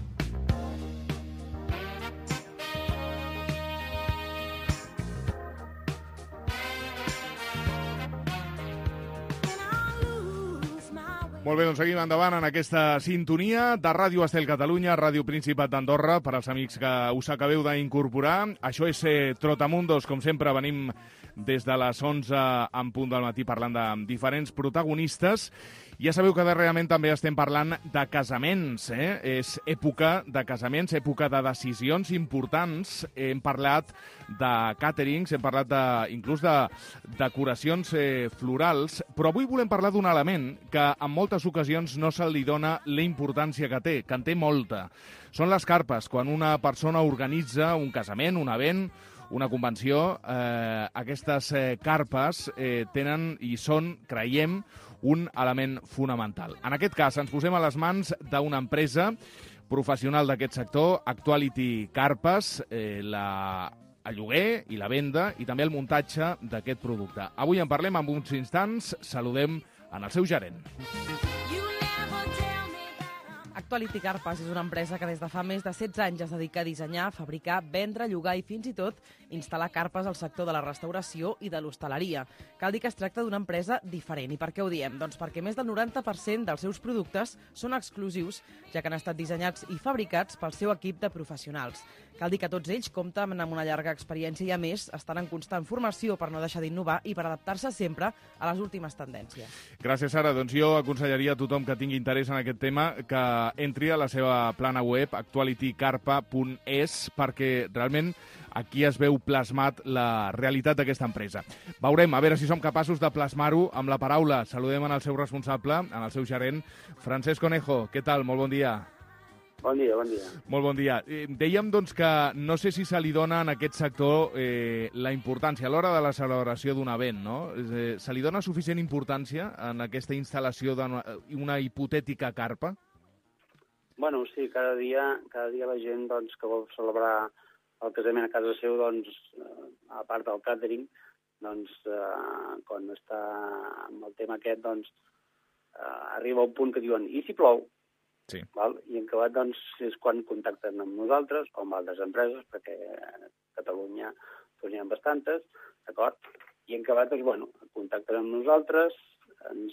Molt bé, doncs seguim endavant en aquesta sintonia de Ràdio Estel Catalunya, Ràdio Principat d'Andorra, per als amics que us acabeu d'incorporar. Això és eh, Trotamundos, com sempre venim des de les onze en punt del matí parlant de diferents protagonistes. Ja sabeu que darrerament també estem parlant de casaments, eh? És època de casaments, època de decisions importants. Hem parlat de càterings, hem parlat de, inclús de decoracions eh, florals, però avui volem parlar d'un element que en moltes moltes ocasions no se li dona la importància que té, que en té molta. Són les carpes. Quan una persona organitza un casament, un event, una convenció, eh, aquestes eh, carpes eh, tenen i són, creiem, un element fonamental. En aquest cas, ens posem a les mans d'una empresa professional d'aquest sector, Actuality Carpes, eh, la el lloguer i la venda i també el muntatge d'aquest producte. Avui en parlem en uns instants. Saludem en el seu gerent. Actuality Carpes és una empresa que des de fa més de setze anys es dedica a dissenyar, fabricar, vendre, llogar i fins i tot instal·lar carpes al sector de la restauració i de l'hostaleria. Cal dir que es tracta d'una empresa diferent. I per què ho diem? Doncs perquè més del noranta per cent dels seus productes són exclusius, ja que han estat dissenyats i fabricats pel seu equip de professionals. Cal dir que tots ells compten amb una llarga experiència i, a més, estan en constant formació per no deixar d'innovar i per adaptar-se sempre a les últimes tendències. Gràcies, Sara. Doncs jo aconsellaria a tothom que tingui interès en aquest tema que entri a la seva plana web, actuality carpa punt es, perquè realment aquí es veu plasmat la realitat d'aquesta empresa. Veurem, a veure si som capaços de plasmar-ho amb la paraula. Saludem en el seu responsable, en el seu gerent, Francesc Conejo. Què tal? Molt bon dia. Bon dia, bon dia. Molt bon dia. Eh, dèiem, doncs, que no sé si se li dona en aquest sector eh, la importància a l'hora de la celebració d'un event, no? Eh, se li dona suficient importància en aquesta instal·lació d'una hipotètica carpa? Bueno, sí, cada dia, cada dia la gent doncs, que vol celebrar el casament a casa seu, doncs, a part del càtering, doncs, eh, quan està amb el tema aquest, doncs, eh, arriba un punt que diuen, i si plou? Sí. Val? I en acabat, doncs, és quan contacten amb nosaltres o amb altres empreses, perquè a Catalunya doncs, hi ha bastantes, d'acord? I en acabat, doncs, bueno, contacten amb nosaltres, ens,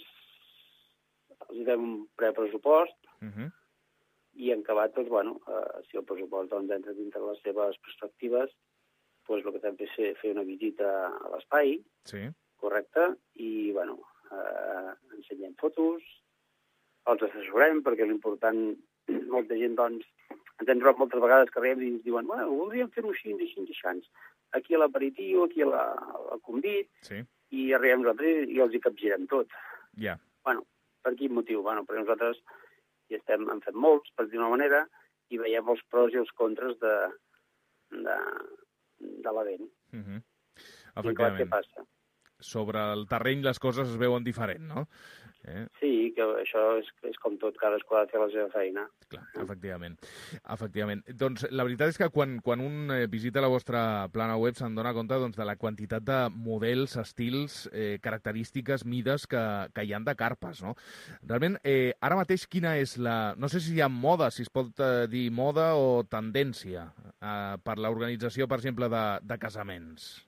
els donem un prepressupost, Uh -huh. i en acabat, doncs, bueno, eh, si el pressupost doncs, entra dintre les seves perspectives, doncs el que fem és fer, fer una visita a l'espai, sí. correcte, i, bueno, eh, ensenyem fotos, els assessorem, perquè l'important, molta gent, doncs, ens hem trobat moltes vegades que arribem i ens diuen, bueno, voldríem fer-ho així, així, així, aquí a l'aperitiu, aquí a la, al convit, sí. i arribem nosaltres i els hi capgirem tot. Ja. Yeah. Bueno, per quin motiu? Bueno, perquè nosaltres hi estem, hem fet molts, per dir una manera, i veiem els pros i els contres de, de, de l'event. Uh -huh. I clar, què passa? Sobre el terreny les coses es veuen diferent, no? Eh? Sí, que això és, és com tot, cadascú ha de fer la seva feina. Clar, efectivament. efectivament. Doncs la veritat és que quan, quan un eh, visita la vostra plana web se'n dona compte doncs, de la quantitat de models, estils, eh, característiques, mides que, que hi han de carpes, no? Realment, eh, ara mateix quina és la... No sé si hi ha moda, si es pot eh, dir moda o tendència eh, per l'organització, per exemple, de, de casaments.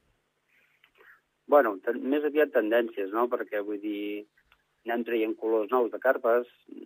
Bueno, ten, més aviat tendències, no? Perquè, vull dir, anem traient colors nous de carpes,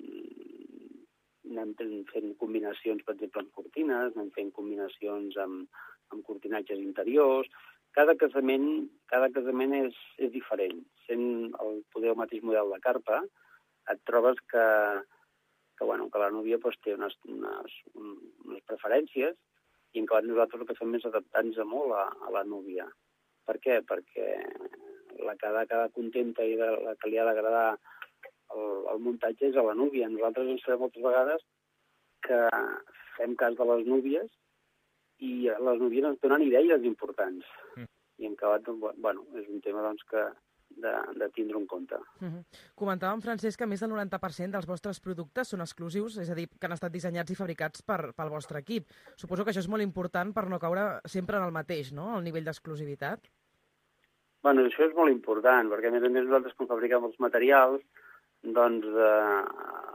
anem fent combinacions, per exemple, amb cortines, anem fent combinacions amb, amb cortinatges interiors. Cada casament, cada casament és, és diferent. Sent el, poder el mateix model de carpa, et trobes que, que, bueno, que la núvia doncs, té unes, unes, unes preferències i en acabat nosaltres el que fem és adaptar-nos molt a, a la núvia. Per què? Perquè la que ha de quedar contenta i de, la que li ha d'agradar el, el muntatge és a la núvia. Nosaltres ens sabem moltes vegades que fem cas de les núvies i les núvies ens donen idees importants. Mm. I en acabat, bueno, és un tema doncs, que de, de tindre en compte. Uh -huh. Comentàvem, Francesc, que més del noranta per cent dels vostres productes són exclusius, és a dir, que han estat dissenyats i fabricats per, pel vostre equip. Suposo que això és molt important per no caure sempre en el mateix, no?, el nivell d'exclusivitat. Bueno, això és molt important, perquè a més a més nosaltres quan fabriquem els materials, doncs eh,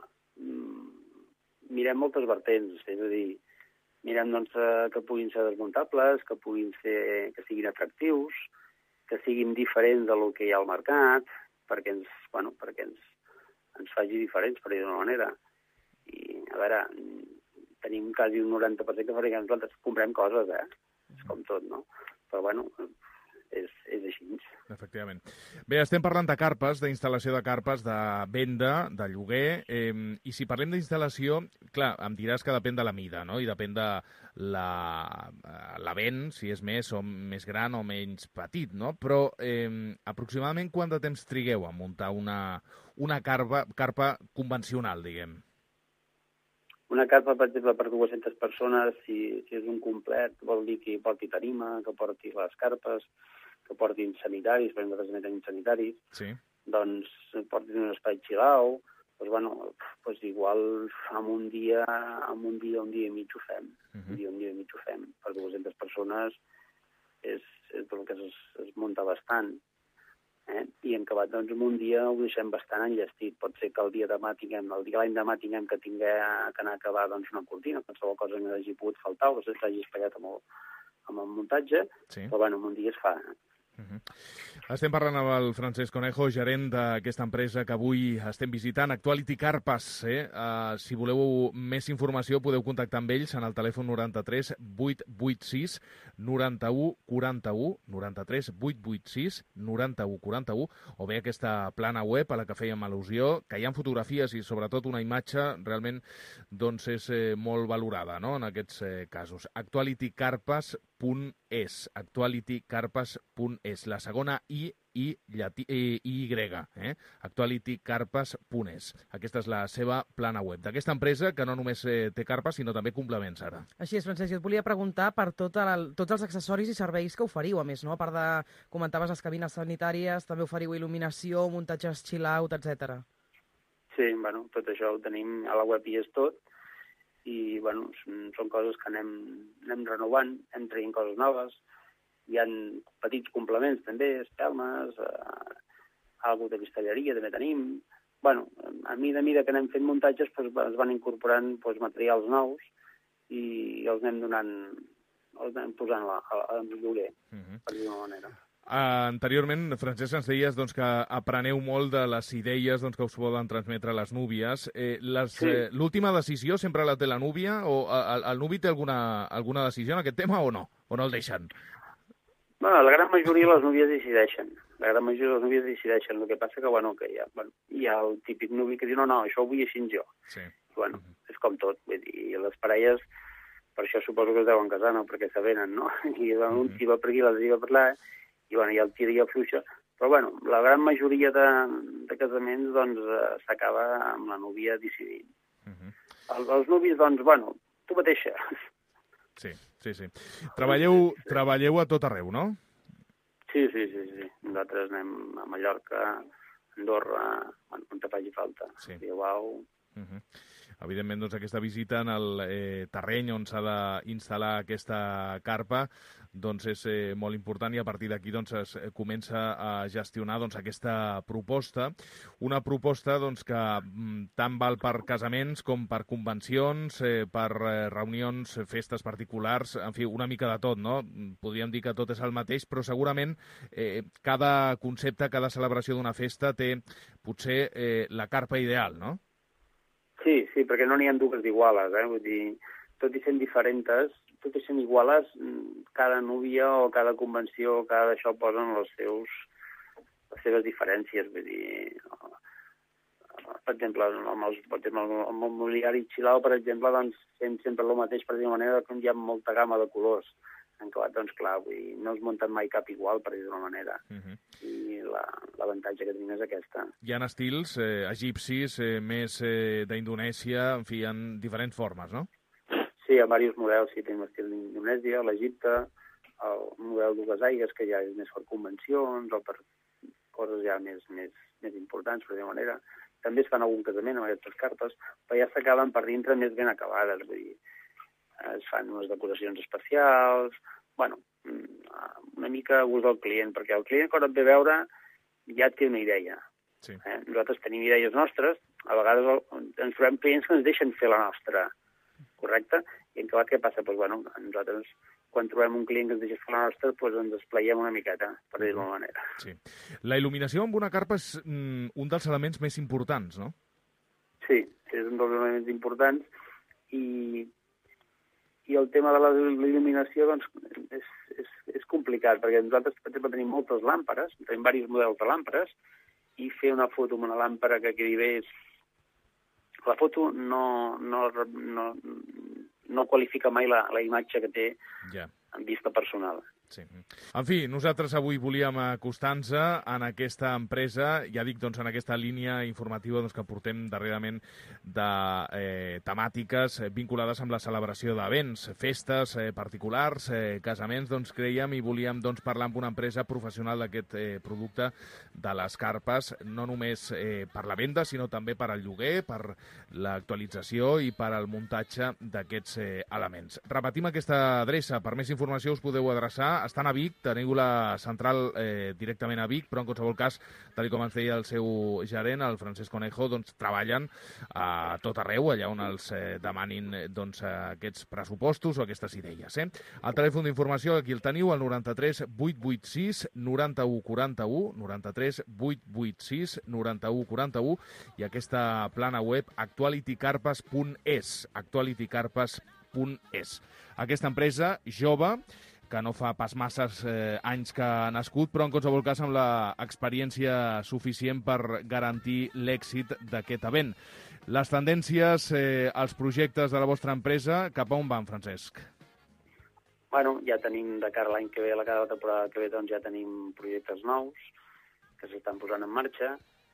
mirem moltes vertents, és a dir, mirem doncs, que puguin ser desmuntables, que puguin ser, que siguin atractius, que siguin diferents del que hi ha al mercat, perquè ens, bueno, perquè ens, ens faci diferents, per dir d'una manera. I, a veure, tenim quasi un noranta per cent que fabriquem nosaltres, comprem coses, eh? És com tot, no? Però, bueno, és, és així. anys. Efectivament. Bé, estem parlant de carpes, d'instal·lació de carpes, de venda, de lloguer, eh, i si parlem d'instal·lació, clar, em diràs que depèn de la mida, no?, i depèn de la, la vent, si és més o més gran o menys petit, no? Però eh, aproximadament quant de temps trigueu a muntar una, una carpa, carpa convencional, diguem? Una carpa, per exemple, per dues-centes persones, si, si és un complet, vol dir que porti tarima, que porti les carpes, que portin sanitaris, perquè nosaltres també tenim sanitaris, sí. Doncs portin un espai xilau, doncs, bueno, doncs igual en un dia, en un dia, un dia i mig ho fem. Uh -huh. Un dia, un dia i mig ho fem. Per dues-centes persones és, és el que es, es munta bastant. Eh? I en acabat, doncs, en un dia ho deixem bastant enllestit. Pot ser que el dia demà tinguem, el dia l'any demà tinguem que tinguem que anar a acabar doncs, una cortina, qualsevol cosa que no hagi pogut faltar o que s'hagi espatllat amb el, amb el muntatge, sí. Però bueno, en un dia es fa. Uh -huh. Estem parlant amb el Francesc Conejo, gerent d'aquesta empresa que avui estem visitant, Actuality Carpes. Eh? Uh, si voleu més informació podeu contactar amb ells en el telèfon noranta-tres vuit vuit sis noranta-u quaranta-u, noranta-tres vuit vuit sis noranta-u quaranta-u, o bé aquesta plana web a la que fèiem al·lusió, que hi ha fotografies i sobretot una imatge realment doncs, és eh, molt valorada, no?, en aquests eh, casos. actuality carpes punt es, actuality carpes punt es, la segona I, I, llatí, I, I grega, eh? actuality carpes punt es. Aquesta és la seva plana web d'aquesta empresa, que no només eh, té carpes, sinó també complements, ara. Així és, Francesc, jo et volia preguntar per tot el, tots els accessoris i serveis que oferiu, a més, no? A part de, comentaves, les cabines sanitàries, també oferiu il·luminació, muntatges chill-out, etcètera. Sí, bueno, tot això ho tenim a la web i és tot. I, bueno, són, són coses que anem, anem renovant, anem traient coses noves. Hi ha petits complements, també, espelmes, eh, alguna de cristalleria també tenim. Bueno, a mida a mida que anem fent muntatges, doncs, es van incorporant doncs, materials nous i els anem donant, els anem posant a, a, a lloguer, uh-huh. per dir-ho d'una manera. Uh, anteriorment, Francesc, ens deies doncs, que apreneu molt de les idees doncs, que us poden transmetre les núvies. Eh, les, sí. eh, L'última decisió sempre la té la núvia? O el, el nuvi té alguna, alguna decisió en aquest tema o no? O no el deixen? Bueno, la gran majoria de les núvies decideixen. La gran majoria de les núvies decideixen. El que passa que, bueno, que hi ha, bueno, hi ha el típic nuvi que diu no, no, això ho vull així jo. Sí. Bueno, uh-huh. És com tot. Vull dir, les parelles, per això suposo que es deuen casar, no? Perquè s'avenen, no? I uh-huh. Un s'hi va per aquí, l'altre s'hi va per allà, i bueno, hi ha el tira i el fluixa. Però bueno, la gran majoria de, de casaments doncs eh, s'acaba amb la núvia decidint. Uh-huh. El, els nuvis, doncs, bueno, tu mateixa. Sí, sí, sí. Treballeu, treballeu a tot arreu, no? Sí, sí, sí, sí. Nosaltres anem a Mallorca, a Andorra, bueno, on te faci falta. Sí. Bilbao. Uh-huh. Evidentment, doncs, aquesta visita en el eh, terreny on s'ha d'instal·lar aquesta carpa doncs és eh, molt important, i a partir d'aquí doncs, es comença a gestionar doncs, aquesta proposta. Una proposta doncs, que mm, tant val per casaments com per convencions, eh, per eh, reunions, festes particulars, en fi, una mica de tot, no? Podríem dir que tot és el mateix, però segurament eh, cada concepte, cada celebració d'una festa té potser eh, la carpa ideal, no? Sí, sí, perquè no n'hi ha dues d'iguales, eh? Vull dir, tot i sent diferents, tot i sent iguales, cada núvia o cada convenció, cada d'això posen els seus, les seves diferències, vull dir... Per exemple, amb, els, per exemple, amb el mobiliari chill-out, per exemple, doncs fem sempre el mateix, per dir-ho manera, que hi ha molta gamma de colors. En acabat, doncs clar, vull dir, no es munten mai cap igual, per dir-ho d'una manera. Uh-huh. I l'avantatge la, que tenim és aquesta. Hi ha estils eh, egipcis, eh, més eh, d'Indonèsia, en fi, hi ha diferents formes, no? Sí, hi ha diversos models, sí, tenim l'estil d'Indonèsia, l'Egipte, el model dues aigues, que ja és més per convencions o per coses ja més, més, més importants, per dir-ho manera. També es fan algun casament amb aquestes carpes, però ja s'acaben per dintre més ben acabades, vull dir, es fan unes decoracions especials, bueno, una mica a gust del client, perquè el client quan et ve a veure ja té una idea. Sí. Eh? Nosaltres tenim idees nostres, a vegades ens trobem clients que ens deixen fer la nostra, correcte? I en acabat què passa? Pues, bueno, nosaltres quan trobem un client que ens deixa fer la nostra, pues ens esplaiem una miqueta, per dir-ho d'una manera. Sí. La il·luminació amb una carpa és mm, un dels elements més importants, no? Sí, és un dels elements importants i i el tema de la il·luminació doncs, és, és, és complicat, perquè nosaltres, per exemple, tenim moltes làmperes, tenim diversos models de làmperes, i fer una foto amb una làmpara que quedi bé és... La foto no, no, no, no qualifica mai la, la imatge que té ja. En vista personal. Sí. En fi, nosaltres avui volíem acostar-nos en aquesta empresa, ja dic, doncs, en aquesta línia informativa doncs, que portem darrerament de eh, temàtiques vinculades amb la celebració d'events, festes eh, particulars, eh, casaments, doncs creiem i volíem doncs, parlar amb una empresa professional d'aquest eh, producte de les carpes, no només eh, per la venda, sinó també per al lloguer, per l'actualització i per al muntatge d'aquests eh, elements. Repetim aquesta adreça, per més informació us podeu adreçar. Estan a Vic, teniu la central eh, directament a Vic, però en qualsevol cas, tal com ens deia el seu gerent, el Francesc Conejo, doncs treballen a tot arreu, allà on els eh, demanin doncs, aquests pressupostos o aquestes idees. Eh? El telèfon d'informació aquí el teniu, el noranta-tres vuit vuit sis noranta-u quaranta-u, noranta-tres vuit vuit sis noranta-u quaranta-u, i aquesta plana web actualitycarpes punt es, actualitycarpes punt es. Aquesta empresa jove, que no fa pas masses eh, anys que ha nascut, però en qualsevol cas amb l'experiència suficient per garantir l'èxit d'aquest event. Les tendències, eh, els projectes de la vostra empresa, cap a on van, Francesc? Bueno, ja tenim de cara a l'any que ve, a la cada temporada que ve, doncs ja tenim projectes nous que s'estan posant en marxa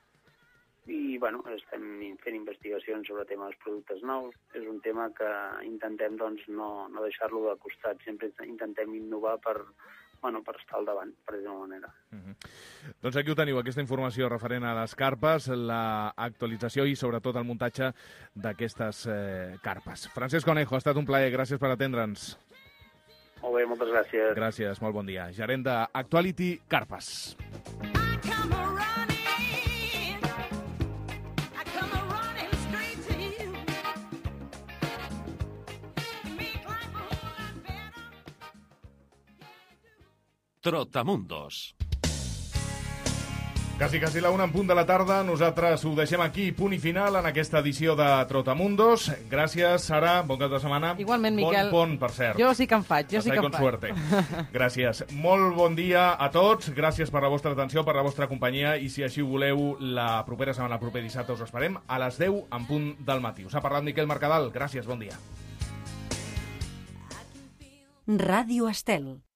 i, bueno, estem fent investigacions sobre el tema dels productes nous. És un tema que intentem, doncs, no, no deixar-lo de costat. Sempre intentem innovar per, bueno, per estar al davant, per dir-ho d'una manera. Uh-huh. Doncs aquí ho teniu, aquesta informació referent a les carpes, l'actualització i, sobretot, el muntatge d'aquestes eh, carpes. Francesc Conejo, ha estat un plaer. Gràcies per atendre'ns. Molt bé, moltes gràcies. Gràcies, molt bon dia. Gerent d'Actuality Carpes. Trotamundos. Quasi, quasi la una en punt de la tarda. Nosaltres ho deixem aquí, punt i final, en aquesta edició de Trotamundos. Gràcies, Sara. Bon cap de setmana. Igualment, Miquel. Bon pont, per cert. Jo sí que en faig, jo sí que en faig. suerte. Gràcies. Molt bon dia a tots. Gràcies per la vostra atenció, per la vostra companyia. I si així ho voleu, la propera setmana, el proper dissabte, us esperem a les deu en punt del matí. Us ha parlat Miquel Mercadal. Gràcies, bon dia. Ràdio Estel.